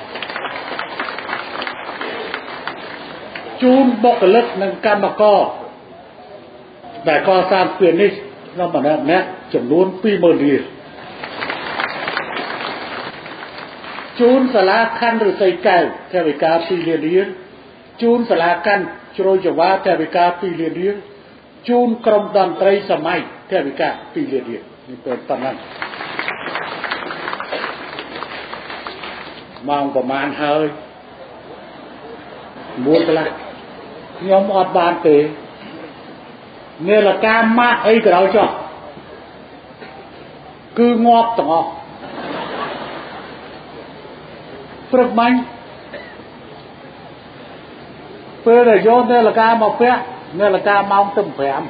ជូនបុគ្គលិកនិងកម្មករដែលកសាងស្ពាននេះក្នុងម្នាក់ម្នាក់ចំនួនtwo thousandរៀលជូនសាលាខណ្ឌឫស្សីកែវថវិកាtwoលានរៀលជូនសាលាខណ្ឌជ្រោយចង្វាថវិកាtwoលានរៀលជូនក្រុមតន្ត្រីសម័យថវិកាtwoលានរៀលនេះเป็นប៉ុណ្ណឹងម៉ោងប្រហែលហើយnineកន្លះខ្ញុំអត់បានទេនាឡិកាម៉ាកអីក៏ដោយចុះគឺងាប់ទាំងអស់ព្រឹកមិញពេលដែលយកនាឡិកាមកពាក់នាឡិកាម៉ោងទៅfiveពាក់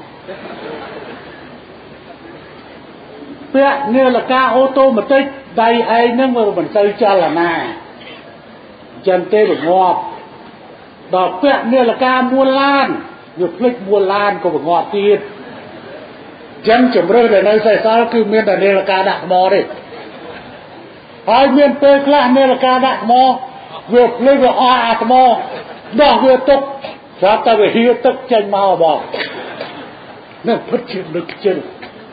នាឡិកាអូតូម៉ាទិកដៃឯងហ្នឹងវាមិនទៅចលនាចឹងទេវាងាប់ដល់ពាក់នាឡិកាមួលឡានវាភ្លេចមួលឡានក៏វាងាប់ទៀតចឹងជំរឿនដែលនៅសេសសល់គឺមានតែនាឡិកាដាក់ថ្មទេហើយមានពេលខ្លះនាឡិកាដាក់ថ្មវាភ្លេចវាអស់អាថ្មដោះវាទុកស្រាប់តែវាហៀទឹកចេញមកបងនេះពិតជានឹកខ្ជិល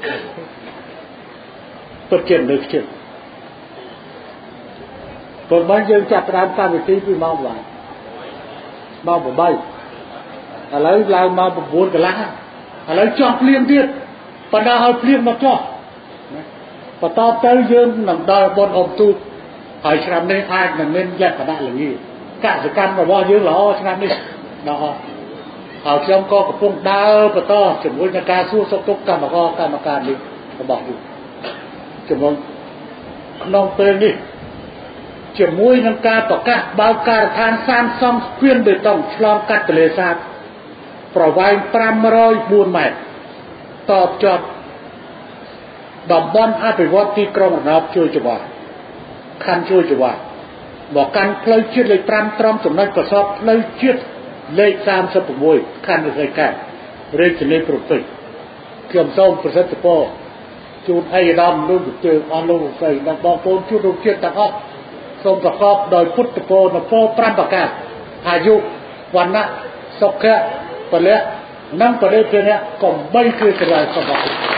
ពិតជានឹកខ្ជិលព្រោះបានយើងចាប់ផ្ដើមកម្មវិធីពីម៉ោងបានមក8ឥឡូវឡើងមក9កន្លះឥឡូវចោះភ្លៀងទៀតបណ្ដាឲ្យភ្លៀងមកចោះបន្តទៅយើងនឹងដល់បុណ្យអុំទូកហើយឆ្នាំនេះអាចនឹងមានលក្ខណៈល្ងាកសិកម្មរបស់យើងល្អឆ្នាំនេះដល់ហើយខ្ញុំក៏កំពុងដើរបន្តជាមួយនឹងការសួរសុខទុក្ខកម្មករកម្មការនេះរបស់យើងជាមួយក្នុងពេលនេះជាមួយនឹងការប្រកាសបើកការដ្ឋានសាងសង់ស្ពានបេតុងឆ្លងកាត់ទន្លេសាបប្រវែង500បួនម៉ែត្រតបជាប់តំបន់អភិវឌ្ឍទីក្រុងរណបជួយច្បាស់ខណ្ឌជួយច្បាស់មកកាន់ផ្លូវជាតិលេខ5ត្រង់ចំណុចកសបផ្លូវជាតិលេខ36ខណ្ឌរិស័យកែបរាជធានីភ្នំពេញខ្ញុំសូមប្រសិទ្ធពរជូនឯកឧត្តមលោកជំទាវអស់លោកស្រីនិងបងប្អូនជួនរួមជាតិទាំងអស់សូមប្រកបដោយពុទ្ធពរនពរ5ប្រការអាយុវណ្ណៈសុខៈពលៈនិងបរិទ្ធិរៈកំបីគឺសេរីសុខ